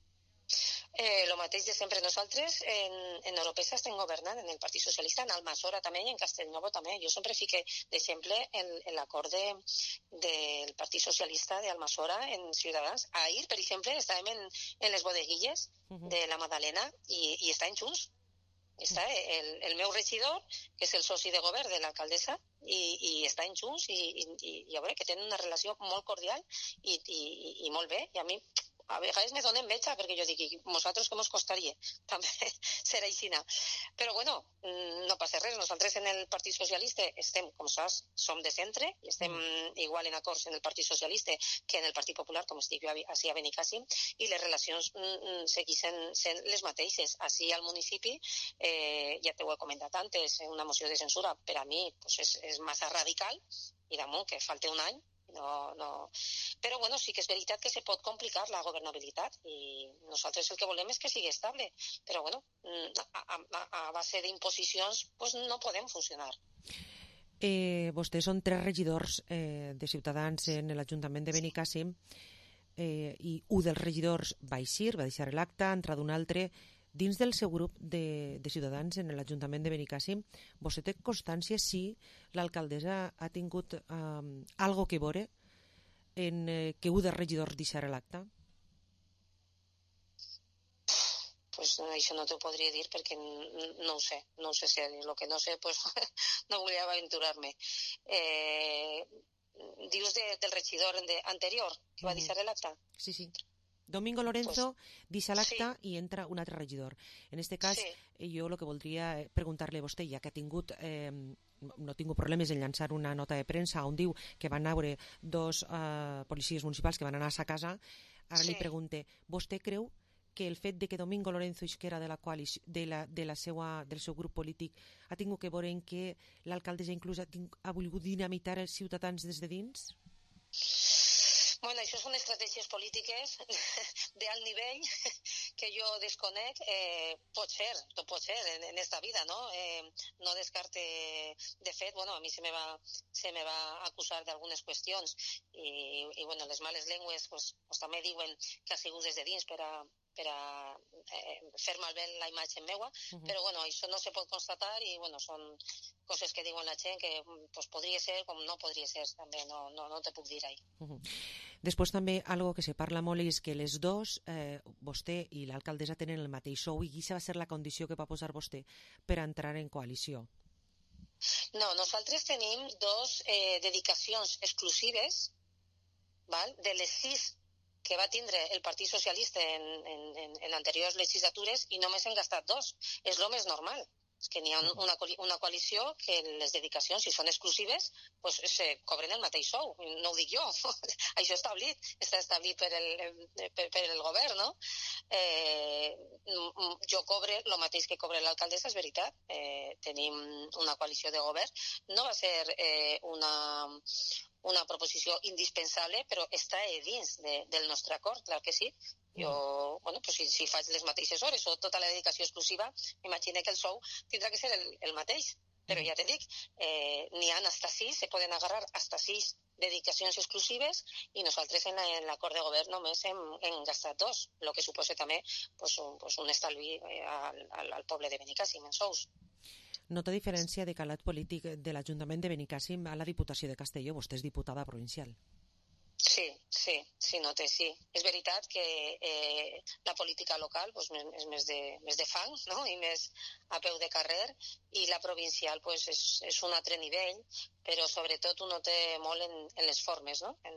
Eh, lo mateix de sempre. Nosaltres en, en Oropesa estem governant en el Partit Socialista, en Almassora també i en Castellnovo també. Jo sempre fique d'exemple en, en l'acord de, del Partit Socialista d'Almassora en Ciutadans. Ahir, per exemple, estàvem en, en les bodeguilles uh-huh. de la Madalena i, i està en Junts. Està el, el meu regidor, que és el soci de govern de l'alcaldessa, i, i està en Junts i, i, i a veure que tenen una relació molt cordial i, i, i molt bé. I a mi a vegades me donen enveja perquè jo dic, nosaltres què mos costaria també ser aixina. Però bueno, no passa res. Nosaltres en el Partit Socialista estem, com saps, som de centre i estem igual en acords en el Partit Socialista que en el Partit Popular, com estic jo així a Benicàssim, i les relacions segueixen sent les mateixes. Així al municipi, eh, ja t'ho he comentat antes, una moció de censura per a mi pues, és, és massa radical i damunt que falta un any. No, no. Però bueno, sí que és veritat que se pot complicar la governabilitat i nosaltres el que volem és que sigui estable, però bueno, a, a, a base d'imposicions pues no podem funcionar. Eh, vostès són tres regidors eh, de Ciutadans en l'Ajuntament de Benicàssim eh, i un dels regidors va eixir, va deixar l'acte, ha entrat un altre. Dins del seu grup de, de Ciutadans en l'Ajuntament de Benicàssim, vostè té constància si l'alcaldessa ha tingut eh, algo que veure en eh, que un dels regidors deixara l'acte? Pues això no t'ho podria dir perquè no ho sé, no ho sé si el que no sé pues no volia aventurar-me. Eh, dius de, del regidor de, anterior que va deixar l'acte? Sí, sí. Domingo Lorenzo pues, deixa l'acte sí. i entra un altre regidor. En aquest cas, sí. jo el que voldria preguntar-li a vostè, ja que ha tingut, eh, no ha tingut problemes en llançar una nota de premsa on diu que van anar dos eh, policies municipals que van anar a sa casa, ara sí. li pregunte, vostè creu que el fet de que Domingo Lorenzo isquera de la coalició, de la, de la seua, del seu grup polític ha tingut que veure en que l'alcaldessa inclús ha, tingut, ha volgut dinamitar els ciutadans des de dins? Bueno, això són estratègies polítiques d'alt nivell que jo desconec. Eh, pot ser, tot pot ser en, en esta vida, no? Eh, no descarte, de fet, bueno, a mi se me va, se me va acusar d'algunes qüestions i, i bueno, les males llengües pues, pues, també diuen que ha sigut des de dins per a, per a eh, fer malbé la imatge meua, uh-huh. però bueno, això no se pot constatar i bueno, són coses que diuen la gent que pues, podria ser com no podria ser, també no, no, no te puc dir ahí. Uh-huh. Després també algo que se parla molt és que les dos, eh, vostè i l'alcaldessa tenen el mateix sou i quina va ser la condició que va posar vostè per entrar en coalició? No, nosaltres tenim dos eh, dedicacions exclusives, val? De les sis que va tindre el Partit Socialista en, en, en anteriors legislatures i només hem gastat dos. És el més normal. És que n'hi ha una, una coalició que les dedicacions, si són exclusives, pues, se cobren el mateix sou. No ho dic jo. Això està establit, està establit per el, per, per el govern, no? Eh, jo cobre el mateix que cobra l'alcaldessa, és veritat. Eh, tenim una coalició de govern. No va ser eh, una... una proposició indispensable, però està dins de, del nostre acord, clar que sí. Jo, bueno, pues si, si faig les mateixes hores o tota la dedicació exclusiva, m'imagino que el sou tindrà que ser el, el mateix. Però ja te dic, eh, n'hi ha hasta sis, se poden agarrar hasta sis dedicacions exclusives i nosaltres en l'acord de govern només hem, hem gastat dos, el que suposa també pues, un, pues, un estalvi al, al, al poble de Benicàssim en sous. Nota diferència de calat polític de l'Ajuntament de Benicàssim a la Diputació de Castelló. Vostè és diputada provincial. Sí, sí, sí, note, sí. És veritat que eh, la política local pues, és més de, més de fang, no? I més a peu de carrer, i la provincial pues, és, és un altre nivell, però sobretot ho note molt en, en les formes, no? En,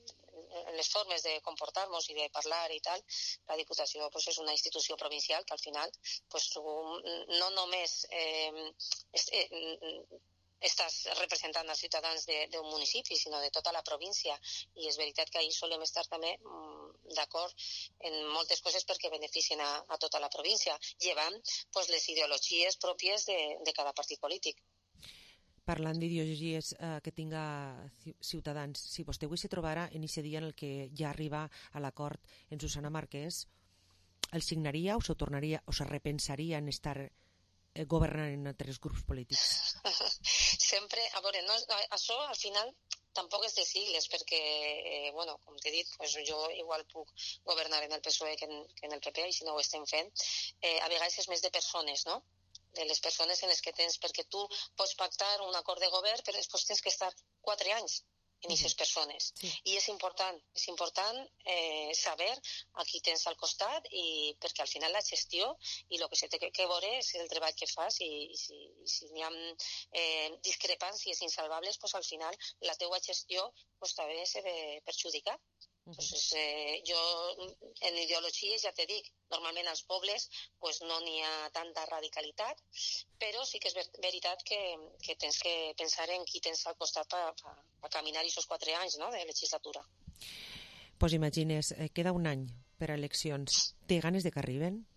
en les formes de comportar-nos i de parlar i tal. La Diputació pues, és una institució provincial que al final pues, no només eh, és, eh, estàs representant els ciutadans d'un municipi, sinó de tota la província, i és veritat que ahir solem estar també d'acord en moltes coses perquè beneficien a, a tota la província, llevant pues, les ideologies pròpies de, de cada partit polític. Parlant d'ideologies eh, que tinga Ciutadans, si vostè avui se trobara en aquest dia en el que ja arriba a l'acord en Susana Marquès, el signaria o se tornaria o se repensaria en estar eh, governant en altres grups polítics? Sempre, a veure, no, això al final tampoc és de sigles, perquè, eh, bueno, com t'he dit, pues jo igual puc governar en el P S O E que en, que en el P P, i si no ho estem fent, eh, a vegades és més de persones, no? De les persones en les que tens, perquè tu pots pactar un acord de govern, però després tens que estar quatre anys en aquestes persones. Sí. I és important, és important eh, saber a qui tens al costat, i perquè al final la gestió i el que se té que, que veure és el treball que fas, i, i si, i si n'hi ha eh, discrepàncies insalvables, pues, al final la teua gestió pues, també s'ha de perjudicar. Entonces, eh, jo en ideologies ja te dic, normalment als pobles pues, no n'hi ha tanta radicalitat, però sí que és ver veritat que, que tens que pensar en qui tens al costat per pa, pa caminar aquests quatre anys, no?, de legislatura. Pues imagines, eh, queda un any per a eleccions. Té ganes de que arriben?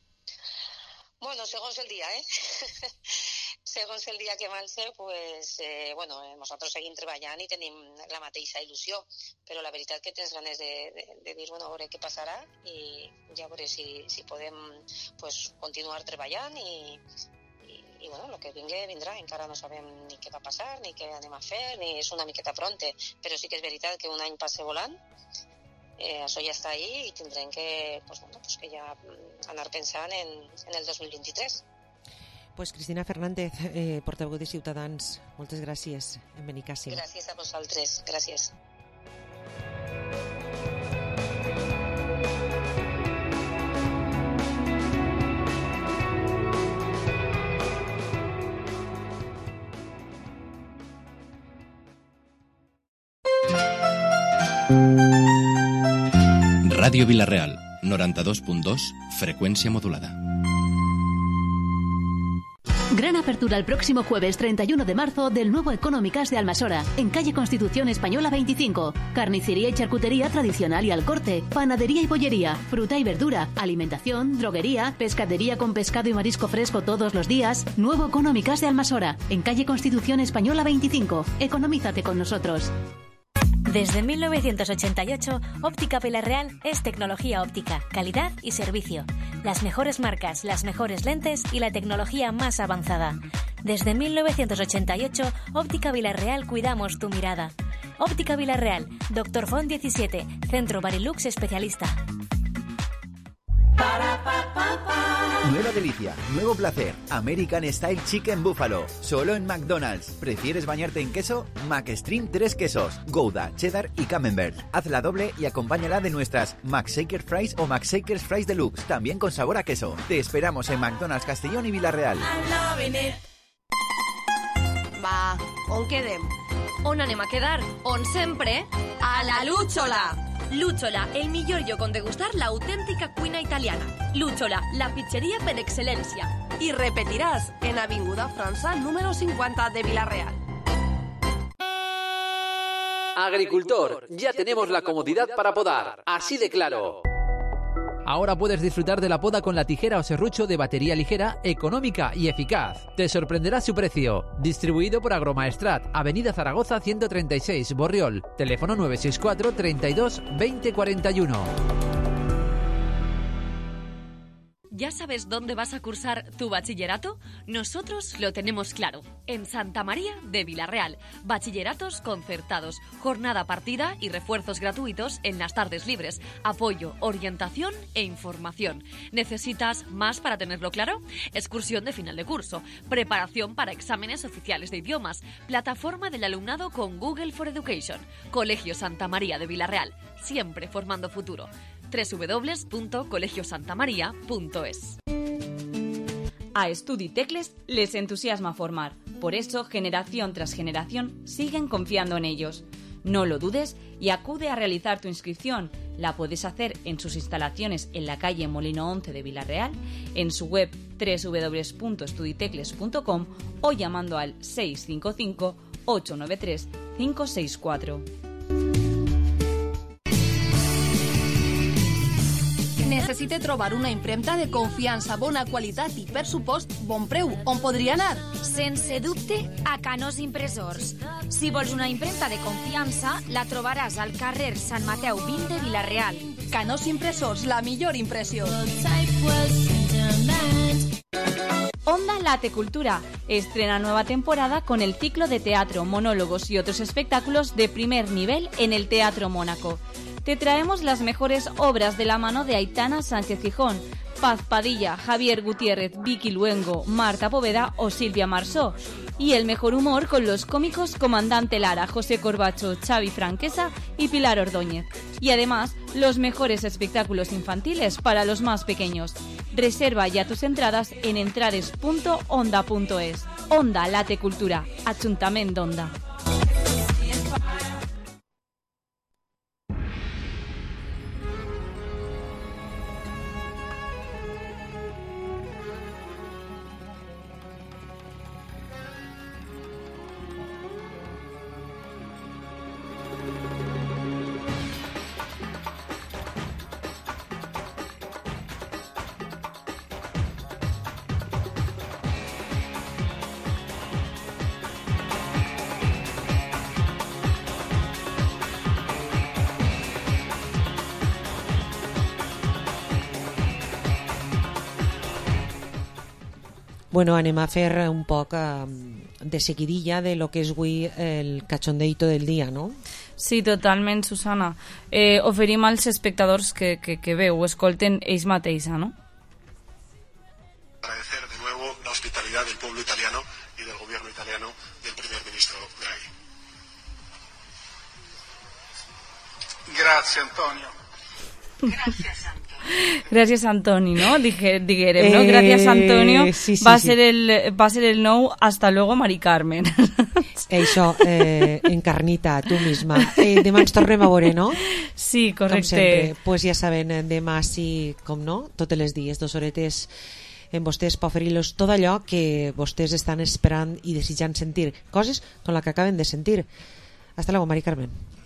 Bueno, segons el dia, eh? Segons el dia que marxe, pues, eh, bueno, nosaltres seguim treballant i tenim la mateixa il·lusió, però la veritat que tens ganes de, de, de dir, bueno, a veure què passarà, i ja veure si, si podem pues, continuar treballant, i, i, i bueno, el que vingui vindrà. Encara no sabem ni què va passar, ni què anem a fer, ni és una miqueta pronte, però sí que és veritat que un any passa volant. Eh, això ja està ahí i tindrem que, pues, bueno, pues que ja anar pensant en, en el dos mil vint-i-tres. Pues Cristina Fernández, eh, portaveu de Ciutadans, moltes gràcies en Benicàssim. Gràcies a vosaltres, gràcies. Ràdio Vila-real, noranta-dos punt dos, frecuencia modulada. Gran apertura el próximo jueves treinta y uno de marzo del nuevo Económicas de Almasora, en calle Constitución Española veinticinco. Carnicería y charcutería tradicional y al corte, panadería y bollería, fruta y verdura, alimentación, droguería, pescadería con pescado y marisco fresco todos los días. Nuevo Económicas de Almasora, en calle Constitución Española veinticinco. Economízate con nosotros. Desde mil novecientos ochenta y ocho, Óptica Vila-real es tecnología óptica, calidad y servicio. Las mejores marcas, las mejores lentes y la tecnología más avanzada. Desde mil novecientos ochenta y ocho, Óptica Vila-real cuidamos tu mirada. Óptica Vila-real, Doctor Font diecisiete, Centro Barilux especialista. Nueva delicia, nuevo placer, American Style Chicken Buffalo, solo en McDonald's. ¿Prefieres bañarte en queso? McStream tres quesos, Gouda, Cheddar y Camembert. Hazla doble y acompáñala de nuestras McShaker Fries o McShakers Fries Deluxe, también con sabor a queso. Te esperamos en McDonald's Castellón y Vila-real. Va, on quedem? On anem a quedar? On sempre? A la Lúchola! Lúchola, el millor lloc on degustar l'autèntica cuina italiana. Lúchola, la pizzeria per excel·lència. I repetiràs en Avinguda França, número cincuenta de Vila-real. Agricultor, ya tenemos la comodidad para podar, así de claro. Ahora puedes disfrutar de la poda con la tijera o serrucho de batería ligera, económica y eficaz. Te sorprenderá su precio. Distribuido por Agromaestrat, Avenida Zaragoza ciento treinta y seis, Borriol. Teléfono nueve seis cuatro, treinta y dos, veinte cuarenta y uno. ¿Ya sabes dónde vas a cursar tu bachillerato? Nosotros lo tenemos claro. En Santa María de Vila-real. Bachilleratos concertados, jornada partida y refuerzos gratuitos en las tardes libres. Apoyo, orientación e información. ¿Necesitas más para tenerlo claro? Excursión de final de curso. Preparación para exámenes oficiales de idiomas. Plataforma del alumnado con Google for Education. Colegio Santa María de Vila-real. Siempre formando futuro. doble u doble u doble u punto colegio santa maría punto es. A Estudi Tecles les entusiasma formar. Por eso, generación tras generación, siguen confiando en ellos. No lo dudes y acude a realizar tu inscripción. La puedes hacer en sus instalaciones en la calle Molino once de Vila-real, en su web doble u doble u doble u punto estuditecles punto com o llamando al seis cinco cinco, ocho nueve tres, cinco seis cuatro. Necessite trobar una impremta de confiança, bona qualitat i, per supost, bon preu. On podria anar? Sense dubte, a Canós Impressors. Si vols una impremta de confiança, la trobaràs al carrer Sant Mateu vint de Vila-real. Canós Impressors, la millor impressió. Onda Late Cultura estrena nueva temporada con el ciclo de teatro, monólogos y otros espectáculos de primer nivel en el Teatro Mónaco. Te traemos las mejores obras de la mano de Aitana Sánchez Gijón, Paz Padilla, Javier Gutiérrez, Vicky Luengo, Marta Poveda o Silvia Marsó. Y el mejor humor con los cómicos Comandante Lara, José Corbacho, Xavi Franquesa y Pilar Ordóñez. Y además, los mejores espectáculos infantiles para los más pequeños. Reserva ya tus entradas en entrades punto onda punto es. Onda Late Cultura, Ajuntament d'Onda. Bueno, anem a fer un poc eh, de seguidilla de lo que és avui el cachondeito del dia, no? Sí, totalment, Susana. Eh, oferim als espectadors que, que, que veu o escolten ells mateixa, no? Agradecer de nuevo la hospitalidad del pueblo italiano y del gobierno italiano del primer ministro Draghi. Grazie, Antonio. Gracias, Antonio. Gràcies, Antoni, no? Dije, diguérem, no? Gràcies, Antonio. Eh, sí, sí, va, sí. ser el, va ser el nou hasta luego, Mari Carmen. Això, eh, encarnita, tu misma. Eh, demà ens tornem a veure, no? Sí, correcte. Com sempre. Pues ja saben, demà sí, com no, totes les dies, dos horetes en vostès per oferir-los tot allò que vostès estan esperant i desitjant sentir. Coses com la que acaben de sentir. Hasta luego, Mari Carmen.